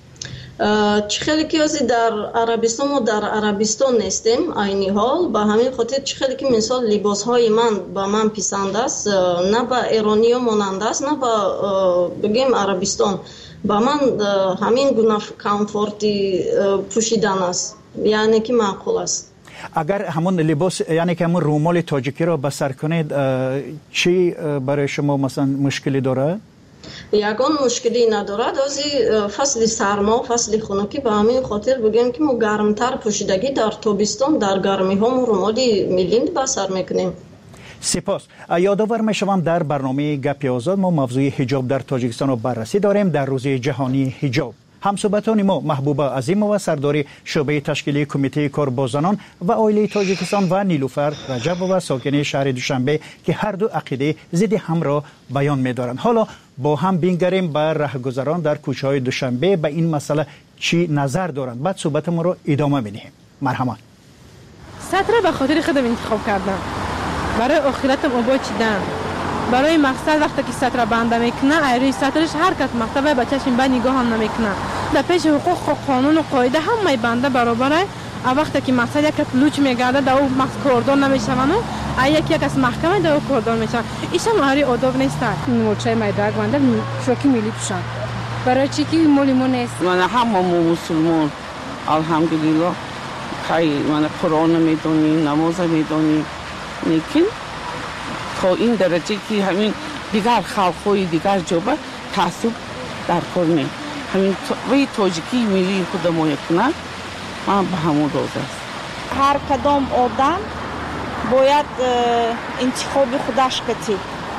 چه خیلی که از در عربستان و در عربستان نیستیم عینی حال، به همین خاطر چه خیلی که مثال لباس های من به من پسند است، نه به ایرانی ها مانند است نه به بگیم عربستان، به من همین گونه کامفورتی پوشیدن است، یعنی که معقول است. اگر همون لباس یعنی که همون رومال تاجیکی را به سر کنید چی برای شما مثلا مشکلی داره؟ یگان مشکلی ندارد، از فصل سرما فصل خنکی به همین خاطر بگیم که ما گرمتر پوشیدگی در تابستان در گرمی ها ما رومالی ملی به سر میکنیم. سپاس. یادآور میشوم در برنامه گپ آزاد ما موضوع حجاب در تاجیکستان رو بررسی داریم در روز جهانی حجاب. همصحبتان ما محبوبه عظیمова سردار شعبه تشکیلی کمیته کار با زنان و عائله تاجیکستان و نیلوفر رجبova ساکن شهر دوشنبه که هر دو عقیده ضد هم را بیان می‌دارند. حالا با هم بینگریم بر رهگذران در کوچه‌های دوشنبه به این مسئله چی نظر دارند، بعد صحبت ما رو ادامه بدیم. مرحبا. سطر به خاطر خودم انتخاب کردم، برای آخرتم آباد چیدم، برای مقصد وقتی که سطر بنده میکنه ایروی سطرش هر کس مکتبه به چشم به نگاه هم نمیکنه. در پیش حقوق و قانون و قاعده همه بنده برابره. وقتی که مقصد یک کس لوچ میگرده در او مقصد کردان نمیشون و یک یک از محکمه در او کردان میشون. ایش هم هری آداب نیست. مورچه مایدرک بنده شوکی میلی پوشن برای چی که مولی مو نیست. من همه مسلمان الحمدلله خیلی من قرآن میدونی نماز میدونی، لیکن تا این درجه که همین دیگر خلقهای دیگر جوبه تعصب در کار نیم، همین وی تاجیکی ملی خود ما کنه من به همون روز است. هر کدام آدم باید انتخاب خودش کتی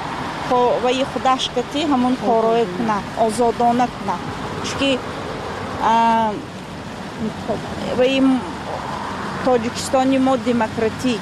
وی خودش کتی همون کارای کنه آزادانه کنه، چون وی تاجیکستانی ما دموکراتی.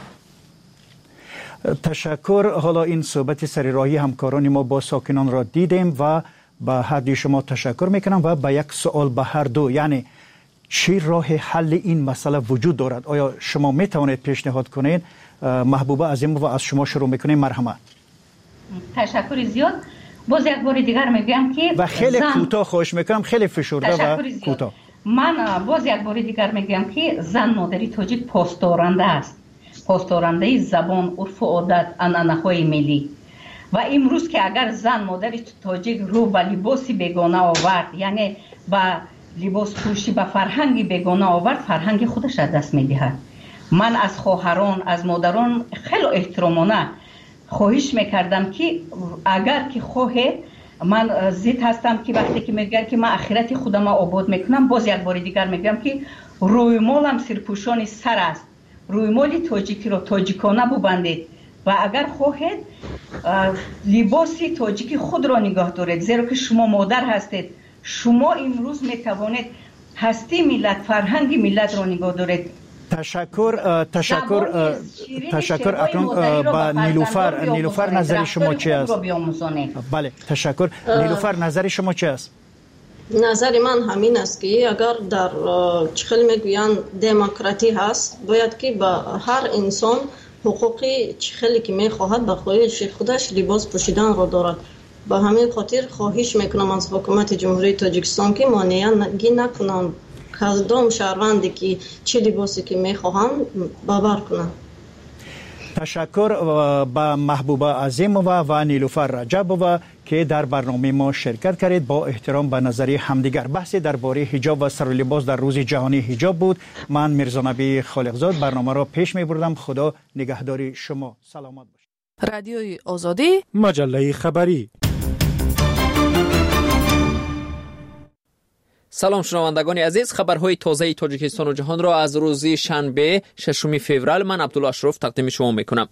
تشکر. حالا این صحبت سریراهی همکاران ما با ساکنان را دیدیم و به هر دوی شما تشکر میکنم و به یک سوال به هر دو، یعنی چی راه حل این مسئله وجود دارد؟ آیا شما میتوانید پیشنهاد کنید؟ محبوبه عظیم و از شما شروع میکنیم. مرحبا. تشکر زیاد. باز یک بار دیگر میگم که و خیلی کوتاه خواهش میکنم، خیلی فشرده و کوتاه. من باز یک بار دیگر میگم که زن مادری تاجیک پاسدارنده است، پاسدارنده زبان، عرف و عادت، عنعنه‌های ملی. و امروز که اگر زن مادر تاجیک رو به لباسی بیگانه آورد، یعنی به لباس پوشی به فرهنگ بیگانه آورد، فرهنگ خودش از دست میدهد. من از خواهران از مادران خیلی احترامانه خواهش میکردم که اگر که خواهید، من ضد هستم که وقتی که میگن که من آخرت خودم آباد میکنم، باز یک بار دیگر میگم که روی مالم سرپوشان سر است، روی مال تاجیکی رو تاجیکانه ببندید و اگر خواهید لباسی تاجیکی خود را نگاه دارید، زیرا که شما مادر هستید. شما امروز میتوانید هستی ملت، فرهنگ ملت را نگاه دارید. تشکر. تشکر. تشکر. اکنون با نیلوفر نیلوفر نظر شما چی است؟ بله تشکر. نیلوفر نظر شما چی است؟ نظر من همین است که اگر در چخل میگویند دموکراتی هست، باید که به هر انسان حقوقی چخلی که میخواهد به خواهش خودش لباس پوشیدن را دارد. به همین خاطر خواهش میکنم از حکومت جمهوری تاجیکستان که مانعی نکنند کدام شهروندی که چه لباسی که میخواهند باور کنند. تشکر به محبوبه عظیمووا و نیلوفر رجبووا که در برنامه ما شرکت کردید. با احترام به نظریه همدیگر بحث درباره حجاب و سر و لباس در روز جهانی حجاب بود. من میرزا نبی خالقزاد برنامه را پیش میبردم. خدا نگهداری شما. سلامت باشید. رادیوی آزادی، مجله خبری. سلام شنوندگان عزیز، خبرهای تازه تاجیکستان و جهان را از روز شنبه ششم فوریه من عبدالله اشرف تقدیم شما میکنم.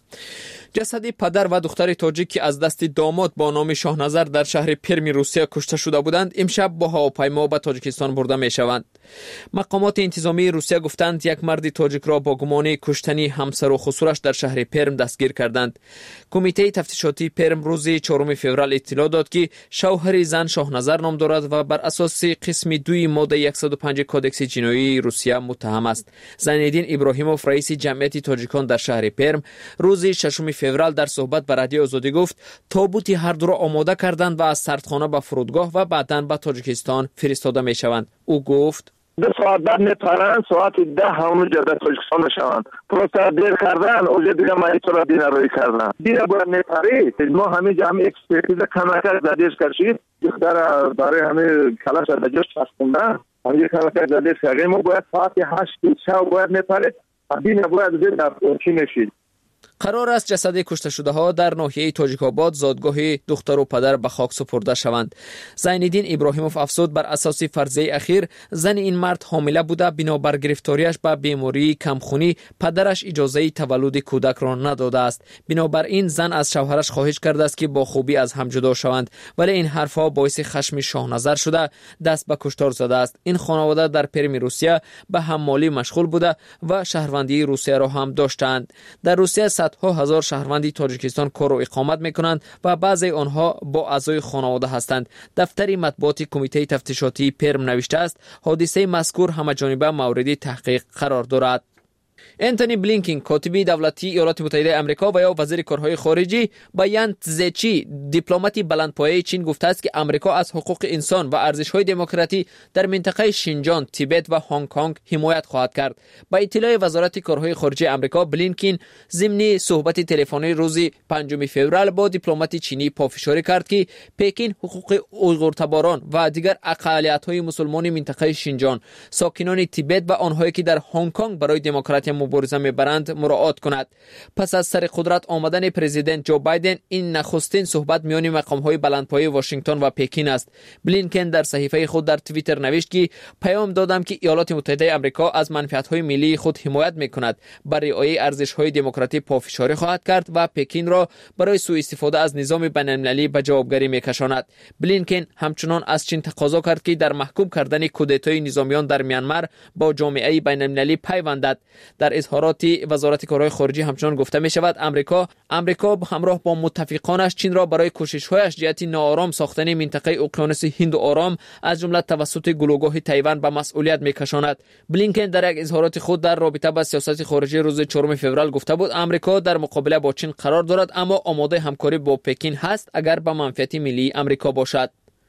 جسد پدر و دختر تاجیک که از دست داماد با نام شاهنظر در شهر پرم روسیه کشته شده بودند امشب با هواپیما به تاجیکستان برده می شوند. مقامات انتظامی روسیه گفتند یک مرد تاجیک را با گمان کشتنی همسر و خسرش در شهر پرم دستگیر کردند. کمیته تفتیشاتی پرم روز چهارم فوریه اطلاع داد که شوهر زن شاهنظر نام دارد و بر اساس قسم دوی ماده صد و پنج کودکس جنایی روسیه متهم است. زینالدین ابراهیموف رئیس جمعیت تاجیکان در شهر پرم روز ششم فوریه در صحبت با رادیو آزادی گفت تابوتی هر دو را آماده کردند و از سردخانه به فرودگاه و بعداً به تاجیکستان فرستاده می شوند. او گفت دو ساعت بعد میپرند، ساعت ده همون جده تاجیکستان میشوند. پروسه دیر کردن اوجه دیگه مایتو را دینه روی کردن دیگه باید میپرید. ما همین جمعی اکسپرتیز کمکر زدیش کشید دختر برای همین کلاش دجاش چسبوندن همین کمکر زدیش کردیم. ما باید ساعت هشت شب باید میپرید دینه باید دیر در اونچی میشید. قرار است جسد کشته شده ها در ناحیه تاجیک آباد زادگاه دختر و پدر به خاک سپرده شوند. زینالدین ابراهیموف افزود بر اساس فرضیه اخیر زن این مرد حامله بوده، بنابر گرفتاریش به بیماری کمخونی پدرش اجازه تولد کودک را نداده است. بنابراین زن از شوهرش خواهش کرده است که با خوبی از هم جدا شوند، ولی این حرفها باعث خشم شاهنظر شده دست به کشتار زده است. این خانواده در پرم روسیه به حمالی مشغول بوده و شهروندی روسیه را هم داشتند. در روسیه ها هزار شهروندی تاجیکستان کار و اقامت میکنند و بعضی آنها با اعضای خانواده هستند. دفتر مطبوعاتی کمیته تفتیشاتی پرم نوشته است حادثه مذکور همه‌جانبه مورد تحقیق قرار دارد. انتونی بلینکن کاتب دولتی ایالات متحده آمریکا و یا وزیر کارهای خارجی با یان تزچی دیپلمات بلندپایه چین گفته است که آمریکا از حقوق انسان و ارزش‌های دموکراسی در منطقه شینجان، تیبت و هنگ کنگ حمایت خواهد کرد. با اطلاع وزارت کارهای خارجه آمریکا، بلینکن ضمن صحبت تلفنی روز پنجم فوریه با دیپلمات چینی پافشاری کرد که پکین حقوق اویغورتباران و دیگر اقلیت‌های مسلمان منطقه شینجان، ساکنان تیبت و آنهایی که در هنگ کنگ برای دموکراسی مبارزه میبرند مراعات کند. پس از سر قدرت آمدن پرزیدنت جو بایدن این نخستین صحبت میان مقام‌های بلندپایه واشنگتن و پکین است. بلینکن در صحیفه خود در توییتر نوشت که پیام دادم که ایالات متحده آمریکا از منفعت‌های ملی خود حمایت میکند، برای رعایت ارزش‌های دموکراسی پافشاری خواهد کرد و پکین را برای سوء استفاده از نظام بین‌المللی به جوابگری میکشاند. بلینکن همچنان از چین تقاضا کرد که در محکوم کردن کودتای نظامیان در میانمار با جامعه بین‌المللی پیوندد. در اظهارات وزارت کارهای خارجه همچنان گفته می شود آمریکا آمریکا همراه با متفقانش چین را برای کوشش‌هایش جهت ناآرام ساختن منطقه اقیانوس هند و آرام از جمله توسط گلوگاه تایوان به مسئولیت می‌کشاند. بلینکن در یک اظهارات خود در رابطه با سیاست خارجی روز چهارم فوریه گفته بود آمریکا در مقابله با چین قرار دارد اما آماده همکاری با پکین هست اگر به منفعت ملی آمریکا باشد.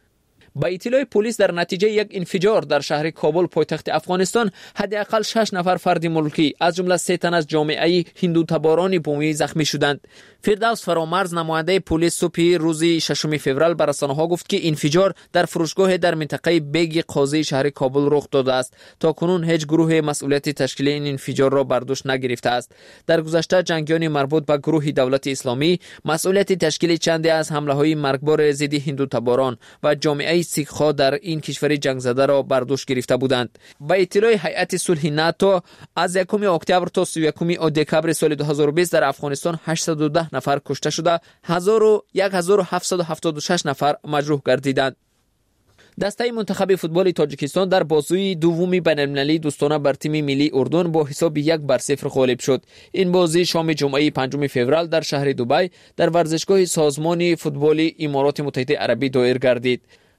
با اطلاع پلیس در نتیجه یک انفجار در شهر کابل پایتخت افغانستان حداقل شش نفر فرد ملکی از جمله سه تن از جامعه هندو تباران بومی زخمی شدند. فردوس فرامرز نماینده پلیس صبح روز ششم فوریه بر رسانه‌ها گفت که انفجار در فروشگاه در منطقه بیگ قاضی شهر کابل رخ داده است. تا کنون هیچ گروه مسئولیت تشکیل این انفجار را بر دوش نگرفته است. در گذشته جنگیان مربوط به گروه دولت اسلامی مسئولیت تشکیل چندی از حمله‌های مرگبار ضد هندو تباران و جامعه سیخ‌ها در این کشور جنگ زده را بر دوش گرفته بودند. با اطلاع هیئت صلح ناتو از یکم اکتبر تا سی و یک دکبر سال دو هزار و بیست در افغانستان هشتصد و ده نفر کشته شده، هزار و هفتصد و هفتاد و شش نفر مجروح گردیدند. دسته منتخب فوتبال تاجیکستان در بازی دوم بین‌المللی دوستانه بر تیم ملی اردن با حساب یک بر صفر غالب شد. این بازی شام جمعه پنجم فوریه در شهر دبی در ورزشگاه سازمان فوتبال امارات متحده عربی دایر گردید.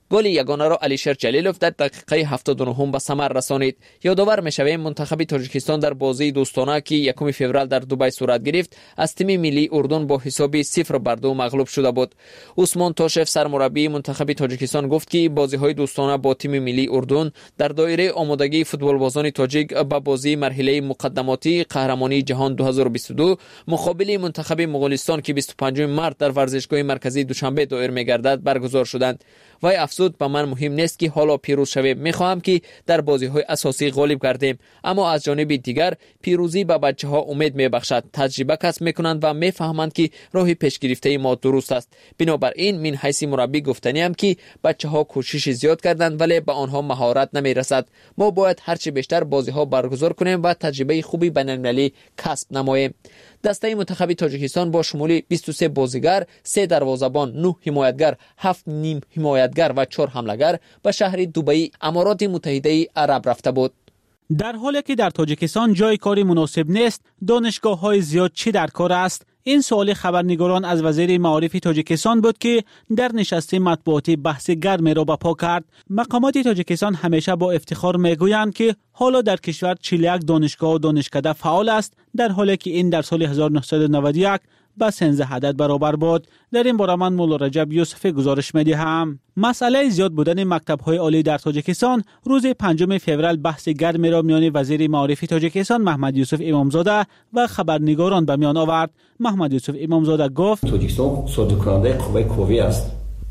گل یگانه را علیشر جلیلوف در دقیقه هفتاد و نه به ثمر رسانید. یادآور می‌شویم منتخب تاجیکستان در بازی دوستانه که یکم فوریه در دبی صورت گرفت از تیم ملی اردن با حساب صفر بر دو مغلوب شده بود. عثمان تاشف سرمربی منتخب تاجیکستان گفت که بازی‌های دوستانه با تیم ملی اردن در دایره آمادگی فوتبالبازان تاجیک به بازی مرحله مقدماتی قهرمانی جهان دو هزار و بیست و دو مقابل منتخب مغولستان که بیست و پنجم مارس در ورزشگاه مرکزی دوشنبه دایر می‌گردد برگزار شدند. وای افزود به من مهم نیست که حالا پیروز شویم، می‌خواهم که در بازی‌های اساسی غالب گردیم، اما از جانب دیگر پیروزی به بچه‌ها امید می‌بخشد، تجربه کسب می‌کنند و می‌فهمند که راه پیشگرفته ما درست است. بنابراین من حیث مربی گفتنیم که بچه‌ها کوشش زیاد کردند ولی به آنها مهارت نمی‌رسد. ما باید هرچی بیشتر بازی‌ها برگزار کنیم و تجربه خوبی بین‌المللی کسب نماییم. دسته منتخب تاجیکستان با شمول بیست و سه بازیگر، سه دروازه‌بان، نه حمایتگر، هفت نیم حمایتگر و چهار حمله‌گر به شهر دبی امارات متحده عرب رفته بود. در حالی که در تاجیکستان جای کاری مناسب نیست، دانشگاه‌های زیاد چی در کار است؟ این سوال خبرنگاران از وزیر معارف تاجیکستان بود که در نشست مطبوعاتی بحث گرمی را برپا کرد. مقامات تاجیکستان همیشه با افتخار میگویند که حالا در کشور چهل و یک دانشگاه و دانشکده فعال است، در حالی که این در سال هزار و نهصد و نود و یک با سیزده عدد برابر بود. در این باره من مولا رجب یوسفی گزارش می‌دهم. مسئله زیاد بودن مکتب‌های عالی در تاجیکستان روز پنجم فوریه بحث گرمی را میان وزیر معارف تاجیکستان محمد یوسف امامزاده و خبرنگاران به میان آورد. محمد یوسف امامزاده گفت تاجیکستان صادرکننده قوه کوی است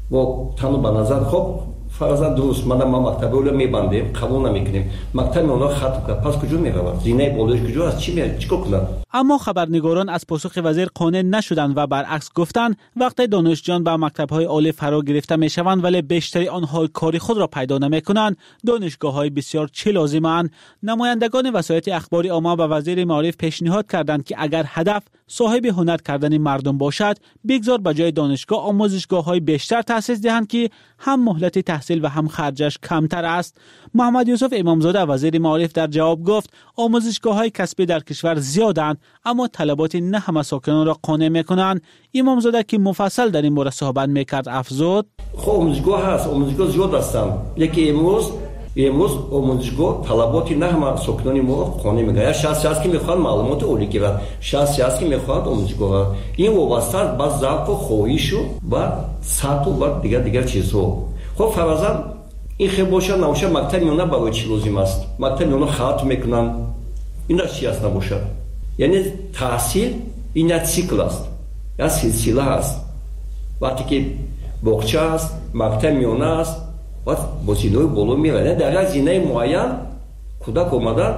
و تنها به نظر خب فرضاً درست ما ما مکتب رو میبندیم قبول نمیکنیم، مکتب اونا ختم کرد، پس کجا میرود؟ زینه بالایش کجا است؟ چی می چیکار کنند؟ اما خبرنگاران از پاسخ وزیر قانع نشدند و برعکس گفتند وقتی دانشجویان به مکتب‌های عالی فرا گرفته میشوند ولی بیشتری آنها کاری خود را پیدا نمیکنند، دانشگاه‌های بسیار چه لازمند. نمایندگان وسایط اخباری عامه به وزیر معارف پیشنهاد کردند که اگر هدف صاحب هنر کردن مردم باشد، بگذار به جای دانشگاه آموزشگاه‌های بیشتر تأسیس دهند که هم مهلت تحصیل و هم خرجش کمتر است. محمد یوسف امامزاده وزیر معارف در جواب گفت آموزشگاه‌های کسبی در کشور زیادند اما طلبات نه همه ساکنان را قانع می‌کنند. امامزاده که مفصل در این باره صحبت می‌کرد افزود خب آموزشگاه هست، آموزشگاه زیاد هستند، یکی امروز امروز آموزشگاه طلبات نه همه ساکنان ما را قانع می‌کنند. شخصی است که می‌خواد معلومات عالی گیرد، شخصی است که می‌خواد آموزشگاه. این وابسته است به ذوق و خواهش و سطح و دیگر دیگر چیزها. خب فرضاً این خیلی باشه نباشه مکتب میونه برای چی لازم است؟ مکتب میونه ختم میکنن، این را چی است نباشه؟ یعنی تحصیل این سیکل است یا سلسله است. وقتی که باغچه است، مکتب میونه است و با زینه بالا میره، در یک زینه معین کودک اومده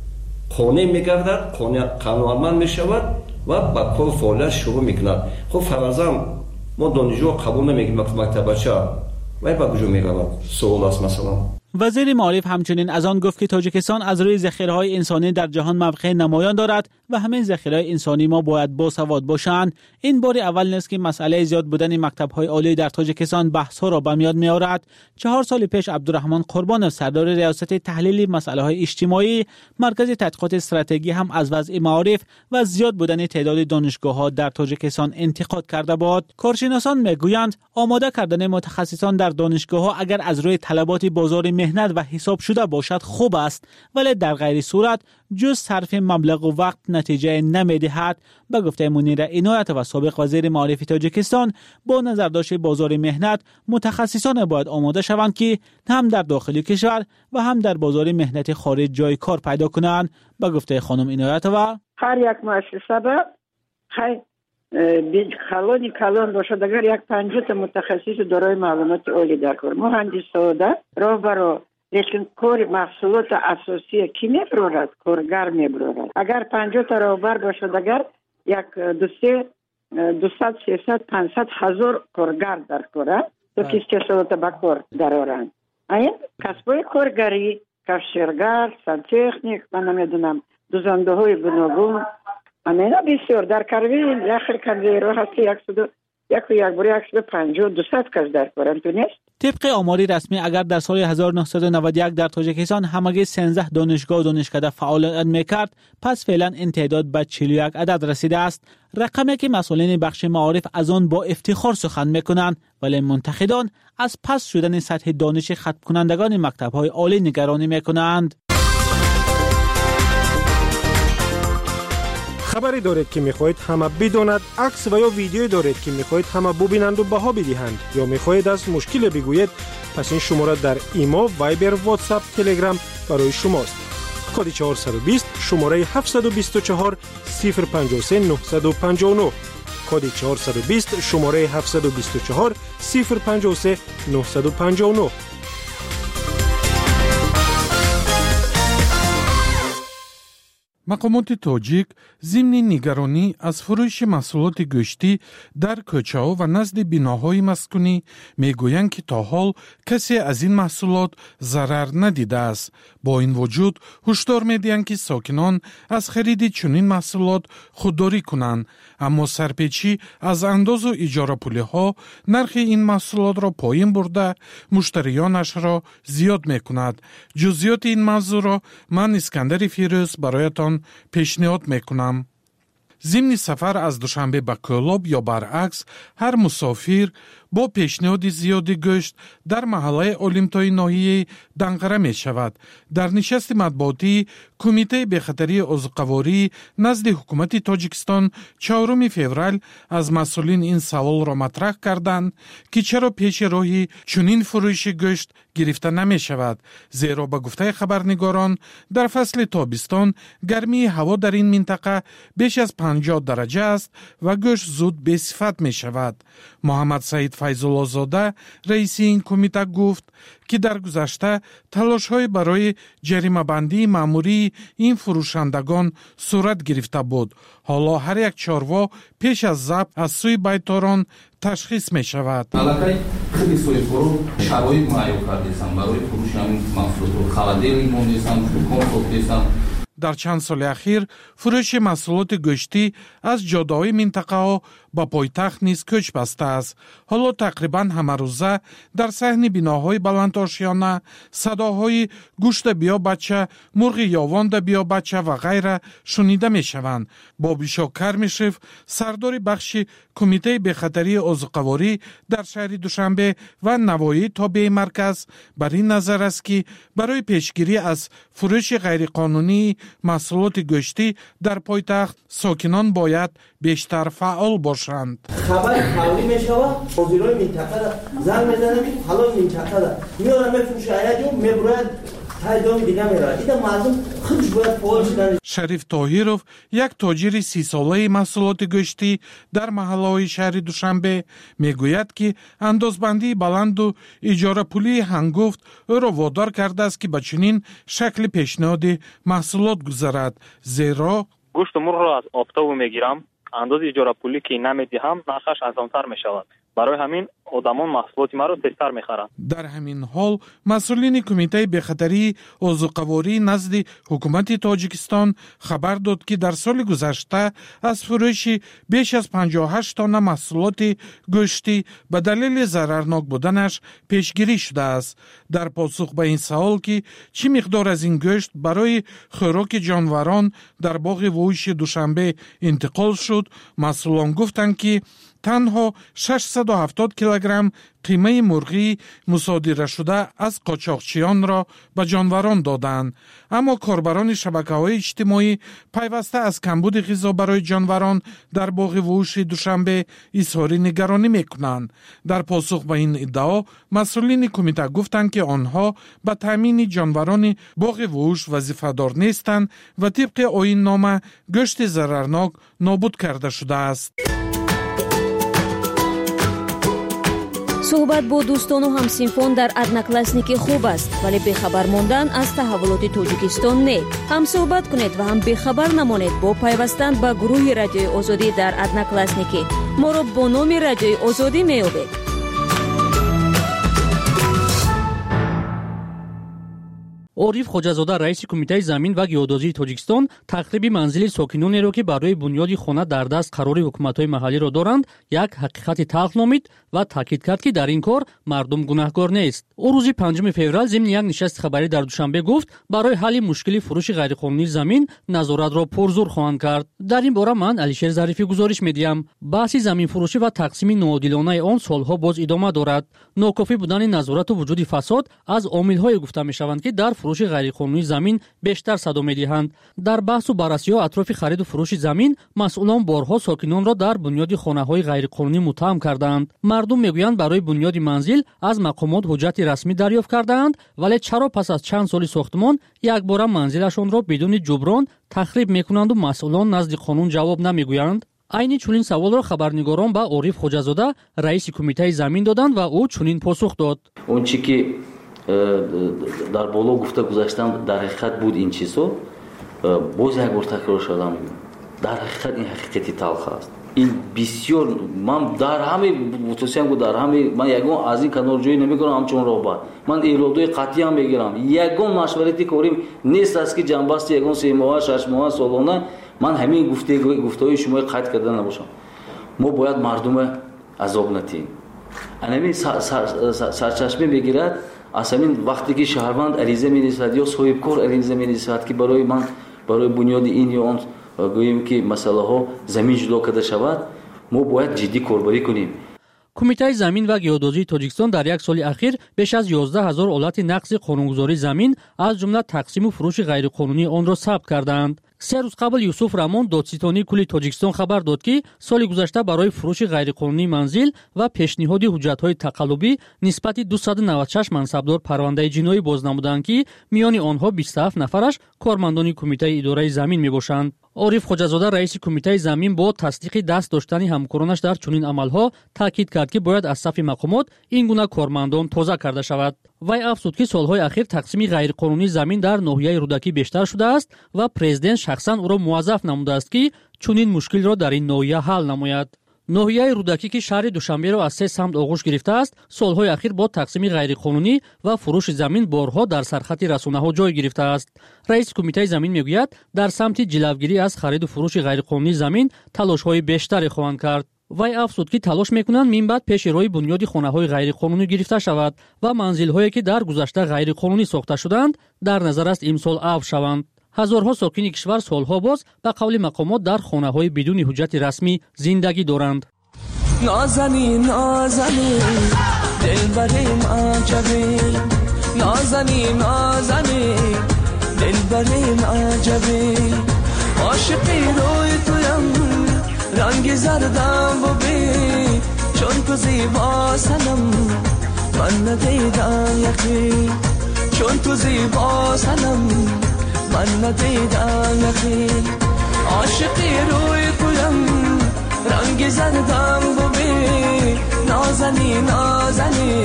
خانه میگردد، قانونمند میشود و با کار فعالیت شروع میکند. خب فرضاً ما دانشجو قبول نمیگیم مکتب بچه وای با کجا میرود؟ سوال است مثلا. وزیر معارف همچنین از آن گفت که تاجیکستان از روی ذخیره‌های انسانی در جهان موقع نمایان دارد و همین ذخیره‌های انسانی ما باید باسواد باشند. این بار اول نیست که مسئله زیاد بودن مکتب‌های عالی در تاجیکستان بحث‌ها را به میاد می‌آورد. چهار سال پیش عبدالرحمن قربانov سردار ریاست تحلیل مسائل اجتماعی مرکز تحقیقات استراتژی هم از وضع معارف و زیاد بودن تعداد دانشگاه‌ها در تاجیکستان انتقاد کرده بود. کارشناسان می‌گویند آماده کردن متخصصان در دانشگاه‌ها اگر از روی طلبات بازار مهنت و حساب شده باشد خوب است، ولی در غیر صورت جز صرف مبلغ و وقت نتیجه نمیدهد. به گفته منیر عنایت و سابق وزیر معارف تاجیکستان با نظرداشت بازار مهنت متخصصان باید آماده شوند که هم در داخل کشور و هم در بازار مهنت خارج جای کار پیدا کنند. به گفته خانم عنایت و هر یک مؤسسه به خیلی کلانی کلان باشد اگر یک پنجاه تا متخصص دارای معلومات عالی در کار مهندس ساده راهبر لیکن کار محصولات اساسی کی میبرد؟ کارگر میبرد. اگر پنجاه تا راهبر باشد اگر یک دو سه دویست سیصد پانصد هزار کارگر در کار تو کس کسات به کار درآورند. این کسبای کارگری کفشرگر سنتخنیک من نمیدونم دوزنده های گوناگون امینا بسیار در کروی یخر کنده رو هستی یک سود یک و یک بری یک سود پنجاه دوست کس در کارن تو نیست. طبق آماری رسمی اگر در سال هزار و نهصد و نود و یک در تاجیکستان همگی سیزده دانشگاه و دانشکده فعالیت میکرد، پس فعلا این تعداد به چهل و یک عدد رسیده است. رقمی که مسئولین بخش معارف از آن با افتخار سخن میکنند، ولی منتقدان از پس شدن سطح دانش ختم کنندگان مکتب‌های عالی نگرانی میکنند. خبری دارید که میخواهید همه بداند، عکس و یا ویدیویی دارید که میخواهید همه ببینند و بها بدهند، یا میخواهید از مشکل بگویید، پس این شماره در ایما، وایبر، واتساپ، تلگرام برای شماست. کد چهارصد و بیست شماره هفتصد و بیست و چهار صفر پنج سه نه پنج نه. کد چهارصد و بیست شماره هفتصد و بیست و چهار صفر پنج سه نه پنج نه. مقامات تاجیک ضمن نگرانی از فروش محصولات گوشتی در کوچه‌ها و نزد بناهای مسکونی میگویند که تا حال کسی از این محصولات ضرر ندیده است. با این وجود هشدار می‌دهند که ساکنان از خرید چنین محصولات خودداری کنند، اما سرپیچی از انداز و اجاره پول‌ها نرخ این محصولات را پایین برده مشتریانش را زیاد می‌کند. جزئیات این موضوع را من اسکندر فیروز برایتان پیشنهاد میکنم. ضمن سفر از دوشنبه به کولاب یا برعکس، هر مسافر با پیشنهاد زیاد گوشت در محله اولمتای ناحیه دنقره می شود. در نشست مطبوعاتی کمیته بخطری عضوقواری نزد حکومت تاجیکستان چهارم فوریه از مسئولین این سوال را مطرح کردند که چرا پیش راهی چنین فروش گوشت گرفته نمی شود، زیرا به گفته خبرنگاران در فصل تابستان گرمی هوا در این منطقه بیش از پنجاه درجه است و گوشت زود بی‌صفت می شود. محمد سعید فیض‌الله زاده رئیس این کمیته گفت که در گذشته تلاش‌های برای جریمه بندی مأموری این فروشندگان صورت گرفته بود. حالا هر یک چاروا پیش از ضبط از سوی بیتاران تشخیص می شود. علاقه خیلی سوی فرو شرایط معیار کردیستم برای فروش همین محصولات خالدیلی موندیستم کم ساختیستم. در چند سال اخیر فروش محصولات گوشتی از جاده‌های منطقه ها با پایتخت نیز کوچ بسته است. حالا تقریبا همه روزه در صحن بناهای بلند آشیانه صداهای گوشت بیا بچه، مرغ یاوان بیا بچه و غیره شنیده می شوند. بابی شاکر میشف سردار بخش کمیته بخطری عضوقواری در شهر دوشنبه و نواحی تابع مرکز بر این نظر است که برای پیشگیری از فروش غیرقانونی محصولات گوشتی در پایتخت ساکنان باید بیشتر فعال باشند. خبر حوالی می شود، مدیرای منطقه را زنگ میزنند که حالا منطقه را میارن میفروشه ایجا میبرند تایدام دیگه میره. ایده مردم خودش باید فعال شدن. شریف طاهرов یک تاجر سی ساله محصولات گوشتی در محله‌های شهر دوشنبه میگوید که اندازبندی بلند و اجاره پولی هنگفت او را وادار کرده است که به چنین شکل پیشنهاد محصولات گذارد، زیرا گوشت مرغ را از آفتاب میگیرم، انداز اجاره پولی که نمیدهم نرخش ارزان‌تر میشود. برای همین آدمان محصولات مرا تeztر میخرند. در همین حال مسئولین کمیته بخطری عضوقواری نزد حکومت تاجیکستان خبر داد که در سال گذشته از فروش بیش از پنجاه و هشت تن محصولات گوشتی به دلیل ضررناک بودنش پیشگیری شده است. در پاسخ به این سوال که چه مقدار از این گوشت برای خوراک جانوران در باغ وحوش دوشنبه انتقال شد، مسئولان گفتند که تنها ششصد و هفتاد کیلوگرم قیمه مرغی مصادره شده از قاچاقچیان را به جانوران دادند. اما کاربران شبکه‌های اجتماعی پیوسته از کمبود غذا برای جانوران در باغ وحوش دوشنبه اظهار نگرانی میکنند. در پاسخ به این ادعا مسئولین کمیته گفتند که آنها به تامین جانوران باغ وحوش وظیفه‌دار نیستند و طبق آیین نامه گوشت ضررناک نابود کرده شده است. صحبت با دوستان و همسینفون در одноклассники خوب است، ولی بخبر ماندن از تحولات تاجیکستان نه. هم صحبت کنید و هم بخبر نمانید با پیوستن به گروه رادیوی آزادی در одноклассники. ما را با نام رادیوی آزادی میابید. عارف خوجازاده رئیس کمیته زمین و گیودازی تاجیکستان تخریب منزل ساکنانی را که برای بنیاد خانه در دست قرار حکومت‌های محلی را دارند یک حقیقت تلخ نامید و تاکید کرد که در این کار مردم گناهکار نیست. او روز پنجم فوریه ضمن یک نشست خبری در دوشنبه گفت برای حل مشکل فروش غیرقانونی زمین نظارت را پرزور خواهند کرد. در این باره من علیشیر ظریفی گزارش می‌دهم. بحث زمین فروشی و تقسیم ناعادلانه آن سالها باز ادامه دارد. ناکافی بودن نظارت و وجود فساد از عامل‌های گفته می‌شوند که در فروش غیرقانونی زمین بیشتر صدا می‌دهند. در بحث و بررسی‌ها اطراف خرید و فروش زمین مسئولان بارها ساکنان را در بنیاد خانه‌های غیرقانونی متهم کردند. مردم میگویند برای بنیاد منزل از مقامات حجت رسمی دریافت کردند، ولی چرا پس از چند سال ساختمان یک بار منزلشان را بدون جبران تخریب می‌کنند و مسئولان نزد قانون جواب نمی‌گویند؟ عین چنین سوال را خبرنگاران با عارف خوجازاده رئیس کمیته زمین دادند و او چنین پاسخ داد. اون چیزی که در بالا گفته گذاشتم در حقیقت بود این چیزو باز یک بار تکرار شدم. در حقیقت این حقیقتی تلخ است. این بسیار من در همه متوسیم بود در همه من یگان از این کنار جوی نمیکنم همچون راه با من ایرادای قطعی هم میگیرم. یگان مشورتی کاریم نیست است که جنبست یگان سه ماه شش ماه سالانه من همین گفته گفتهای شما قطع کردن نباشم. ما باید مردم عذاب ندیم. همین سرچشمه بگیرد از همین وقتی که شهروند عریضه می‌نویسد یا صاحب کار عریضه می‌نویسد که برای من برای بنیاد این یا آن گوییم که مسئله ها زمین جدا کرده شود، ما باید جدی کاربری کنیم. کمیته زمین و گیودازی تاجیکستان در یک سال اخیر بیش از یازده هزار حالت نقض قانونگذاری زمین از جمله تقسیم و فروش غیرقانونی آن را ثبت کردند. سه روز قبل یوسف رامون دادستانی کلی تاجیکستان خبر داد که سال گذشته برای فروش غیرقانونی منزل و پیشنهاد حجت‌های تقلبی نسبت دویست و نود و شش منصبدار پرونده جنایی باز نمودند که میان آنها بیست و هفت نفرش کارمندان کمیته اداره زمین میباشند. عارف خوجازاده رئیس کمیته زمین با تصدیق دست داشتن همکارانش در چنین عملها تاکید کرد که باید از صف مقامات این گونه کارمندان توزیع کرده شود. وی افزود که سالهای اخیر تقسیم غیرقانونی زمین در ناحیه رودکی بیشتر شده است و پرزیدنت شخصا او را موظف نموده است که چنین مشکل را در این ناحیه حل نماید. ناحیه رودکی که شهر دوشنبه را از سه سمت آغوش گرفته است، سالهای اخیر با تقسیم غیرقانونی و فروش زمین بارها در سرخط رسانه‌ها جای گرفته است. رئیس کمیته زمین میگوید در سمت جلوگیری از خرید و فروش غیرقانونی زمین تلاش‌های بیشتری خواهند کرد. وی افزود که تلاش میکنند من بعد پیش روی بنیاد خانه‌های غیرقانونی گرفته شود و منزل‌هایی که در گذشته غیرقانونی ساخته شدند در نظر است امسال عفو شوند. هزارها ساکن کشور سالها باز به قول مقامات در خانه‌های بدون حجت رسمی زندگی دارند. نازنین نازنین دلبریم عجبی نازنین نازنین دلبریم عجبی عاشقی روی تویم رنگ زردم ببین چون تو زیبا سنم من ندیدم یکی چون تو زیبا سنم من ندیدم یکی عاشقی روی تویم رنگ زردم ببین نازنی نازنی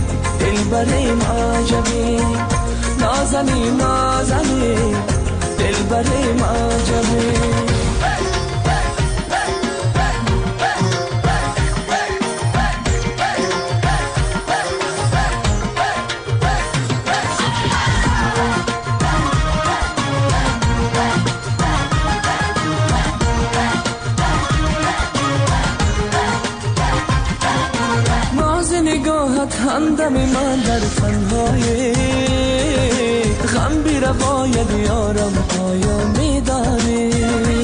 دلبریم عجبی نازنی نازنی دلبریم عجبی همدم من در تنهایی غم بی روایت یارم پایا میداری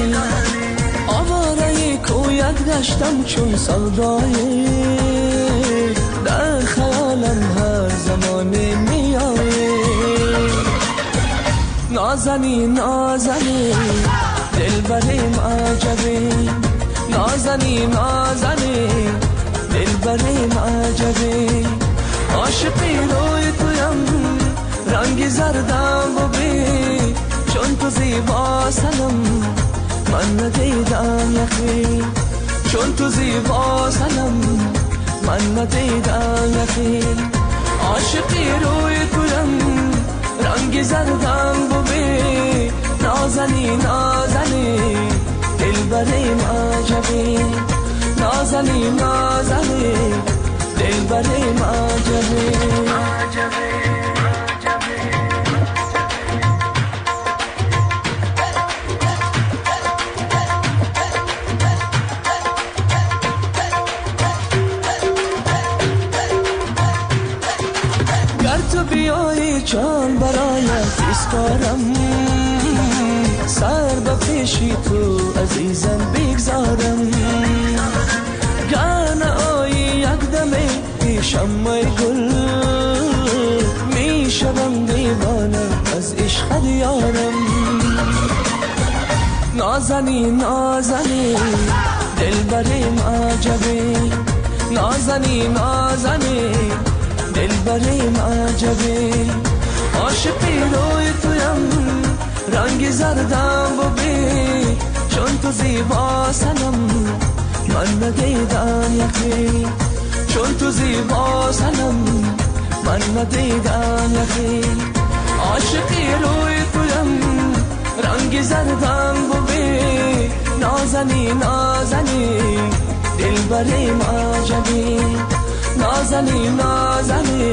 آواره کویت گشتم چون سودایی در خیالم هر زمانی میایی نازنی نازنی دلبریم عجبی نازنی نازنی دلبریم عجبی عاشقی روی تویم رنگ زردم ببین چون تو زیبا سنم من ندیدم یکی چون تو زیبا سنم من ندیدم یکی عاشقی روی تویم رنگ زردم ببین نازنی نازنی دلبریم عجبی نازنی نازنی دلبریم عجبی عجبی عجبی جان برایت اسپارم سر به پیشی تو عزیزم بگذارم گرنه آی یک دمه پیشم مای گل میشم دیوانه از عشق دیارم نازنی نازنی دلبریم عجبی نازنی نازنی دلبریم عجبی عاشقی روی تویم رنگ زردم ببین چون تو زیبا سنم من ندیدم یکی چون تو زیبا سنم من ندیدم یکی عاشقی روی تویم رنگ زردم ببین نازنی نازنی دلبریم عجبی نازنی نازنی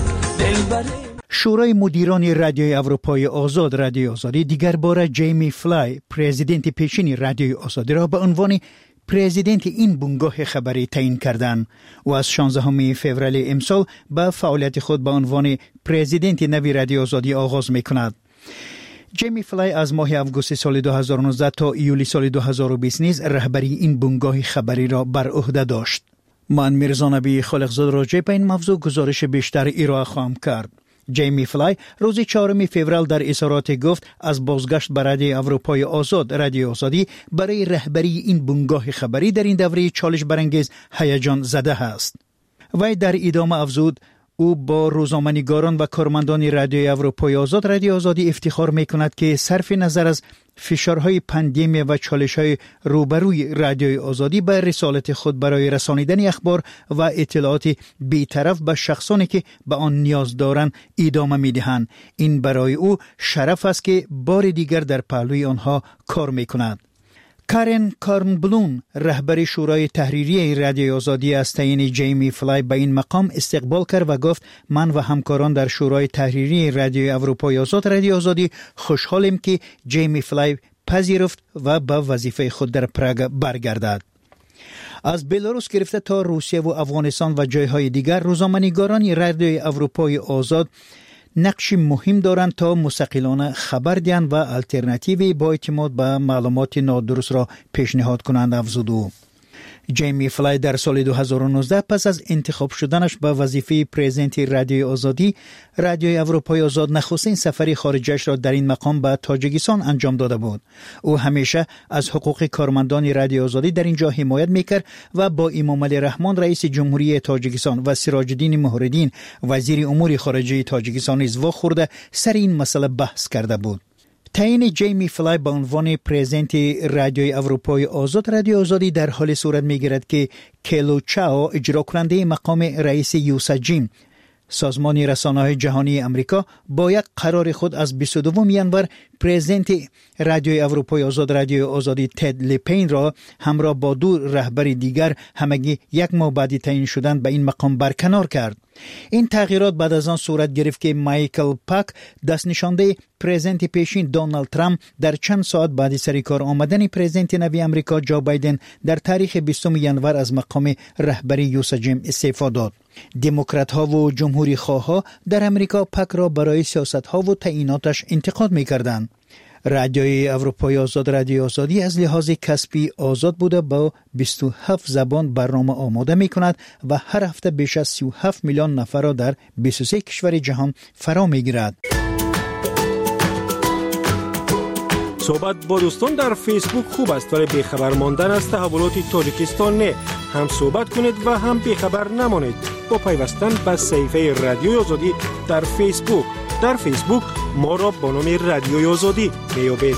دلبریم. شورای مدیران رادیوی اروپای آزاد رادیوی آزادی دیگر باره جیمی فلای پرزیدنت پیشین رادیوی آزادی را به عنوان پرزیدنت این بنگاه خبری تعیین کردند و از شانزدهم فوریه امسال به فعالیت خود به عنوان پرزیدنت نوی رادیوی آزادی آغاز می‌کند. جیمی فلای از ماه آگوست سال دو هزار و نوزده تا ایولی سال دو هزار و بیست نیز رهبری این بنگاه خبری را بر عهده داشت. من میرزا نبی خالقزاده راجع به این موضوع گزارش بیشتر ارائه خواهم کرد. جیمی فلای روز چهارم فوریه در اظهارات گفت از بازگشت به رادیوی اروپای آزاد رادیوی آزادی برای رهبری این بنگاه خبری در این دوره چالش برانگیز هیجان زده است. وی در ادامه افزود او با روزنامه‌نگاران و کارمندان رادیوی اروپای آزاد رادیوی آزادی افتخار می‌کند که صرف نظر از فشارهای پاندمی و چالش‌های روبروی رادیوی آزادی به رسالت خود برای رسانیدن اخبار و اطلاعات بی‌طرف به شخصانی که به آن نیاز دارند ادامه می‌دهند. این برای او شرف است که بار دیگر در پهلوی آنها کار می‌کند. کارن کارنبلون رهبر شورای تحریری رادیوی آزادی از تعیین جیمی فلای به این مقام استقبال کرد و گفت من و همکاران در شورای تحریری رادیوی اروپای آزاد رادیوی آزادی خوشحالیم که جیمی فلای پذیرفت و به وظیفه خود در پراگ برگردد. از بلاروس گرفته تا روسیه و افغانستان و جایهای دیگر روزنامه‌نگاران رادیوی اروپای آزاد نقش مهم دارند تا مستقلانه خبر دهند و الترناتیوی با اعتماد به معلومات نادرست را پیشنهاد کنند افزود او. جیمی فلای در سال دو هزار و نوزده پس از انتخاب شدنش به وظیفه پرزیدنت رادیوی آزادی رادیوی اروپای آزاد نخستین سفر خارجش را در این مقام به تاجیکستان انجام داده بود. او همیشه از حقوق کارمندان رادیوی آزادی در اینجا حمایت میکرد و با امامعلی رحمان رئیس جمهوری تاجیکستان و سراج الدین مهرالدین وزیر امور خارجه تاجیکستان نیز واخورده سر این مسئله بحث کرده بود. تعیین جیمی فلای به عنوان پرزیدنت رادیوی اروپای آزاد رادیوی آزادی در حال صورت میگیرد که کلو چاو اجرا کننده مقام رئیس یوساجیم سازمان رسانه‌های جهانی امریکا با یک قرار خود از بیست و دوم ژانویه پرزیدنت رادیوی اروپای آزاد رادیوی آزادی تد لپین را همراه با دو رهبر دیگر همگی یک ماه بعد تعیین شدن به این مقام برکنار کرد. این تغییرات بعد از آن صورت گرفت که مایکل پاک دست نشانده پرزیدنت پیشین دونالد ترامپ در چند ساعت بعد سر کار آمدن پرزیدنت نوی امریکا جو بایدن در تاریخ بیستم ژانویه از مقام رهبری یوساجیم استعفا داد. دموکرات ها و جمهوری خواه ها در امریکا پاک را برای سیاست ها و تعییناتش انتقاد می کردند. رادیوی اروپای آزاد رادیوی آزادی از لحاظ کسبی آزاد بوده با بیست و هفت زبان برنامه آماده می کند و هر هفته بیش از سی و هفت میلیون نفر را در بیست و سه کشور جهان فرا می گیرد. صحبت با دوستان در فیسبوک خوب است ولی بیخبر ماندن از تحولات تاجیکستان نه. هم صحبت کنید و هم بیخبر نمانید با پیوستن به صفحه رادیوی آزادی در فیسبوک. در فیسبوک ما را با نام رادیوی آزادی میابید.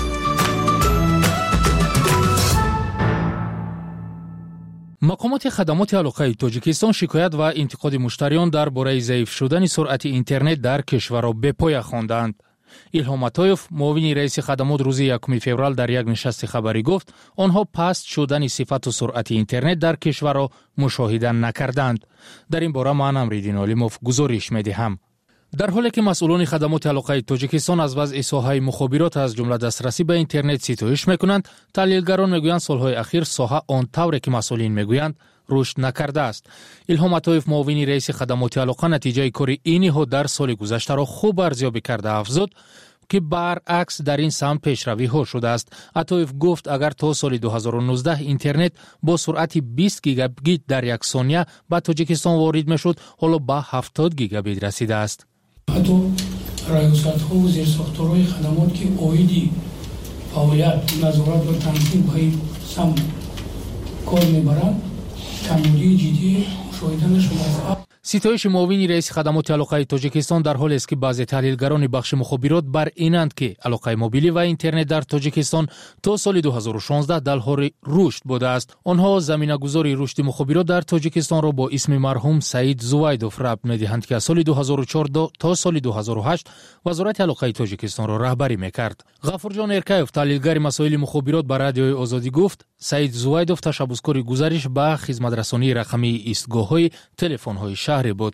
مقامات خدمات علاقه تاجیکستان شکایت و انتقاد مشتریان درباره ضعیف شدن سرعت اینترنت در کشور را به پای خواندند. ایلهام عطایف معاون رئیس خدمات روز یکم فوریه در یک نشست خبری گفت آنها پست شدن صفت و سرعت اینترنت در کشور را مشاهده نکردند. در این باره من امریدین علیموف گزارش می‌دهم. در حالی که مسئولان خدمات علاقه تاجیکستان از وضع ساحه مخابرات از جمله دسترسی به اینترنت ستایش میکنند، تحلیلگران میگویند سالهای اخیر ساحه آن طوری که مسئولین میگویند رشد نکرده است. الهام عطایف معاون رئیس خدمات علاقه نتیجه کار این نهاد در سال گذشته را خوب ارزیابی کرده افزود که برعکس در این سمت پیشروی ها شده است. عطایف گفت اگر تا سال دو هزار و نوزده اینترنت با سرعت بیست گیگابیت در یک ثانیه به تاجیکستان وارد میشد، حالا به هفتاد گیگابیت رسیده است. حتی رایوسات‌ها و زیرساخت‌های خدمات که عایدی فعالیت نظارت و تنظیم به این سمت کار میبرند کمبودی جدی مشاهده نشده است. ستایش معاون رئیس خدمات علاقه تاجیکستان در حالی است که بعضی تحلیلگران بخش مخابرات بر اینند که علاقه موبیلی و اینترنت در تاجیکستان تا سال دو هزار و شانزده در حال رشد بوده است. آنها زمینه‌گذاری رشد مخابرات در تاجیکستان را با اسم مرحوم سعید زویدوف ربط می‌دهند که از سال دو هزار و چهارده تا سال دو هزار و هشت وزارت علاقه تاجیکستان را رهبری می‌کرد. غفورجان ارکایف تحلیلگر مسائل مخابرات بر رادیوی آزادی گفت سعید زویدوف تشبثکار گزارش به خدمت‌رسانی رقمی ایستگاه‌های تلفن‌های شهری بود.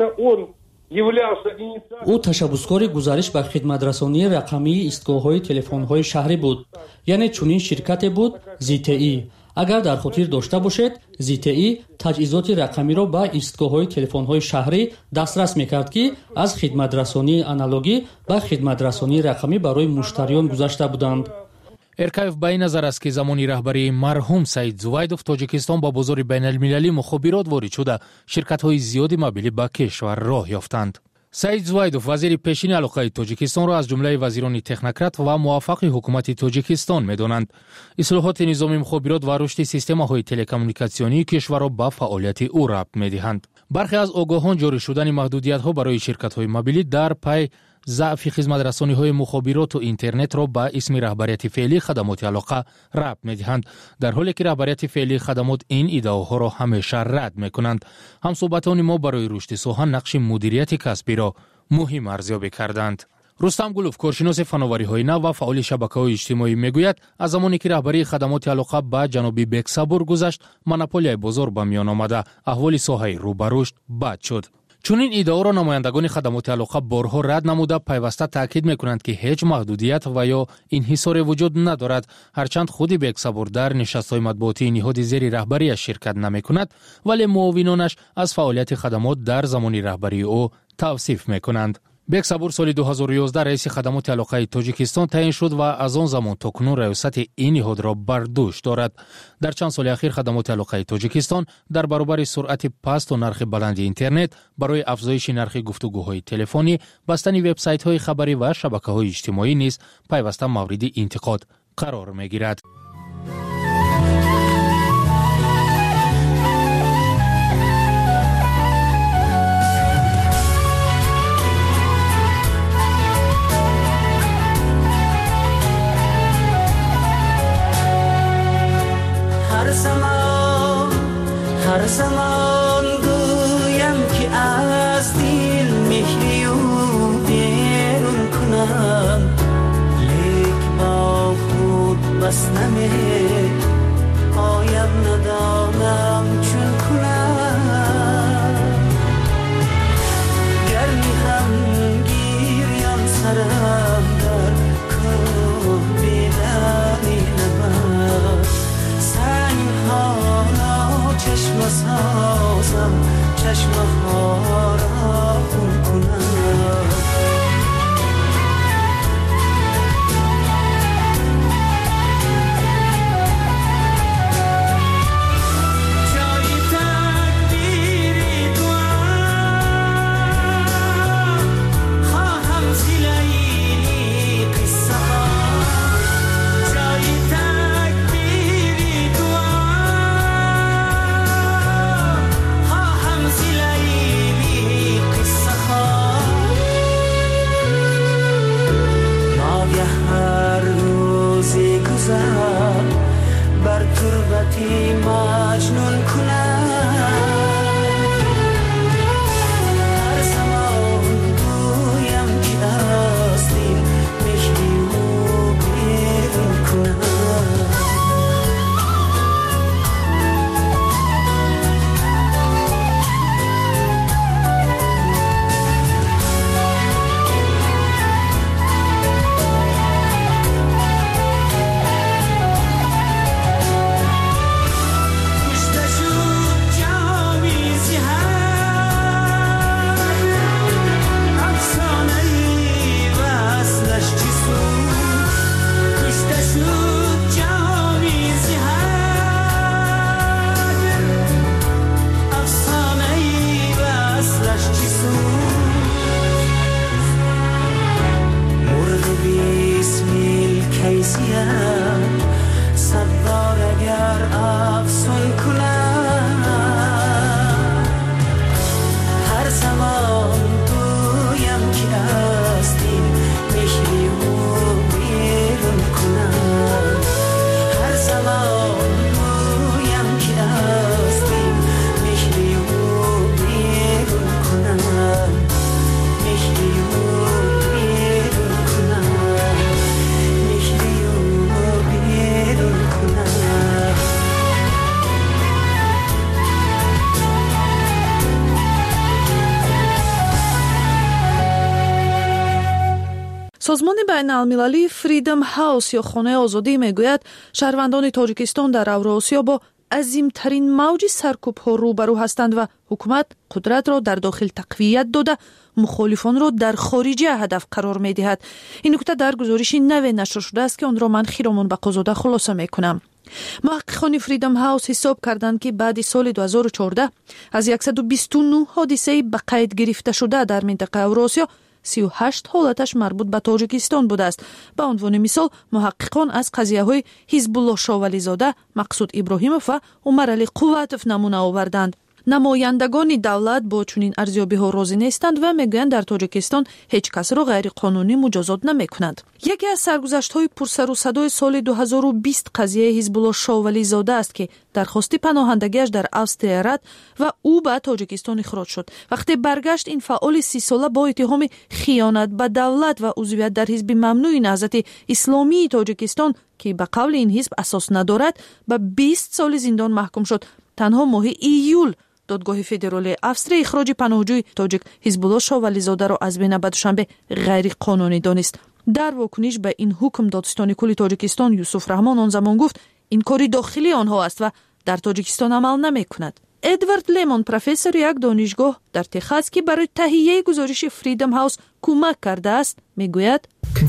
او تشبثکار گزارش به خدمت‌رسانی رقمی ایستگاه‌های تلفن‌های شهری بود. یعنی چنین شرکتی بود زی تی ای. اگر در خاطر داشته باشید زی تی ای تجهیزات رقمی را به ایستگاه‌های تلفن‌های شهری دسترس می‌کرد که از خدمت‌رسانی آنالوگی به خدمت‌رسانی رقمی برای مشتریان گذشته بودند. ارکایف به این نظر است که زمانی رهبری مرحوم سعید زویدوف تاجیکستان با بازار بین المللی مخابرات وارد شده شرکت‌های زیادی موبیلی به کشور راه یافتند. سعید زویدوف وزیر پیشین علاقه تاجیکستان را از جمله وزیران تکنوکرات و موافق حکومت تاجیکستان می‌دانند. اصلاحات نظام مخابرات و رشد سیستم‌های تلکومونیکاسیونی کشور را به فعالیت او ربط می‌دهند. برخی از آگاهان جاری شدن محدودیت‌ها برای شرکت‌های موبیلی در پی ضعف خدمت‌رسانی‌های مخابرات و اینترنت را با اسم رهبریت فعلی خدمات علاقه ربط می‌دهند، در حالی که رهبریت فعلی خدمات این ادعاها را همیشه رد می‌کنند. همصحبتان ما برای رشد سخن نقش مدیریت کسبی را مهم ارزیابی کردند. رستم گلوف کارشناس فناوری‌های نو و فعال شبکه‌های اجتماعی میگوید از زمانی که رهبری خدمات علاقه به جناب بکسابور گذشت، مونوپولی بازار به میان آمده، احوال ساحه رو به رشد بد شد. چون این ادعا را نمایندگان خدمات علاقه بارها رد نموده، پیوسته تاکید میکنند که هیچ محدودیت و یا انحصار وجود ندارد. هرچند خود بکسابور در نشست‌های مطبوعاتی نهاد زیر رهبری شرکت نمیکند، ولی معاونانش از فعالیت خدمات در زمان رهبری او توصیف میکنند. بکسابور سال دو هزار و یازده رئیس خدمات علاقه تاجیکستان تعیین شد و از آن زمان تا کنون ریاست این نهاد را بر دوش دارد. در چند سال اخیر خدمات علاقه تاجیکستان در برابر سرعت پست و نرخ بلند اینترنت برای افزایش نرخ گفتگوهای تلفنی، بستن وبسایت‌های خبری و شبکه‌های اجتماعی نیز پیوسته مورد انتقاد قرار می‌گیرد. هر زمان هر زمان گویم که از دل مهری و بیرون کنم، لیک با خود بس نمی پایم ندانم چون کنم. گرمی هم گیریم سرم در کوه بیدانی نبرد، سنگ‌ها چشم سازم چشم‌ها را خون کنم. جای تقدیری دوام خواهم زیلی قصه ها، جای تقدیری دوام خواهم زیلی سازمان بین‌المللی فریدم هاوس یا خانه آزادی میگوید شهروندان تاجیکستان در اوراسیا با عظیمترین موج سرکوب‌ها روبرو هستند و حکومت قدرت را در داخل تقویت داده مخالفان را در خارجه هدف قرار می‌دهد. این نکته در گزارشی نو نشر شده است که آن را من خیرامون بقازاده خلاصه می‌کنم. محققان فریدم هاوس حساب کردند که بعد سال دو هزار و چهارده از صد و بیست و نه حادثه به قید گرفته شده در منطقه اوراسیا سی و هشت حالتش مربوط به تاجیکستان بوده است. به عنوان مثال محققان از قضیه های حزب الله شاولی زاده، مقصود ابراهیموف و عمر علی قوتوف نمونه آوردند. نمایندگان دولت با چنین ارزیابی ها راضی نیستند و میگویند در تاجیکستان هیچ کس را غیر قانونی مجازات نمیکنند. یکی از سرگذشت های پرسر و صدای سال دو هزار و بیست قضیه حزب الله شاولی زاده است که درخواست پناهندگیش در اوستریا رد و او به تاجیکستان اخراج شد. وقتی برگشت این فعال سی ساله با اتهام خیانت به دولت و عضویت در حزب ممنوع نهضت اسلامی تاجیکستان که به قول این حزب اساس ندارد به بیست سال زندان محکوم شد. تنها ماه ایول دادگاه فدرالی اوستریا اخراج پناهجوی تاجیک حزب الله شاولی زاده را از بین به دوشنبه غیر قانونی دانست. در واکنش به این حکم دادستان کل تاجیکستان یوسف رحمان آن زمان گفت این کاری داخلی آنها است و در تاجیکستان عمل نمی کند. ادوارد لیمون پروفسور یک دانشگاه در تگزاس که برای تهیه گزارش فریدم هاوس کمک کرده است میگوید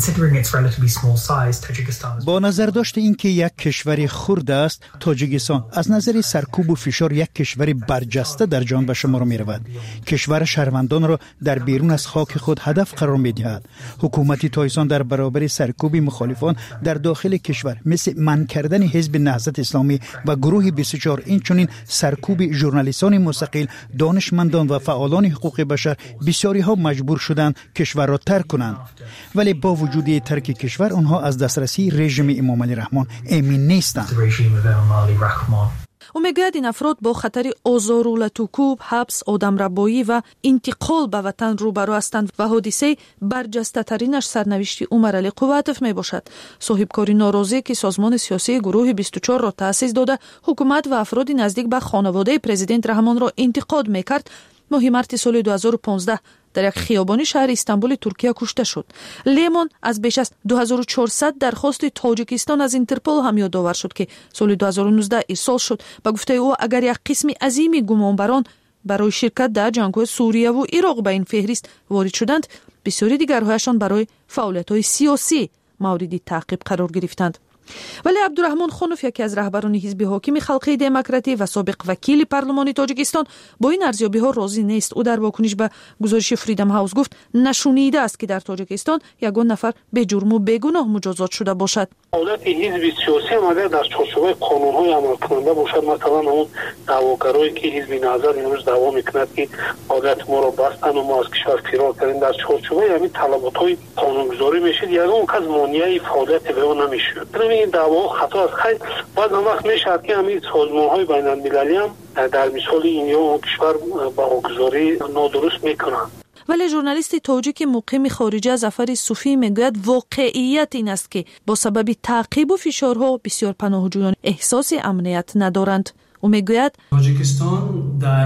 با نظر داشت اینکه یک کشور خرد است، تاجیکستان از نظر سرکوب و فشار یک کشور برجسته در جهان به شمار می رود. کشور شهروندان را در بیرون از خاک خود هدف قرار می دهد. حکومت تایسان در برابر سرکوب مخالفان در داخل کشور مثل منع کردن حزب نهضت اسلامی و گروه بیست و چهار این چنین سرکوب ژورنالیستان مستقل، دانشمندان و فعالان حقوق بشر بسیاری ها مجبور شدند کشور را ترک کنند. ولی با وجود ترک کشور آنها از دسترسی رژیم امام علی رحمان امین نیستند. او میگوید این افراد با خطر آزار و لطوکوب، حبس، آدمربایی و انتقال به وطن روبرو هستند و حادثه برجسته ترینش سرنوشت عمر علی قوتوف می باشد. صاحبکاری ناراضی که سازمان سیاسی گروه بیست و چهار را تأسیس داده حکومت و افراد نزدیک به خانواده پرزیدنت رحمان را انتقاد میکرد، ماه مارس سال دو هزار و پانزده در یک خیابانی شهر استانبول ترکیه کشته شد. لیمون از بیش از دو هزار و چهارصد درخواست تاجیکستان از اینترپل هم یادآور شد که سال دو هزار و نوزده ارسال شد. به گفته او اگر یک قسم عظیمی گمانبران برای شرکت در جنگ‌های سوریه و عراق به این فهرست وارد شدند، بسیاری دیگرهایشان برای فعالیت‌های سیاسی مورد تعقیب قرار گرفتند. ولی عبدالرحمن خانوف یکی از رهبران حزب حاکم خلقی دموکراتی و سابق وکیل پارلمان تاجیکستان با این ارزیابی ها راضی نیست. او در واکنش به گزارش فریدم هاوس گفت نشونیده است که در تاجیکستان یگان نفر به جرم و بیگناه مجازات شده باشد. دولت حزب سیاسی مگر در چارچوب قانون‌های عمل کننده باشد، مثلا اون دعواگرایی که حزب نهضت امروز دعوا میکند که عادت ما را بستن و ما از کشور فرار کردیم، در چارچوب همین طلبات‌های قانونگذاری میشد، یگان کس مانع فعالیت به اون نمیشد. این دعوا خطا است. خیلی بعد اون وقت میشد که همین سازمان‌های بین‌المللی هم در مثال این یا کشور برگزاری نادرست میکنند. ولی ژورنالیست تاجیک مقیم خارجه ظفر صوفی میگوید واقعیت این است که با سبب تعقیب و فشارها بسیار پناهجویان احساس امنیت ندارند. او میگوید تاجیکستان در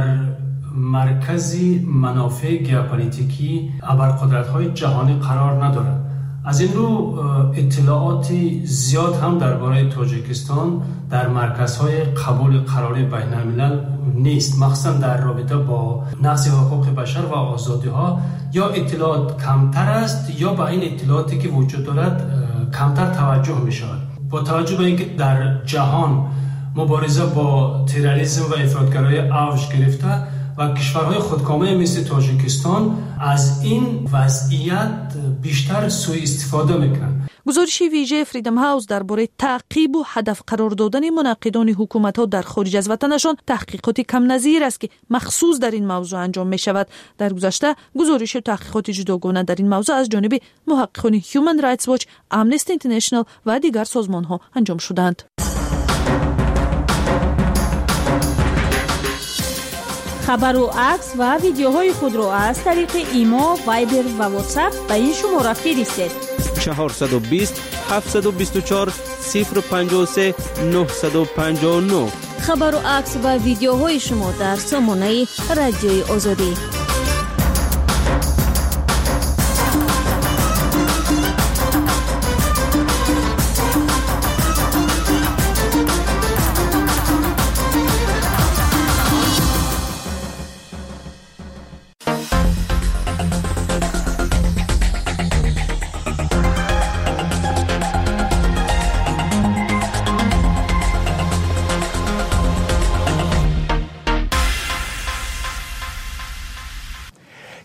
مرکز منافع ژئوپلیتیکی ابرقدرت‌های جهانی قرار ندارد. از این رو اطلاعاتی زیاد هم درباره تاجیکستان در مرکزهای قبول قرار بین الملل نیست، مخصوصا در رابطه با نقض حقوق بشر و آزادی‌ها. یا اطلاعات کمتر است یا با این اطلاعاتی که وجود دارد کمتر توجه می شود. با توجه به اینکه در جهان مبارزه با تروریسم و افراطگرایی اوج گرفته و کشورهای خودکامه مثل تاجیکستان از این وضعیت بیشتر سوء استفاده میکنند. گزارش ویژه فریدم هاوس درباره تعقیب و هدف قرار دادن منعقدان حکومت‌ها در خارج از وطنشان تحقیقاتی کم نظیر است که مخصوص در این موضوع انجام می شود. در گذشته گزارش و تحقیقات جداگانه در این موضوع از جانب محققان هیومن رایتس واچ، امنستی اینترنشنال و دیگر سازمان‌ها انجام شدند. خبر و عکس و ویدیوهای خود را از طریق ایما، وایبر و واتساپ به این شماره فرستید: چهارصد و بیست هفتصد و بیست و چهار صفر پنجاه و سه نهصد و پنجاه و نه. خبر و عکس و ویدیوهای شما در سامانه رادیوی آزادی.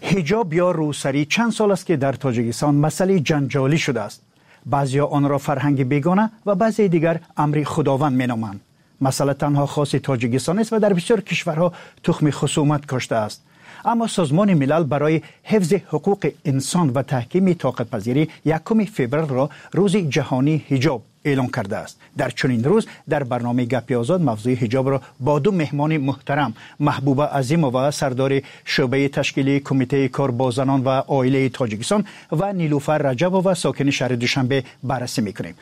حجاب یا روسری چند سال است که در تاجیکستان مسئله جنجالی شده است. بعضیا آن را فرهنگ بیگانه و بعضی دیگر امر خداوند مینامند. مسئله تنها خاص تاجیکستان است و در بسیار کشورها تخم خصومت کاشته است. اما سازمان ملل برای حفظ حقوق انسان و تحکیم طاقت پذیری یکم فوریه را روز جهانی حجاب اعلام کرده است. در چنین روز در برنامه گپی آزاد موضوع حجاب را با دو مهمان محترم، محبوبه عظیمووا سردار شعبه تشکیلی کمیته کار با زنان و عائله تاجیکستان و نیلوفر رجبووا ساکن شهر دوشنبه بررسی میکنیم.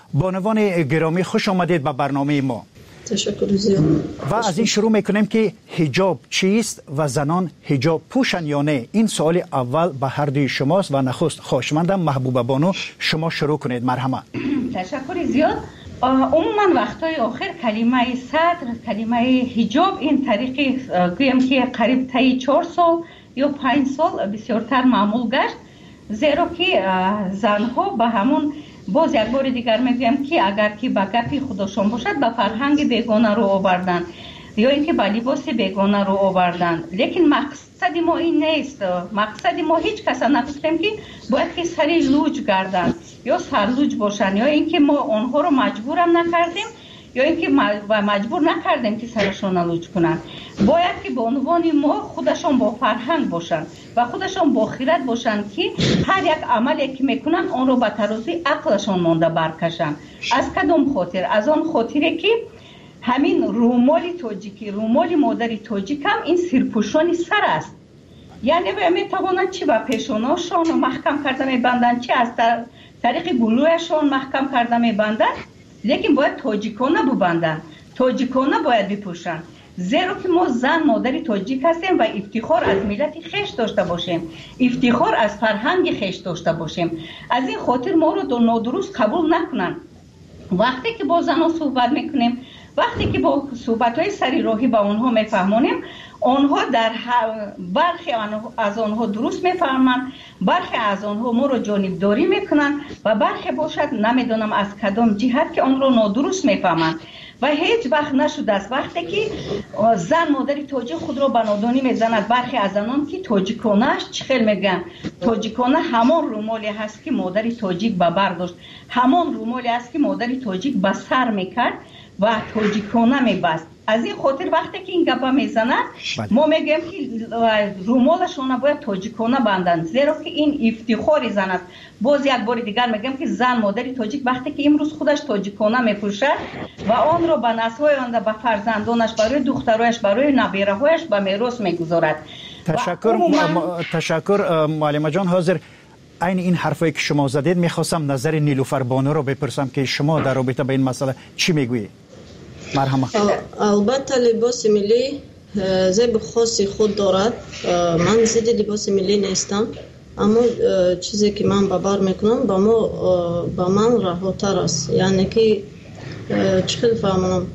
بانوان گرامی خوش آمدید به برنامه ما. تشکر زیاد. و از این شروع میکنیم که حجاب چیست و زنان حجاب پوشن یا نه؟ این سوال اول به هر دوی شماست و نخست خواهشمندم محبوبه بانو شما شروع کنید. مرحمت. تشکر زیاد. عموما وقتای آخر کلمه صدر، کلمه حجاب این طریقی گویم که قریب تا چهار سال یا پنج سال بسیارتر معمول گشت، زیرا که زنها به همون باز یک بار دیگر میگویم که اگر که به گپی خودشان باشد به فرهنگ بیگانه رو آوردن یا اینکه به لباس بیگانه رو آوردن، لیکن مقصد ما این نیست. مقصد ما هیچ کس نگفتیم که باید که سری لوج گردن یا سرلوج باشن یا اینکه ما آنها رو مجبورم نکردیم یا اینکه مجبور نکردیم که سرشون لوج کنن. باید که به عنوان ما خودشان با فرهنگ باشن و خودشان با خیرت باشن که هر یک عملی که میکنن آن رو به ترازوی عقلشان مانده برکشن. از کدام خاطر؟ از آن خاطره که همین رومال تاجیکی، رومال مادری تاجیک هم این سرپوشانی سر است. یعنی میتوانند چی به پیشاناشان محکم کرده میبندن، چی از طریق گلویشان محکم کرده میبندن، لیکن باید تاجیکانه ببندن، تاجیکانه باید بپوشن. زیرا که ما زن مادری تاجیک هستیم و افتخار از ملت خیش داشته باشیم، افتخار از فرهنگ خیش داشته باشیم. از این خاطر ما رو دو نادرست قبول نکنن. وقتی که با زنها صحبت میکنیم، وقتی که با صحبت‌های سری راهی با آنها میفهمونیم، آنها در برخی از آنها درست میفهمند، برخی از آنها ما رو جانبداری میکنن و برخی باشد نمیدونم از کدام جهت که آن رو نادرست میفهمند. و هیچ وقت نشده است وقتی که زن مادری تاجیک خود را به نادانی میزند. برخی از آنان که تاجیکانه‌اش چخیل میگن، تاجیکانه همان رومالی هست که مادری تاجیک به بر داشت، همان رومالی هست که مادری تاجیک به سر میکرد و تاجیکانه میبست. از این خاطر وقتی که این گپا میزنن ما میگیم که رومالشون باید تاجیکانه بندن، زیرا که این افتخار زن است. باز یک بار دیگر میگم که زن مادری تاجیک وقتی که امروز خودش تاجیکانه میپوشد و آن را به نسل‌های آینده، به فرزندانش، برای دخترایش، برای نبیره‌هایش به میراث میگذارد. تشکر عموما... تشکر معلمه جان. حاضر این این حرفایی که شما زدید میخواستم نظر نیلوفر بانو رو بپرسم که شما در رابطه با این مسئله چی میگویید؟ مرحمت. البته لباس ملی زیب خاصی خود دارد. من ضد لباس ملی نیستم، اما چیزی که من ببر میکنم با ما با من رهاتر است. یعنی که چخیل فهمونم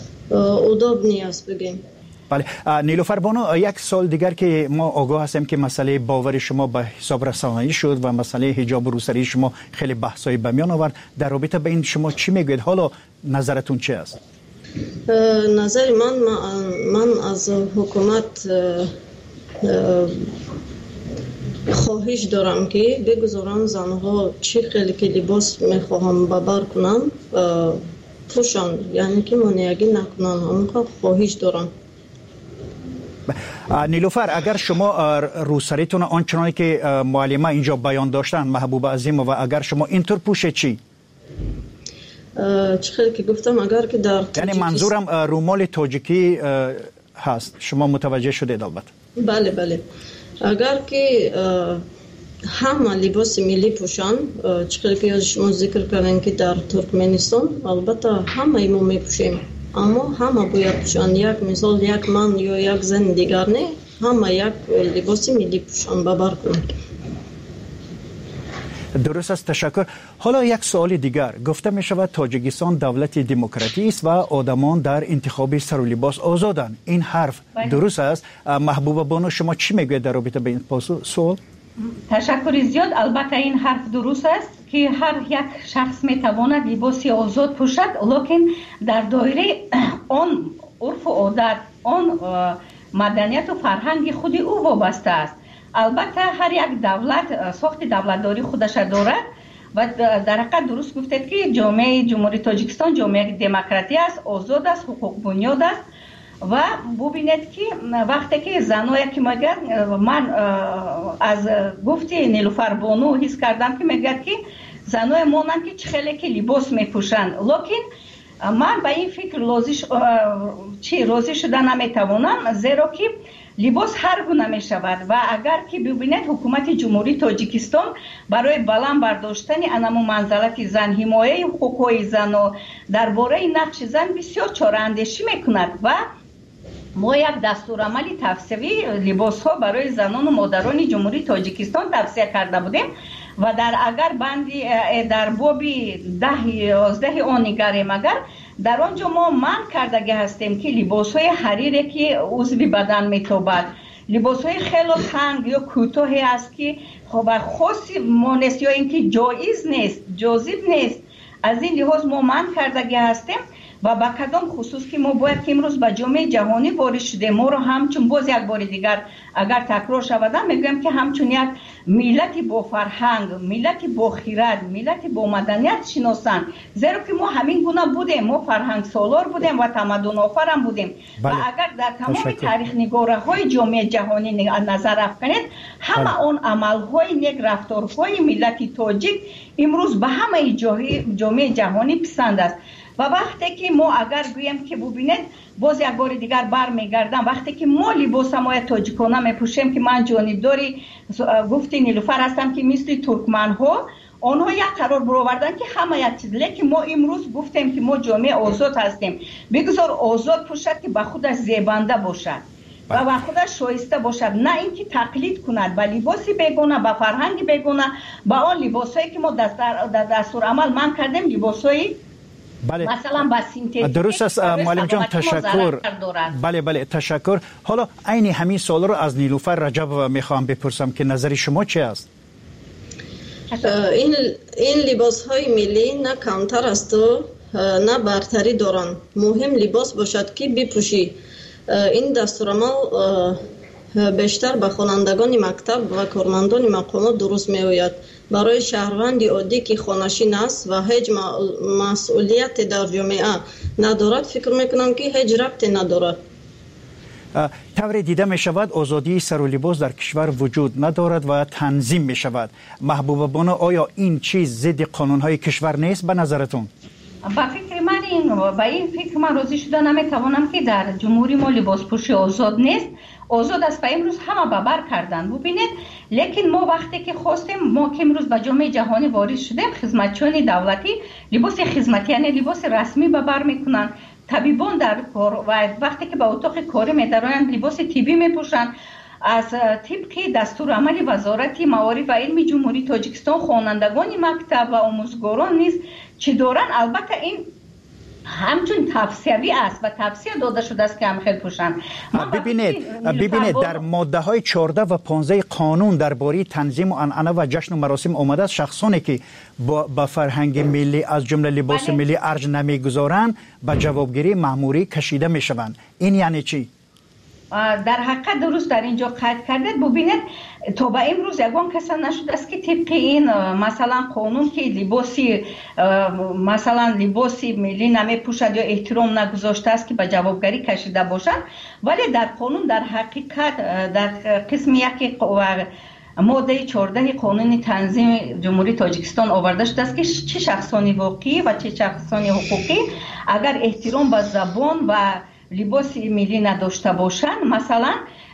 اداب نیست بگیم. بله. نیلوفر بانو، یک سال دیگر که ما آگاه هستیم که مسئله باور شما به حساب رسانه‌ای شد و مسئله حجاب و روسری شما خیلی بحثایی به میان آورد. در رابطه با این شما چی میگوید؟ حالا نظرتون چی است؟ نظر من من از حکومت خواهش دارم که بگذارن زنها چی خیلی که لباس میخواهم ببر کنن پوشن، یعنی که مانعگی نکنن. همون خواهش دارم. نیلوفر، اگر شما روسریتون آنچنانی که معلمه اینجا بیان داشتن محبوبه عظیمووا، اگر شما اینطور پوشه چی؟ چخیلی که گفتم اگر که در یعنی منظورم رومال تاجیکی هست، شما متوجه شدید البته؟ بله بله. اگر که همه لباس ملی پوشن، چخیلی که شما ذکر کردن که در ترکمنستان البته همه ما میپوشیم، اما همه باید پوشن. یک مثال یک من یا یک زن دیگر نه، همه یک لباس ملی پوشن ببر کنن. درست است. تشکر. حالا یک سوال دیگر. گفته می شود تاجیکستان دولت دموکراتی است و آدمان در انتخاب سر و لباس آزادند. این حرف درست است؟ محبوبه بانو شما چی میگوید در رابطه با این سوال؟ تشکر زیاد. البته این حرف درست است که هر یک شخص میتواند لباسی آزاد پوشد، لیکن در دایره آن عرف و عادت، آن مدنیت و فرهنگ خود او وابسته است. البته هر یک دولت ساخت دولتداری خودش دارد و در حقیقت درست گفتید که جامعه جمهوری تاجیکستان جامعه دموکراتی است، آزاد است، حقوق بنیاد است و ببینید که وقتی که زنایی که میگن من از گفتی نیلوفر بانو حس کردم که میگه که زنای مانند که چه خیلی که لباس میپوشند، لیکن من به این فکر راضی چی راضی شده نمیتوانم، زیرا که لباس هر گونه می شود و اگر که ببینید حکومت جمهوری تاجیکستان برای بلند برداشتن انمو منزلت زن، حمایه حقوق زن و درباره نقش زن بسیار چاره اندیشی میکند و ما یک دستورالعمل توصیوی لباس ها برای زنان و مادران جمهوری تاجیکستان توصیه کرده بودیم و در اگر بندی در بابی ده یازده آن نگریم، اگر در آنجا ما من کردگی هستیم که لباس های حریری که عضو بدن میتابد، لباس های خیلی تنگ یا کوتاهی است که خب خاصی ما نیست یا اینکه جایز نیست، جاذب نیست، از این لحاظ ما من کردگی هستیم و با کدام خصوص که ما باید که امروز به جامعه جهانی وارد شده، ما رو همچون باز یک بار دیگر اگر تکرار شود میگم که همچون یک ملت با فرهنگ، ملت با خیرت، ملت با مدنیت شناسند، زیرا که ما همین گونه بودیم، ما فرهنگ سالار بودیم و تمدن آفر هم بودیم. بله. و اگر در تمام تاریخ نگاره های جامعه جهانی نظر افکنید، همه بله. اون عمل های نیک، رفتارهای ملت تاجیک امروز به همه جامعه جهانی پسند است. و وقتی که ما اگر گویم که ببینید باز یک بار دیگر برمیگردم، وقتی که ما لباس ما تاجیکانه میپوشیم که من جانبداری گفتی نیلوفر هستم که مثل ترکمن ها آنها یک قرار برآوردن که همه یک چیز، لیکن ما امروز گفتیم که ما جامعه آزاد هستیم، بگذار آزاد پوشد که به خودش زیبنده باشد و به خودش شایسته باشد، نه اینکه تقلید کند به لباسی بیگانه، به فرهنگی بیگانه، به آن لباسایی که ما در دستور عمل من کردیم، لباسایی بله. مثلا با سینتزیک. درست است معلم جان، تشکر. بله بله تشکر. حالا عین همین سوال رو از نیلوفر رجب میخوام بپرسم که نظر شما چه است؟ این این لباس های ملی نه کمتر است و نه برتری دارند، مهم لباس باشد که بپوشی. این دستورالعمل بیشتر به خوانندگان مکتب و کارمندان مقامات درست میآید. برای شهروند عادی که خانه‌نشین است و هیچ مسئولیت در جامعه ندارد فکر میکنم که هیچ ربطی ندارد. طور دیده می شود آزادی سر و لباس در کشور وجود ندارد و تنظیم می شود. محبوبه بانو، آیا این چیز ضد قانون‌های کشور نیست به نظرتون؟ با فکر من این با این فکر من راضی شده نمیتوانم که در جمهوری ما لباس پوشی آزاد نیست. آزاد است و امروز همه ببر کردن. ببینید لیکن ما وقتی که خواستیم، ما که امروز به جامعه جهانی وارد شدیم، خدمتچیان دولتی لباس خدمتی یعنی لباس رسمی ببر میکنن، طبیبان در کار و وقتی که به اتاق کاری میدارند لباس طبی میپوشند. از طبق دستورالعمل وزارت معارف و علم جمهوری تاجیکستان خوانندگان مکتب و آموزگاران نیز چه دارند، البته این همچون توصیوی است و توصیه داده شده است که هم خیلی پوشند. ببینید ببینید در ماده های چهارده و پانزده قانون درباره تنظیم و عنعنه و جشن و مراسم آمده است شخصانی که با, با فرهنگ ملی از جمله لباس ملی ارج نمیگذارند به جوابگیری مأموری کشیده میشوند. این یعنی چی؟ در حقیقت درست در اینجا قید کردید. ببینید تا به امروز یگان کسی نشده است که طبق این مثلا قانون که لباسی مثلا لباسی ملی نمیپوشد یا احترام نگذاشته است که به جوابگری کشیده باشد، ولی در قانون در حقیقت در قسم یک ماده چهارده قانون تنظیم جمهوری تاجیکستان آورده شده است که چه شخصانی واقعی و چه شخصانی حقوقی اگر احترام به زبان و لباس ملی نداشته باشند، مثلا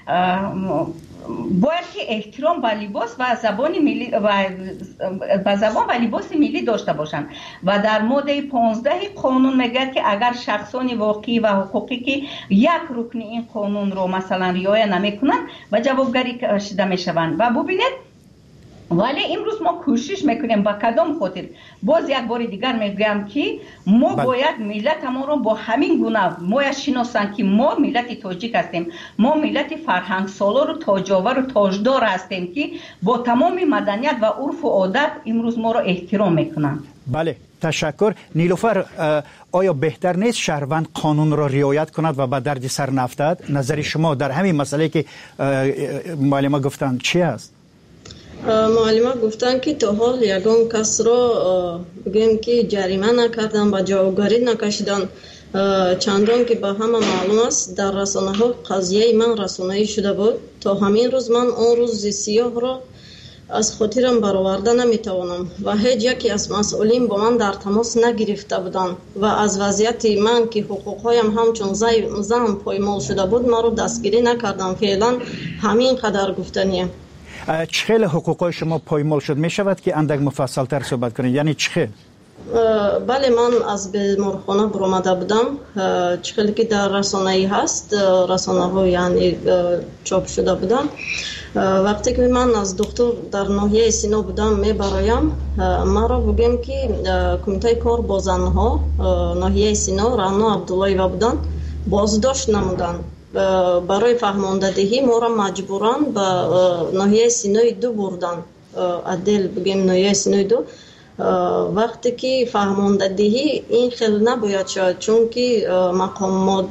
باید که احترام به لباس و زبان ملی و به زبان و لباس ملی داشته باشند. و در ماده پانزده قانون میگه که اگر شخصان واقعی و حقوقی که یک رکن این قانون رو مثلا رعایت نمیکنند و جوابگری کشیده میشوند. و ببینید ولی امروز ما کوشش میکنیم با کدام خاطر، باز یک بار دیگر میگم که ما بل. باید ملت ما رو با همین گونه ما شناسن که ما ملت تاجیک هستیم، ما ملت فرهنگ سالار و تاجاور و تاجدار هستیم که با تمام مدنیت و عرف و عادت امروز ما رو احترام میکنن. بله تشکر. نیلوفر، آیا بهتر نیست شهروند قانون را رعایت کند و به درد سر نیفتد؟ نظر شما در همین مسئله که معلم گفتند چی است؟ معلم گفتند که تا حال یگان کس را بگیم که جریمه نکردن و جاوگاری نکشیدن، چندان که به همه معلوم است در رسانه ها قضیه من رسانه‌ای شده بود. تا همین روز من اون روز سیاه را از خاطرم برآورده نمیتوانم و هیچ یکی از مسئولین با من در تماس نگرفته بودند و از وضعیت من که حقوقهایم همچون زن پایمال شده بود ما رو دستگیری نکردم. فعلا همین قدر گفتنیه. چخیل حقوقهای شما پایمال شد؟ می شود که اندک مفصل تر صحبت کنید؟ یعنی چخیل؟ بله، من از بیمارخانه برآمده بودم. چخیلی که در رسانه‌ای هست، رسانه ها یعنی چاپ شده بودم. وقتی که من از دکتر در ناحیه سینا بودم میبرایم، ما را بگیم که کمیته کار با زنها ناحیه سینا رانا عبداللهیوا بودن، بازداشت نمودن. برای فهماندهی ما را مجبوران به ناحیه سینای دو بردن، عدل بگیم ناحیه سینای دو. وقتی که فهماندهی این خیلی نباید شد، چون که مقامات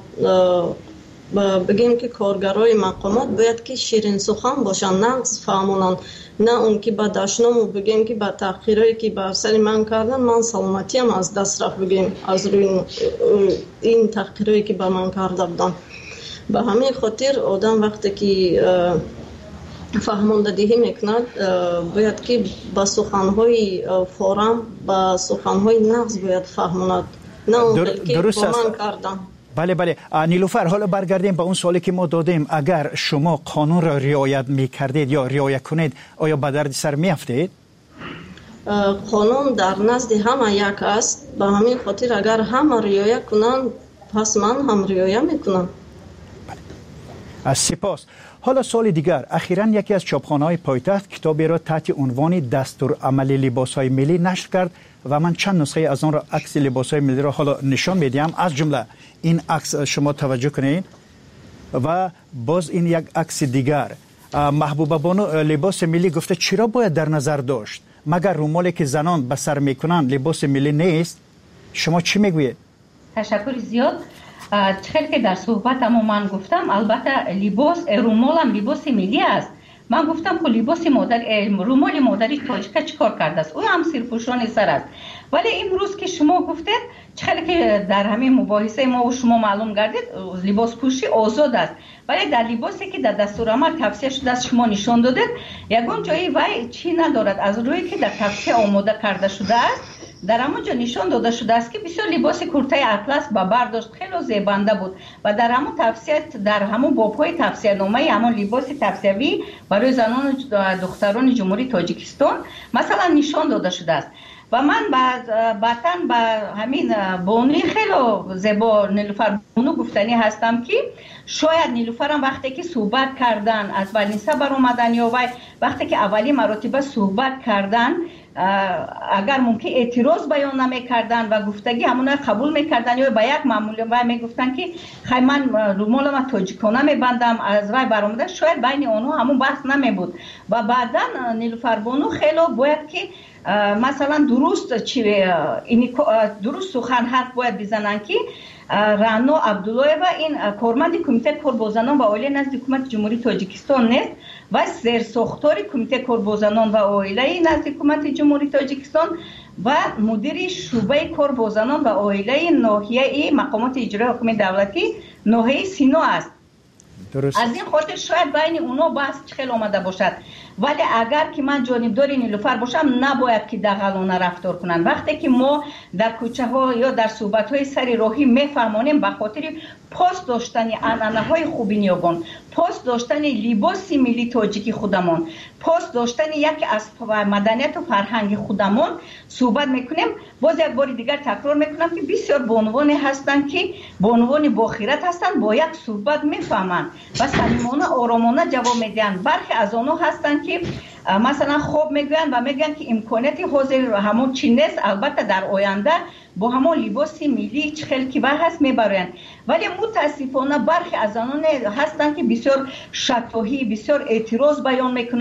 بگیم که کارگرای مقامات باید که شیرین سخن باشن، نقص فهمونن، نه اون که با دشنامو بگیم که با تحقیرایی که بر سر من کردن من سلامتیم از دست رفت، بگیم از روی این تحقیرایی که با من کرده بودن. به همین خاطر آدم وقتی که فهماندهی میکند باید که با سخنهای فورم با سخنهای نقص باید فهموند، نه اون که با من کردن. بله بله. نیلوفر، حالا برگردیم به اون سوالی که ما دادیم. اگر شما قانون را رعایت میکردید یا رعایت کنید آیا به درد سر میافتید؟ قانون در نزد همه یک است، به همین خاطر اگر همه رعایت کنند پس من هم رعایت میکنم. از سپاس. حالا سوال دیگر، اخیراً یکی از چاپخانه‌های پایتخت کتابی را تحت عنوان دستور عمل لباس‌های ملی نشر کرد و من چند نسخه از آن را عکس لباس‌های ملی را حالا نشان میدیم. از جمله این عکس شما توجه کنید و باز این یک عکس دیگر. محبوبه بانو لباس ملی گفته چرا باید در نظر داشت؟ مگر رومالی که زنان به سر میکنند لباس ملی نیست؟ شما چی میگویید؟ تشکر زیاد. خیلی که در صحبتم من گفتم البته لباس رومال هم لباس ملی است. من گفتم که لباس مادر رومال مادری تاجیک چیکار کرده است؟ او هم سرپوشان سر است. ولی امروز که شما گفتید خیلی که در همین مباحثه ما و شما معلوم گردید لباس پوشی آزاد است، ولی در لباسی که در دستورالعمل توصیه شده است شما نشان دادید یگان جایی وای چی ندارد، از روی که در توصیه آماده کرده شده است در همونجا نشان داده شده است که بسیار لباس کرته اطلس با برداشت خیلی زیبنده بود و در همون توصیه در همون بابهای توصیه نامه همون لباس توصیوی برای زنان و دختران جمهوری تاجیکستان مثلا نشان داده شده است. و من بعداً با همین بانوی خیلی زیبا نیلوفر بانو گفتنی هستم که شاید نیلوفر هم وقتی که صحبت کردن از ولنسا بر اومدن یا وقتی که اولی مراتبه صحبت کردن اگر ممکن اعتراض بیان نمی کردن و گفتگی همون قبول میکردن یا با یک معمول و میگفتن که خیلی من رومال ما تاجیکانه میبندم از وای برآمده، شاید بین اونها همون بحث نمی بود و بعدا نیلوفر بانو خیلی باید که مثلا درست چی درست سخن حرف باید بزنن که رانا عبداللهیوا این کارمند کمیته کار با زنان و عائله نزد حکومت جمهوری تاجیکستان نیست و زیرساختار کمیته کار با زنان و عائله نزد حکومت جمهوری تاجیکستان و مدیر شعبه کار با زنان و عائله ناحیه مقامات اجرایی حکومت دولتی ناحیه سینا است. درست. از این خاطر شاید بین اونا بحث خیلی آمده باشد، ولی اگر که من جانبدار نیلوفر باشم نباید که دغلانه رفتار کنن. وقتی که ما در کوچه ها یا در صحبت های سر راهی میفهمانیم به خاطر پاس داشتن عنعنه های خوبی نیاگان، پاس داشتن لباس ملی تاجیکی خودمان، پاس داشتن یک از مدنیت و فرهنگ خودمان صحبت میکنیم. باز یک بار دیگر تکرار میکنم که بسیار بانوانی هستند که بانوان باخیرت هستند، با یک صحبت میفهمند و صمیمانه آرامانه جواب میدن. برخی از آنها هستند که مثلا خوب میگوین و میگن که امکاناتی حاضر همون چی نیست، البته در آینده با همون لباس ملی چه خیلی که هست میبرن، ولی متاسفانه برخی از آنها هستند که بسیار شفاهی بسیار اعتراض بیان میکنن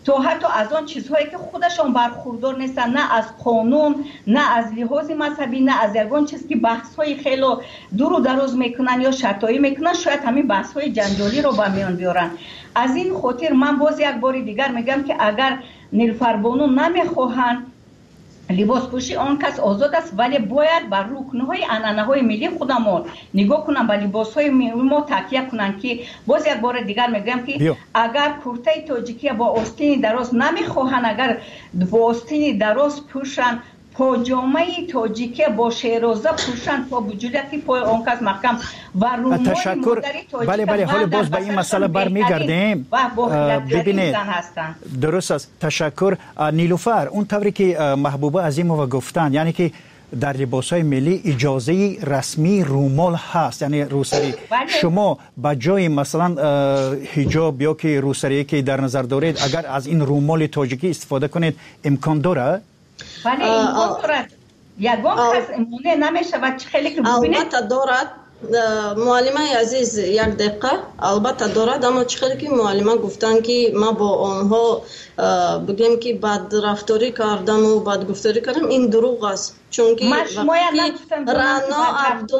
تو حتی از آن چیزهایی که خودشون برخوردار نیستن، نه از قانون، نه از لحاظ مذهبی، نه از یگان چیز که بحث‌های خیلی دور و دراز میکنن یا شتایی میکنن، شاید همین بحث‌های جنجالی رو به میان بیارن. از این خاطر من باز یک بار دیگر میگم که اگر نیلوفر بانو نمیخواهن لباس پوشی، آن کس آزاد است، ولی باید بر رکن‌های عنعنه‌های ملی خودمون نگاه کنن، به لباس‌های ملی ما تکیه کنن. که باز یک بار دیگر میگم که بیو. اگر کرته تاجیکی با آستین دراز نمیخواهن، اگر با آستین دراز پوشن، پاجامه تاجیکی با شیرازه پوشن تا وجودی که پای آن کس محکم و رومال تشکر. بله بله، حالا باز به این مسئله برمیگردیم. ببینید درست است. تشکر. نیلوفر، اون طوری که محبوبه عظیمова گفتن، یعنی که در لباس‌های ملی اجازه رسمی رومال هست، یعنی روسری. شما با جای مثلا حجاب یا که روسری که در نظر دارید، اگر از این رومال تاجیکی استفاده کنید امکان داره؟ ولی امکان دارد. یگان کس امونه نمیشه و خیلی که ببینید البته دارد. معلمه عزیز یک دقیقه، البته دارد، اما چقدر که معلمه گفتن که ما با آنها بگیم که بد رفتاری کردم و بد گفتاری کردم، این دروغ است. چون که رانا عبدو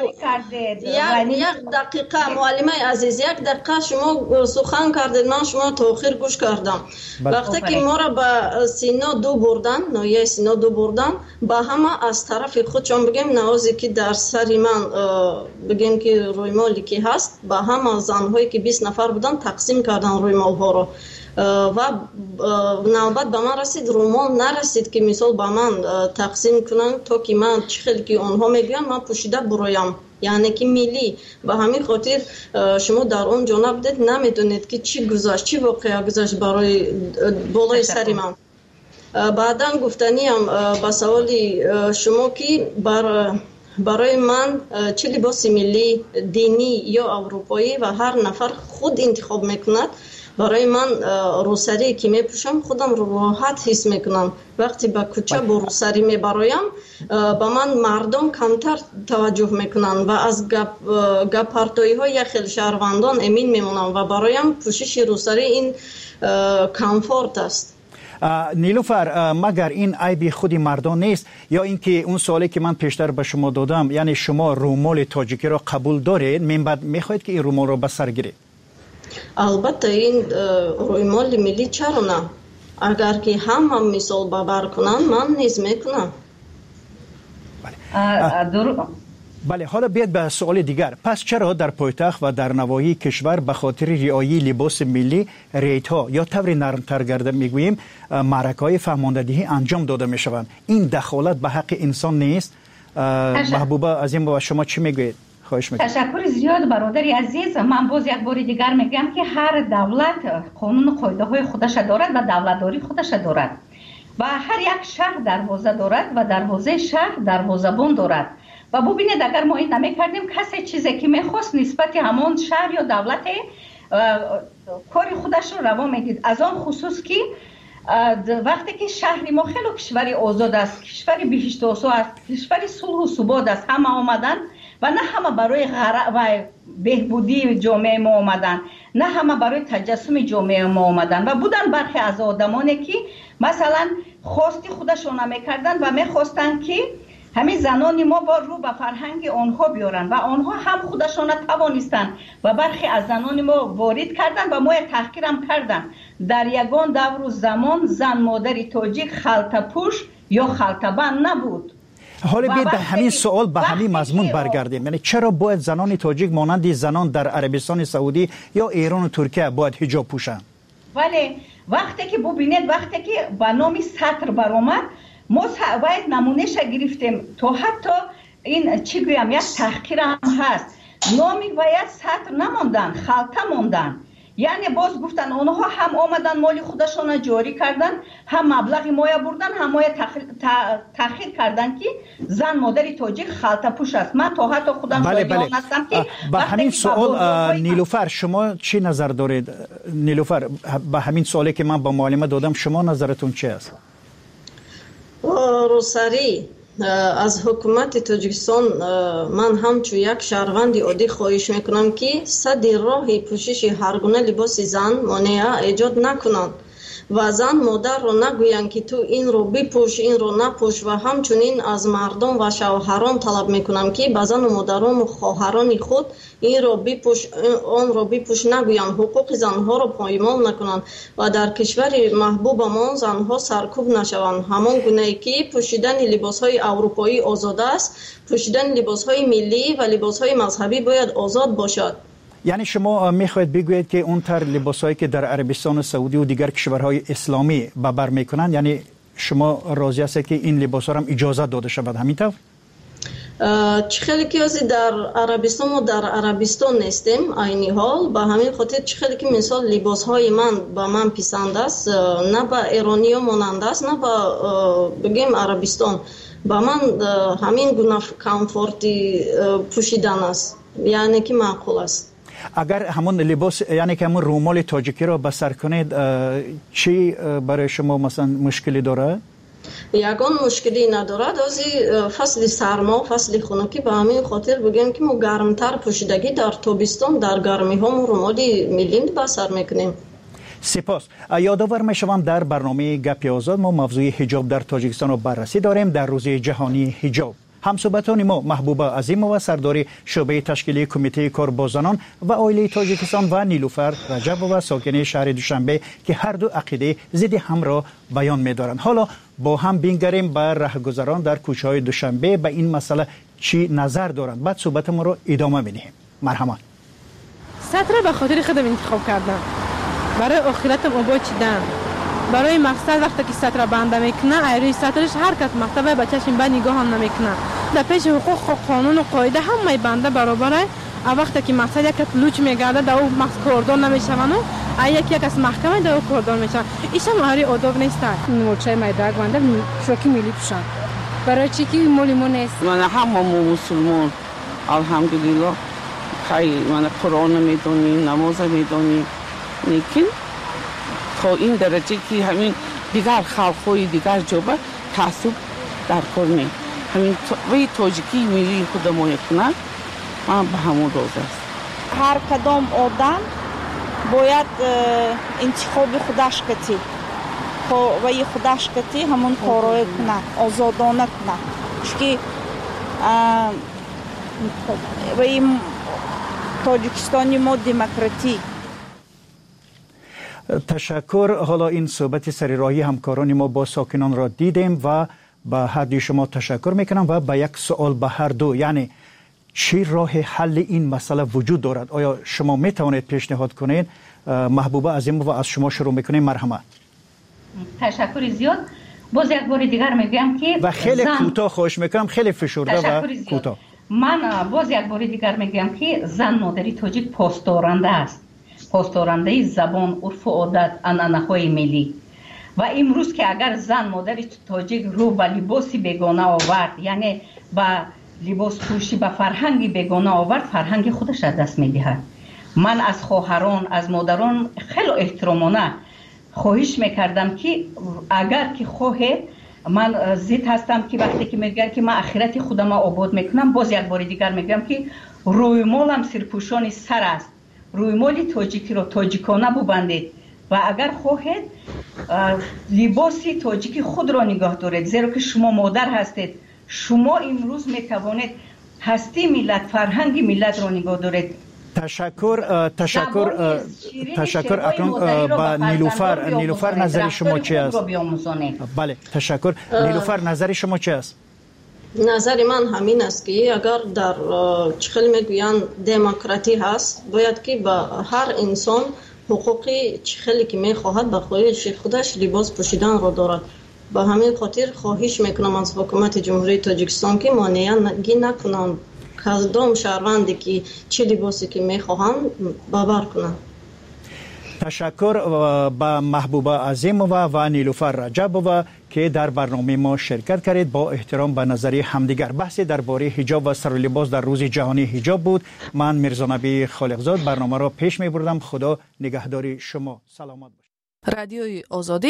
یک دقیقه معلمه عزیز، یک دقیقه شما سخن کردید، من شما تا آخر گوش کردم. وقتی که ما را به سینا دو بردن، نایه سینا دو بردن، با همه از طرف خود، چون بگیم نوازی که در سری من بگیم که روی مالی که هست، با همه زنهایی که بیست نفر بودن تقسیم کردن روی مال ها رو و نوبت به من رسید، رومال نرسید که مثال به من تقسیم کنن تا که من چه خیلی که آنها میگوین من پوشیده برایم، یعنی که ملی. و همین خاطر شما در اون جانب دید نمیدونید که چی گذاشت، چی واقعا گذاشت برای بالای سری من. بعدا گفتنیم به سوالی شما که بر برای من چه لباس ملی، دینی یا اروپایی و هر نفر خود انتخاب میکند. برای من روسری که میپوشم خودم رو راحت حس میکنم. وقتی به کوچه با روسری میبرایم با من مردم کمتر توجه میکنن و از گپ گپارتوی های خیلی شهروندان امین میمونم و برایم پوشش روسری این کامفورت است. نیلوفر، مگر این عیب خودی مردان نیست یا اینکه اون سوالی که من پیشتر به شما دادم، یعنی شما رومال تاجیکی را قبول دارید، من بعد میخواید که این رومال را به سر گیرید؟ البته این رومال ملی چرا نه؟ اگر که هم هم مثال باور کنن من نیز میکنم. بله، حالا بیاد به سوال دیگر. پس چرا در پایتخت و در نواحی کشور به خاطر رعایت لباس ملی ریت ها یا طور نرمتر گرده میگوییم معرکه‌های فهماندهی انجام داده میشوند؟ این دخالت به حق انسان نیست؟ محبوبه عظیم و شما چی میگویید؟ تشکر زیاد برادری عزیز. من باز یک بار دیگر میگم که هر دولت قانون و قاعده های خودش دارد و دولتداری خودش دارد و هر یک شهر دروازه دارد و دروازه شهر دروازه‌بان دارد. و ببینید اگر ما این نمی‌کردیم، کسی چیزی که می‌خواست نسبت همان شهر یا دولت کار خودش رو روا میدید. از آن خصوص که وقتی که شهر ما خیلی کشوری آزاد است، کشوری بهشت آسا است، کشوری صلح و ثبات است، همه آمدن و نه همه برای غرق و بهبودی جامعه ما آمدن، نه همه برای تجسم جامعه ما آمدن و بودن برخی از آدمانی که مثلا خواستی خودشون میکردن و میخواستن که همین زنان ما با رو به فرهنگ آنها بیارن و آنها هم خودشان توانستن و برخی از زنان ما وارد کردن و ما تحقیر هم کردن. در یگان دور و زمان زن مادری تاجیک خلطه پوش یا خلطه بند نبود. حالا بیاید به همین سوال به همین مضمون برگردیم. یعنی چرا باید زنان تاجیک مانند زنان در عربستان سعودی یا ایران و ترکیه باید حجاب پوشن؟ ولی وقتی که ببینید وقتی که به نام سطر برآمد، ما باید نمونهش گرفتیم تا حتی این چی گویم یک تحقیر هم هست. نامی باید سطر نماندن، خلطه ماندن. یعنی باز گفتن اونها هم آمدن مالی خودشون جاری کردن، هم مبلغ مایه بردن، هم مایه تأخیر کردن که زن مادری تاجیک خلطه پوش است. من تا حتی خودم بله بله. هستم که با همین سوال نیلوفر شما چی نظر دارید؟ نیلوفر با همین سوالی که من با معلمه دادم شما نظرتون چی است؟ روسری از حکومت تاجیکستان من همچون یک شهروند عادی خواهش میکنم که صد راه پوشش هر گونه لباس زن مانع ایجاد نکنند و زن مادر رو نگویند که تو این رو بپوش این رو نپوش و همچنین از مردم و شوهران طلب میکنم که به زن و مادران و خواهران خود این رو بپوش آن رو بپوش نگویند، حقوق زنها رو پایمال نکنند و در کشور محبوبمان زنها سرکوب نشوند. همان گونه‌ای که پوشیدن لباسهای اروپایی آزاد است، پوشیدن لباسهای ملی و لباسهای مذهبی باید آزاد باشد. یعنی شما میخواید بگویید که اون تر لباسایی که در عربستان سعودی و دیگر کشورهای اسلامی به بر میکنند، یعنی شما راضی هستید که این لباسا هم اجازه داده شود همینطور؟ چه خیلی که از در عربستان و در عربستان نیستیم عینی حال، به همین خاطر چه خیلی که مثال لباس های من به من پسند است، نه به ایرانی ها مانند است نه به بگیم عربستان، به من همین گونه کامفورتی پوشیدن است، یعنی که معقول است. اگر همون لباس یعنی که همون رومال تاجیکی را به سر کنید چی برای شما مثلا مشکلی داره؟ یگان مشکلی ندارد، از فصل سرما فصل خنکی به همین خاطر بگیم که ما گرمتر پوشیدگی در تابستان در گرمی ها ما رومالی میلیند به سر میکنیم. سپاس. یادآور میشوم در برنامه گپ آزاد ما موضوع حجاب در تاجیکستان رو بررسی داریم در روز جهانی حجاب. همصحبتان ما محبوبه عظیمова سردار شعبه تشکیلی کمیته کاربازان و عائله تاجیکستان و نیلوفر رجبova ساکن شهر دوشنبه که هر دو عقیده ضد هم را بیان می‌دارند. حالا با هم بینگریم بر راهگذران در کوچه‌های دوشنبه به این مسئله چی نظر دارند. بعد صحبت ما رو ادامه می‌دهیم. مرحبا. سطر به خاطر خودم انتخاب کردم. برای آخرتم آباد چیدم. برای مقصد وقتی که سطر بنده میکنه ایروی سطرش هر کس مقصد به چشم به نگاه هم نمیکنه. در پیش حقوق قانون و قاعده همه بنده برابره. وقتی که مقصد یک لوچ میگرده در او مقصد کردار نمیشوند و یک یک از محکمه در او کردار میشوند. ایش هم هری آداب نیست. نموچه میدرگ بنده شوکی میلی پوشن. برای چی که مولیمو نیست؟ من همه مسلمان الحمدلله خیلی من قرآن میدونی نماز میدونی لیکن تا این درجه که همین دیگر خلقهای دیگر جوبه تعصب در کار نیم همین وی تاجیکی ملی خود ما کنه من به همون روز است. هر کدام آدم باید انتخاب خودش کتی وی خودش کتی همون کارای کنه آزادانه کنه چون وی تاجیکستانی ما دموکراتی. تشکر. حالا این صحبت سریراهی همکاران ما با ساکنان را دیدیم و به هر دوی شما تشکر میکنم و به یک سوال به هر دو، یعنی چی راه حل این مسئله وجود دارد؟ آیا شما میتوانید پیشنهاد کنید؟ محبوبه عظیمova از شما شروع میکنیم. مرحبا. تشکر زیاد. باز یک بار دیگر میگم که و خیلی کوتاه خواهش میکنم، خیلی فشرده و کوتاه. من باز یک بار دیگر میگم که زن مادری تاجیک پاسدارنده است، پاسدارنده زبان، عرف و عادت، عنعنه‌های ملی. و امروز که اگر زن مادر تاجیک رو به لباسی بیگانه آورد، یعنی به لباس پوشی به فرهنگی بیگانه آورد، فرهنگ خودش از دست میدهد. من از خواهران از مادران خیلی احترامانه خواهش میکردم که اگر که خواهد من ضد هستم که وقتی که میگن که من آخرت خودم آباد میکنم، باز یک بار دیگر میگم که روی مالم سرپوشان سر است، روی مالی تاجیکی رو تاجیکانه ببندید و اگر خواهید لباسی تاجیکی خود را نگاه دارید، زیرا که شما مادر هستید. شما امروز میتوانید هستی ملت، فرهنگ ملت را نگاه دارید. تشکر. تشکر. تشکر. اکنون با نیلوفر نیلوفر نظر شما چی است؟ بله تشکر. نیلوفر نظر شما چی است؟ نظر من همین است که اگر در چخل میگویند دموکراتی هست، باید که به هر انسان حقوقی چخلی که میخواهد به خواهش خودش لباس پوشیدن را دارد. به همین خاطر خواهش میکنم از حکومت جمهوری تاجیکستان که مانعی نکنند کدام شهروندی که چه لباسی که میخواهند باور کنند. تشکر به محبوبه عظیمova و نیلوفر رجبova که در برنامه ما شرکت کردید. با احترام به نظریه همدیگر بحثی درباره حجاب و سر و لباس در روز جهانی حجاب بود. من میرزا نبی خالقزاد برنامه را پیش میبردم. خدا نگهداری شما. سلامت باشید. رادیوی آزادی